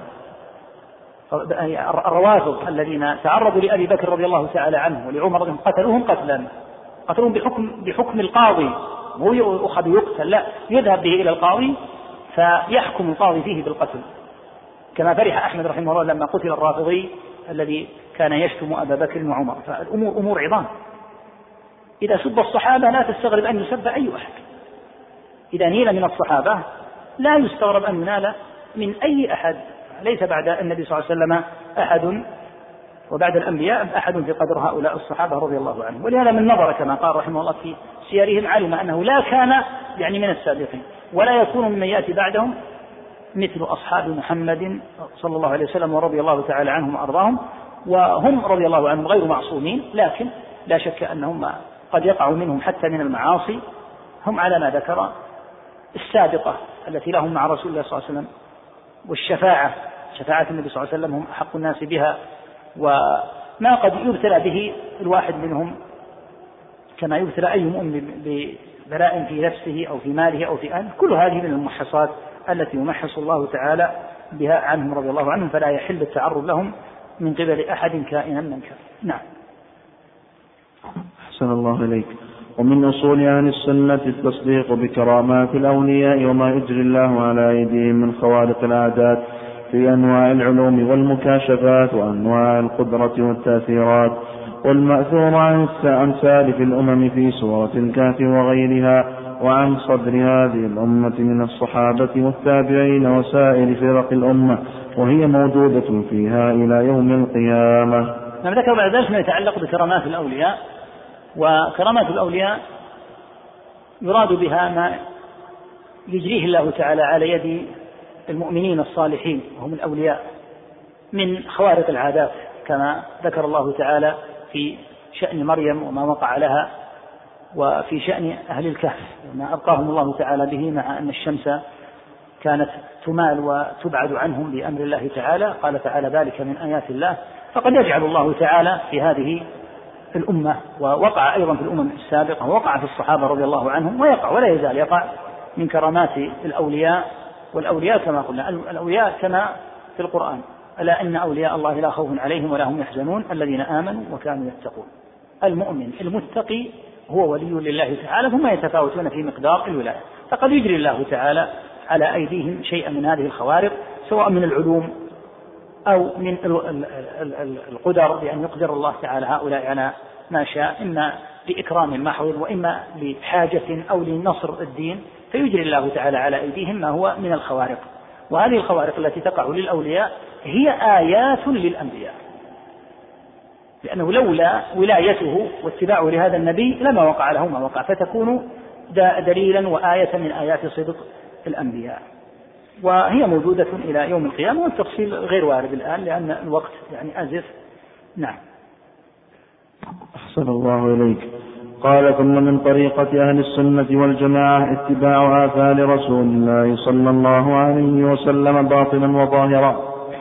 الروافض الذين تعرضوا لأبي بكر رضي الله تعالى عنه ولعمر رضي الله قتلوهم قتلا قتلوهم بحكم, بحكم القاضي، وهو يؤخذ يقتل، لا يذهب به إلى القاضي فيحكم القاضي فيه بالقتل، كما فرح أحمد رحمه الله لما قتل الرافضي الذي كان يشتم أبا بكر وعمر. فالأمور أمور عظام. إذا سب الصحابة لا تستغرب أن يسب أي أحد، إذا نيل من الصحابة لا يستغرب أن ينال من أي أحد، ليس بعد النبي صلى الله عليه وسلم أحد وبعد الأنبياء أحد في قدر هؤلاء الصحابة رضي الله عنهم. ولهذا من نظر كما قال رحمه الله في سيرهم علم أنه لا كان يعني من السابقين ولا يكون ممن يأتي بعدهم مثل أصحاب محمد صلى الله عليه وسلم ورضي الله تعالى عنهم وأرضاهم. وهم رضي الله عنهم غير معصومين، لكن لا شك أنهم قد يقع منهم حتى من المعاصي. هم على ما ذكر السابقة التي لهم مع رسول الله صلى الله عليه وسلم، والشفاعة شفاعة النبي صلى الله عليه وسلم هم أحق الناس بها، وما قد يبتلى به الواحد منهم كما يبتلى أي مؤمن ببلاء في نفسه أو في ماله أو في أهله. كل هذه من الممحصات التي يمحص الله تعالى بها عنهم رضي الله عنهم، فلا يحل التعرض لهم من قبل أحد كائنا من كان. نعم. أحسن الله إليك. ومن أصول أهل السنة التصديق بكرامات الأولياء وما يجري الله على أيديهم من خوارق العادات في أنواع العلوم والمكاشفات وأنواع القدرة والتأثيرات، والمأثور عن سالف الأمم في سورة الكهف وغيرها، وعن صدر هذه الأمة من الصحابة والتابعين وسائر فرق الأمة، وهي موجودة فيها إلى يوم القيامة. نعم. ذكر بعد ذلك ما يتعلق بكرامات الأولياء. وكرامات الأولياء يراد بها ما يجريه الله تعالى على يد المؤمنين الصالحين وهم الأولياء من خوارق العادات، كما ذكر الله تعالى في شأن مريم وما وقع لها وفي شأن أهل الكهف ما أبقاهم الله تعالى به، مع أن الشمس كانت تمال وتبعد عنهم بأمر الله تعالى. قال تعالى ذلك من آيات الله. فقد يجعل الله تعالى في هذه الأمة، ووقع أيضا في الأمم السابقة، ووقع في الصحابة رضي الله عنهم، ويقع ولا يزال يقع من كرامات الأولياء. والأولياء كما قلنا الأولياء كما في القرآن: ألا إن أولياء الله لا خوف عليهم ولا هم يحزنون الذين آمنوا وكانوا يتقون. المؤمن المتقي هو ولي لله تعالى، ثم يتفاوتون في مقدار الولاية. فقد يجري الله تعالى على أيديهم شيئا من هذه الخوارق، سواء من العلوم أو من القدر، بأن يقدر الله تعالى هؤلاء على ما شاء، إما لإكرام محض وإما لحاجة أو لنصر الدين، فيجري الله تعالى على أيديهم ما هو من الخوارق. وهذه الخوارق التي تقع للأولياء هي آيات للأنبياء، لأنه لولا ولايته واتباعه لهذا النبي لما وقع له ما وقع، فتكون دليلا وآية من آيات صدق الأنبياء. وهي موجودة إلى يوم القيامة، والتفصيل غير وارد الآن لأن الوقت يعني أزف. نعم. أحسن الله إليك. قال: ثم من طريقة أهل السنة والجماعة اتباع آثار رسول الله صلى الله عليه وسلم باطنا وظاهرا،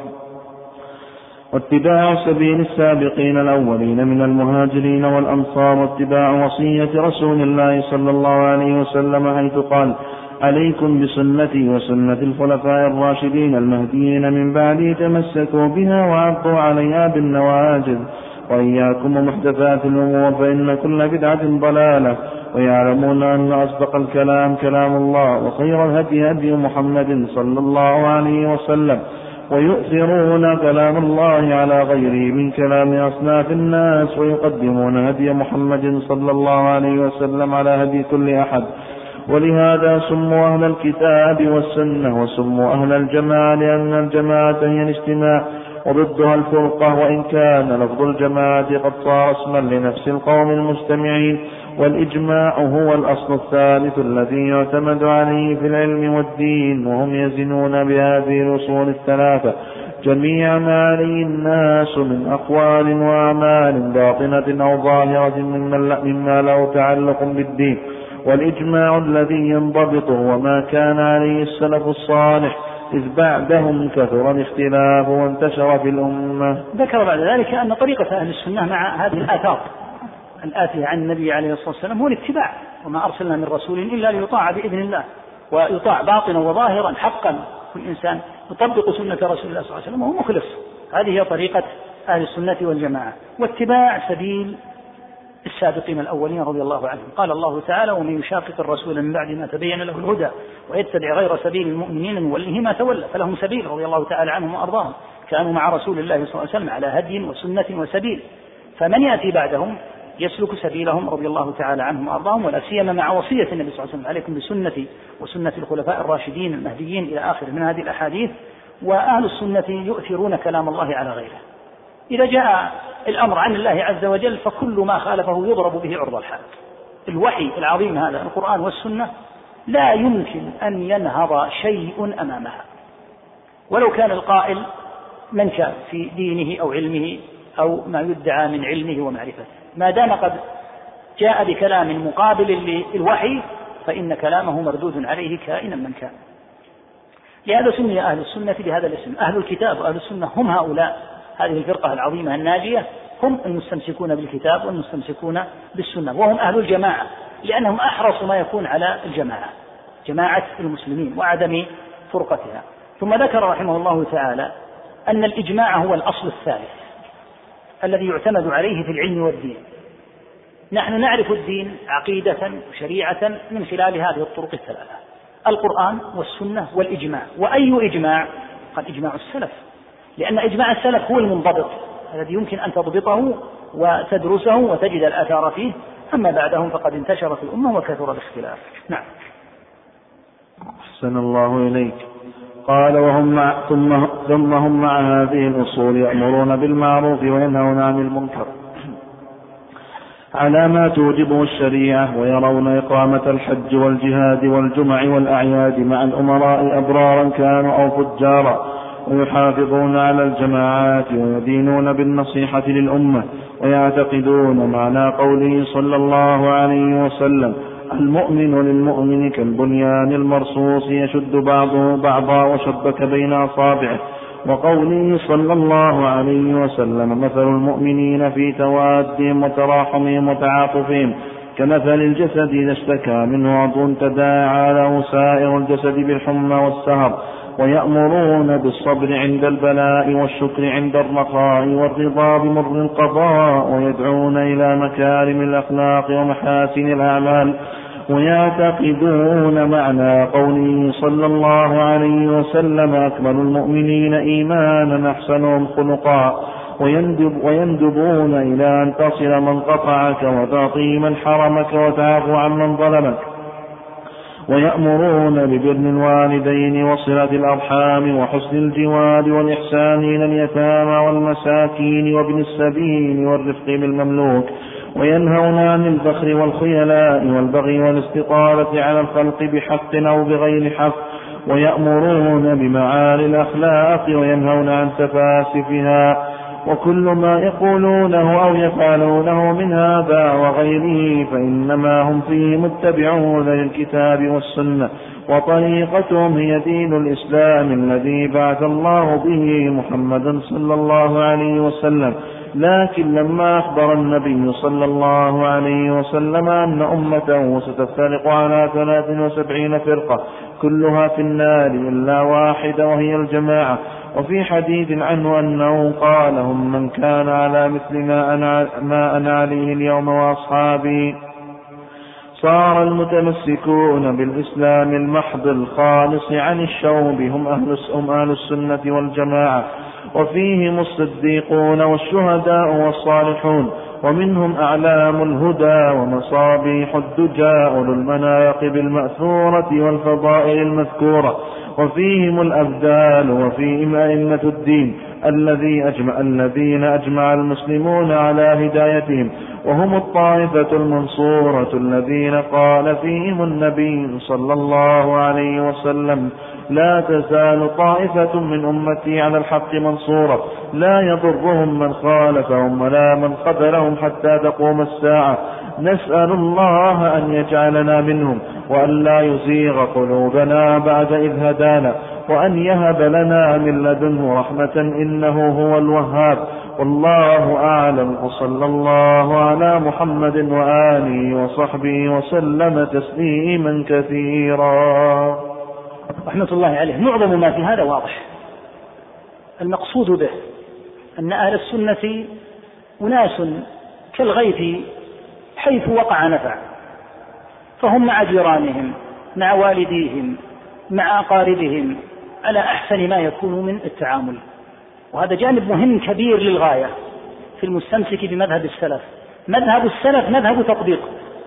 واتباع سبيل السابقين الأولين من المهاجرين والأنصار، واتباع وصية رسول الله صلى الله عليه وسلم حيث قال: عليكم بسنتي وسنة الخلفاء الراشدين المهديين من بعدي، تمسكوا بها وعضوا عليها بالنواجذ، وإياكم ومحدثات الأمور فإن كل بدعة ضلالة، ويعلمون أن أصدق الكلام كلام الله، وخير الهدي هدي محمد صلى الله عليه وسلم، ويؤثرون كلام الله على غيره من كلام أصناف الناس، ويقدمون هدي محمد صلى الله عليه وسلم على هدي كل أحد. ولهذا سموا أهل الكتاب والسنة، وسموا أهل الجماعة، لأن الجماعة هي الاجتماع، وضدها الفرقة، وإن كان لفظ الجماعة قد صار اسما لنفس القوم المجتمعين. والإجماع هو الأصل الثالث الذي يعتمد عليه في العلم والدين، وهم يزنون بهذه الأصول الثلاثة جميع ما عليه الناس من أقوال وأعمال باطنة أو ظاهرة مما له تعلق بالدين. والإجماع الذي ينضبط هو ما كان عليه السلف الصالح، إذ بعدهم كثر الاختلاف وانتشر في الأمة. ذكر بعد ذلك أن طريقة أهل السنة مع هذه الآثار الآتية عن النبي عليه الصلاة والسلام هو الاتباع، وما أرسلنا من رسول إلا ليطاع بإذن الله، ويطاع باطنا وظاهرا حقا. كل إنسان يطبق سنة رسول الله صلى الله عليه وسلم وهو مخلص. هذه هي طريقة أهل السنة والجماعة. واتباع سبيل السابقين الأولين رضي الله عنهم. قال الله تعالى: ومن يشاقق الرسول من بعد ما تبين له الهدى ويتبع غير سبيل المؤمنين نوله ما تولى. فلهم سبيل رضي الله تعالى عنهم وأرضاهم، كانوا مع رسول الله صلى الله عليه وسلم على هدي وسنة وسبيل، فمن يأتي بعدهم يسلك سبيلهم رضي الله تعالى عنهم وأرضاهم، ولا سيما مع وصية النبي صلى الله عليه وسلم: عليكم بسنتي وسنة الخلفاء الراشدين المهديين إلى آخر من هذه الأحاديث. وأهل السنة يؤثرون كلام الله على غيره. إذا جاء الأمر عن الله عز وجل فكل ما خالفه يضرب به عرض الحال. الوحي العظيم هذا القرآن والسنة لا يمكن أن ينهض شيء أمامها، ولو كان القائل من كان في دينه أو علمه أو ما يدعى من علمه ومعرفته، ما دام قد جاء بكلام مقابل للوحي فإن كلامه مردود عليه كائنا من كان. لهذا سمي أهل السنة بهذا الاسم. أهل الكتاب وأهل السنة هم هؤلاء، هذه الفرقة العظيمة الناجية، هم المستمسكون بالكتاب والمستمسكون بالسنة، وهم أهل الجماعة، لأنهم أحرص ما يكون على الجماعة، جماعة المسلمين وعدم فرقتها. ثم ذكر رحمه الله تعالى أن الإجماع هو الأصل الثالث الذي يعتمد عليه في العلم والدين. نحن نعرف الدين عقيدة وشريعة من خلال هذه الطرق الثلاثة: القرآن والسنة والإجماع. وأي إجماع؟ قال إجماع السلف، لأن إجماع السلف هو المنضبط الذي يمكن أن تضبطه وتدرسه وتجد الآثار فيه. أما بعدهم فقد انتشر في الأمة وكثر الاختلاف. نعم. أحسن الله إليك. قال: وهم مع ثم, ثم هم مع هذه الأصول يأمرون بالمعروف وينهون عن المنكر على ما توجبه الشريعة، ويرون إقامة الحج والجهاد والجمع والأعياد مع الأمراء أبرارا كانوا أو فجارا، ويحافظون على الجماعات ويدينون بالنصيحة للأمة، ويعتقدون معنى قوله صلى الله عليه وسلم: المؤمن للمؤمن كالبنيان المرصوص يشد بعضه بعضا وشبك بين أصابعه، وقوله صلى الله عليه وسلم: مثل المؤمنين في توادهم وتراحمهم وتعاطفهم كمثل الجسد إذا اشتكى منه عضو تداعى له سائر الجسد بالحمى والسهر. ويأمرون بالصبر عند البلاء والشكر عند الرخاء والرضا بمر القضاء، ويدعون إلى مكارم الأخلاق ومحاسن الأعمال. ويعتقدون معنى قوله صلى الله عليه وسلم: أكمل المؤمنين إيمانا أحسنهم خلقا، ويندب ويندبون إلى أن تصل من قطعك وتعطي من حرمك وتعفو عن من ظلمك. ويأمرون ببر الوالدين وصلة الأرحام وحسن الجوار والإحسان إلى اليتامى والمساكين وابن السبيل والرفق بالمملوك. وينهون عن البخل والخيلاء والبغي والاستطالة على الخلق بحق أو بغير حق. ويأمرون بمعالي الأخلاق وينهون عن سفاسفها. وكل ما يقولونه أو يفعلونه من هذا وغيره فإنما هم فيه متبعون للكتاب والسنة، وطريقتهم هي دين الإسلام الذي بعث الله به محمدا صلى الله عليه وسلم. لكن لما أخبر النبي صلى الله عليه وسلم أن أمته ستفترق على ثلاث وسبعين فرقة كلها في النار إلا واحدة وهي الجماعة، وفي حديث عنه أنه قال: هم من كان على مثل ما أنا, ما أنا عليه اليوم وأصحابي. صار المتمسكون بالإسلام المحض الخالص عن الشوب هم أهل, هم أهل السنة والجماعة، وفيهم الصديقون والشهداء والصالحون، ومنهم أعلام الهدى ومصابيح الدجى أولو المناقب المأثورة والفضائل المذكورة، وفيهم الأبدال، وفيهم أئمة الدين الذي أجمع الذين أجمع المسلمون على هدايتهم، وهم الطائفة المنصورة الذين قال فيهم النبي صلى الله عليه وسلم: لا تزال طائفة من أمتي على الحق منصورة لا يضرهم من خالفهم ولا من خذلهم حتى تقوم الساعة. نسأل الله أن يجعلنا منهم، وأن لا يزيغ قلوبنا بعد إذ هدانا، وأن يهب لنا من لدنه رحمة إنه هو الوهاب. والله أعلم، وصلى الله على محمد وآله وصحبه وسلم تسليما كثيرا. رحمة الله عليه. معظم ما في هذا واضح. المقصود به أن أهل السنة أناس كالغيث حيث وقع نفع، فهم مع جيرانهم، مع والديهم، مع أقاربهم على أحسن ما يكون من التعامل. وهذا جانب مهم كبير للغاية في المستمسك بمذهب السلف. مذهب السلف مذهب تطبيق،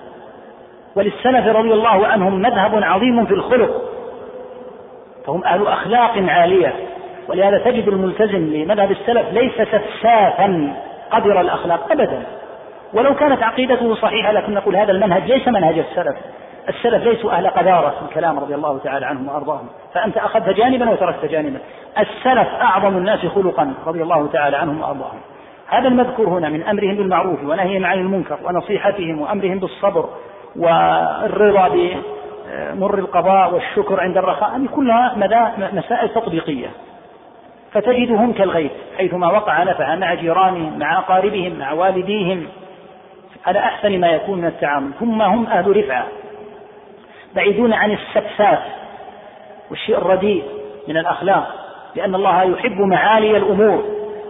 وللسلف رضي الله عنهم مذهب عظيم في الخلق، فهم أهل أخلاق عالية. ولهذا تجد الملتزم لمذهب السلف ليس سفسافا قدر الأخلاق أبدا، ولو كانت عقيدته صحيحة، لكن نقول هذا المنهج ليس منهج السلف. السلف ليسوا أهل قذارة في الكلام رضي الله تعالى عنهم وأرضاهم، فأنت أخذت جانبا وتركت جانبا. السلف أعظم الناس خلقا رضي الله تعالى عنهم وأرضاهم. هذا المذكور هنا من أمرهم بالمعروف ونهيهم عن المنكر ونصيحتهم وأمرهم بالصبر والرضا بمر القضاء والشكر عند الرخاء، هذه كلها مسائل تطبيقية. فتجدهم كالغيث حيثما وقع نفع، مع جيرانهم، مع أقاربهم، مع والديهم، على أحسن ما يكون من التعامل. ثم هم أهل رفعة، بعيدون عن السفساف والشيء الرديء من الأخلاق، لأن الله يحب معالي الأمور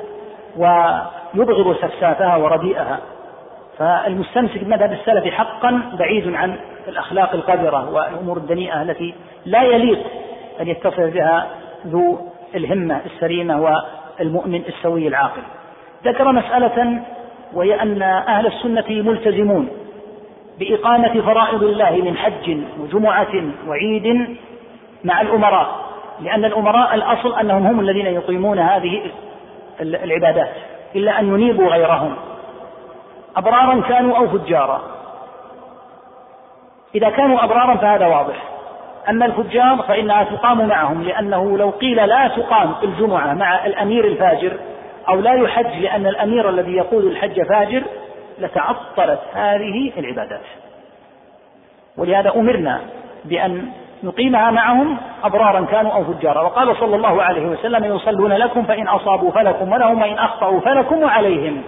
ويبغض سفسافها ورديئها. فالمستمسك بمذهب السلف حقا بعيد عن الأخلاق القذرة والأمور الدنيئة التي لا يليق أن يتصف بها ذو الهمة السليمة والمؤمن السوي العاقل. ذكر مسألة، وهي أن أهل السنة ملتزمون بإقامة فرائض الله من حج وجمعة وعيد مع الأمراء، لأن الأمراء الأصل أنهم هم الذين يقيمون هذه العبادات، إلا أن ينيبوا غيرهم أبرارا كانوا أو فجارا. إذا كانوا أبرارا فهذا واضح. أما الفجار فإنها تقام معهم، لأنه لو قيل لا تقام الجمعة مع الأمير الفاجر أو لا يحج لأن الأمير الذي يقود الحج فاجر لتعطلت هذه العبادات. ولهذا أمرنا بأن نقيمها معهم أبرارا كانوا أو فجارا. وقال صلى الله عليه وسلم يصلون لكم فإن أصابوا فلكم ولهم وإن أخطأوا فلكم وعليهم.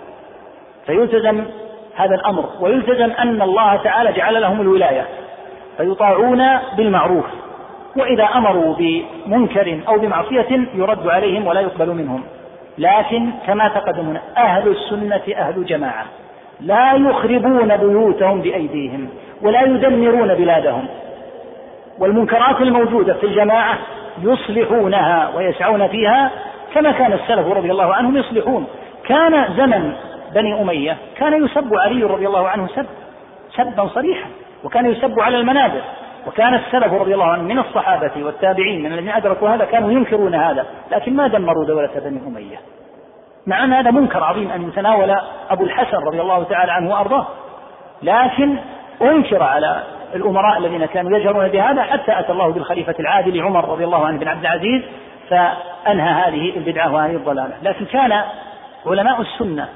فيلتزم هذا الأمر، ويلتزم أن الله تعالى جعل لهم الولاية فيطاعون بالمعروف، وإذا أمروا بمنكر أو بمعصية يرد عليهم ولا يقبل منهم. لكن كما تقدمنا أهل السنة أهل جماعة لا يخربون بيوتهم بأيديهم ولا يدمرون بلادهم، والمنكرات الموجودة في الجماعة يصلحونها ويسعون فيها كما كان السلف رضي الله عنهم يصلحون. كان زمن بني أمية كان يسب علي رضي الله عنه سب سبا صريحا، وكان يسب على المنابر، وكان السلف رضي الله عنهم من الصحابة والتابعين من الذين أدركوا هذا كانوا ينكرون هذا، لكن ما دمروا دولة بني أمية. مع أن هذا منكر عظيم أن يتناول أبو الحسن رضي الله تعالى عنه وأرضاه، لكن أنكر على الأمراء الذين كانوا يجهرون بهذا حتى أتى الله بالخليفة العادل عمر رضي الله عنه بن عبد العزيز فأنهى هذه البدعة وهذه الضلالة. لكن كان علماء السنة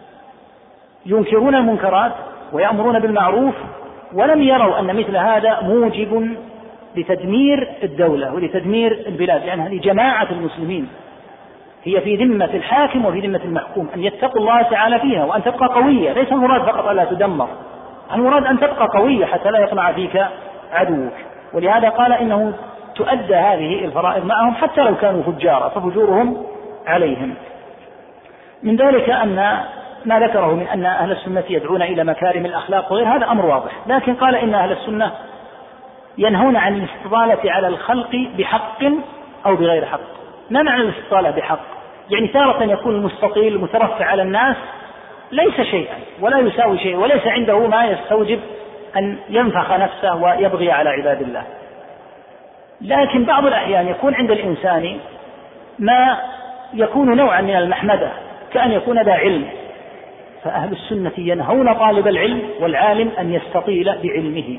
ينكرون المنكرات ويأمرون بالمعروف، ولم يروا أن مثل هذا موجب لتدمير الدولة ولتدمير البلاد، لأن هذه جماعة المسلمين هي في ذمة الحاكم وفي ذمة المحكوم، أن يتقوا الله تعالى فيها وأن تبقى قوية. ليس المراد فقط ألا تدمر، المراد أن تبقى قوية حتى لا يطمع فيك عدوك. ولهذا قال إنه تؤدى هذه الفرائض معهم حتى لو كانوا فجارا ففجورهم عليهم. من ذلك أن ما ذكره من أن أهل السنة يدعون إلى مكارم الأخلاق وغير هذا أمر واضح، لكن قال إن أهل السنة ينهون عن الاستطالة على الخلق بحق أو بغير حق. ما معنى الاستطالة بحق؟ يعني تارة يكون المستطيل المترفع على الناس ليس شيئا ولا يساوي شيء وليس عنده ما يستوجب أن ينفخ نفسه ويبغي على عباد الله، لكن بعض الأحيان يكون عند الإنسان ما يكون نوعا من المحمدة كأن يكون ذا علم، فأهل السنة ينهون طالب العلم والعالم أن يستطيل بعلمه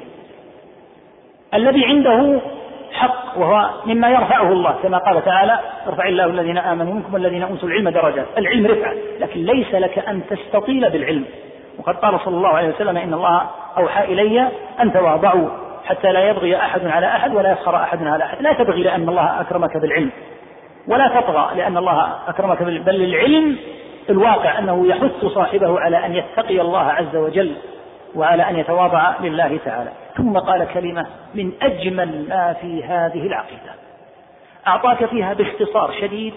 الذي عنده حق، وهو مما يرفعه الله كما قال تعالى يرفع الله الذين آمنوا منكم والذين أوتوا العلم درجات. العلم رفعة، لكن ليس لك أن تستطيل بالعلم. وقد قال صلى الله عليه وسلم إن الله أوحى إلي أن تواضعوا حتى لا يبغي أحد على أحد ولا يسخر أحد على أحد. لا تبغي لأن الله أكرمك بالعلم، ولا تطغى لأن الله أكرمك بالعلم، بل العلم الواقع أنه يحث صاحبه على أن يتقي الله عز وجل وعلى أن يتواضع لله تعالى. ثم قال كلمة من أجمل ما في هذه العقيدة، أعطاك فيها باختصار شديد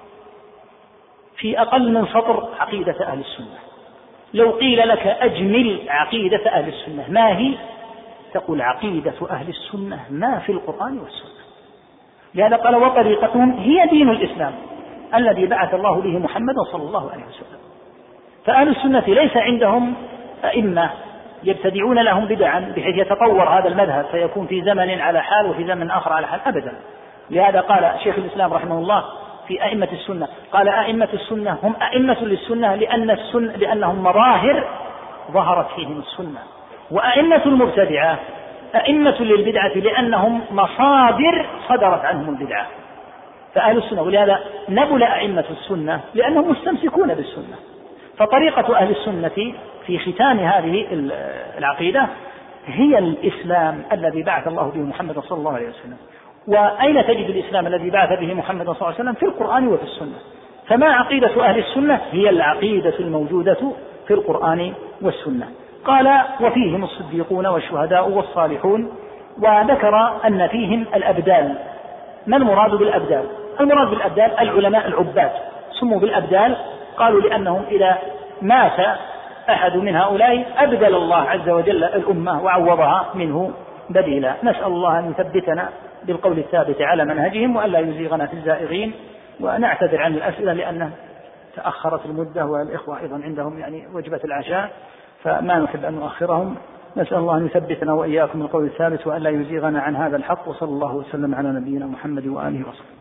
في أقل من سطر عقيدة أهل السنة. لو قيل لك أجمل عقيدة أهل السنة ما هي؟ تقول عقيدة أهل السنة ما في القرآن والسنة. لهذا قال وطريقتهم هي دين الإسلام الذي بعث الله به محمد صلى الله عليه وسلم. فأهل السنة ليس عندهم أئمة يبتدعون لهم بدعا بحيث يتطور هذا المذهب فيكون في زمن على حال وفي زمن آخر على حال، أبدا. لهذا قال شيخ الإسلام رحمه الله في أئمة السنة، قال أئمة السنة هم أئمة للسنة لأن السنة لأنهم مظاهر ظهرت فيهم السنة، وأئمة المبتدعة أئمة للبدعة لأنهم مصادر صدرت عنهم البدعة. فأهل السنة ولهذا نبل أئمة السنة لأنهم مستمسكون بالسنة. فطريقة أهل السنة في ختام هذه العقيدة هي الإسلام الذي بعث الله به محمد صلى الله عليه وسلم. وأين تجد الإسلام الذي بعث به محمد صلى الله عليه وسلم؟ في القرآن وفي السنة. فما عقيدة أهل السنة؟ هي العقيدة الموجودة في القرآن والسنة. قال وفيهم الصديقون والشهداء والصالحون، وذكر أن فيهم الأبدال. ما المراد بالأبدال؟ المراد بالأبدال العلماء العباد سموا بالأبدال، قالوا لأنهم إذا مات أحد من هؤلاء أبدل الله عز وجل الأمة وعوضها منه بديلا. نسأل الله أن يثبتنا بالقول الثابت على منهجهم وألا يزيغنا في الزائغين. ونعتذر عن الأسئلة لأنه تأخرت المدة والإخوة أيضا عندهم يعني وجبة العشاء فما نحب أن نؤخرهم. نسأل الله أن يثبتنا وإياكم بالقول الثابت وألا يزيغنا عن هذا الحق. وصلى الله وسلم على نبينا محمد وآله وصحبه.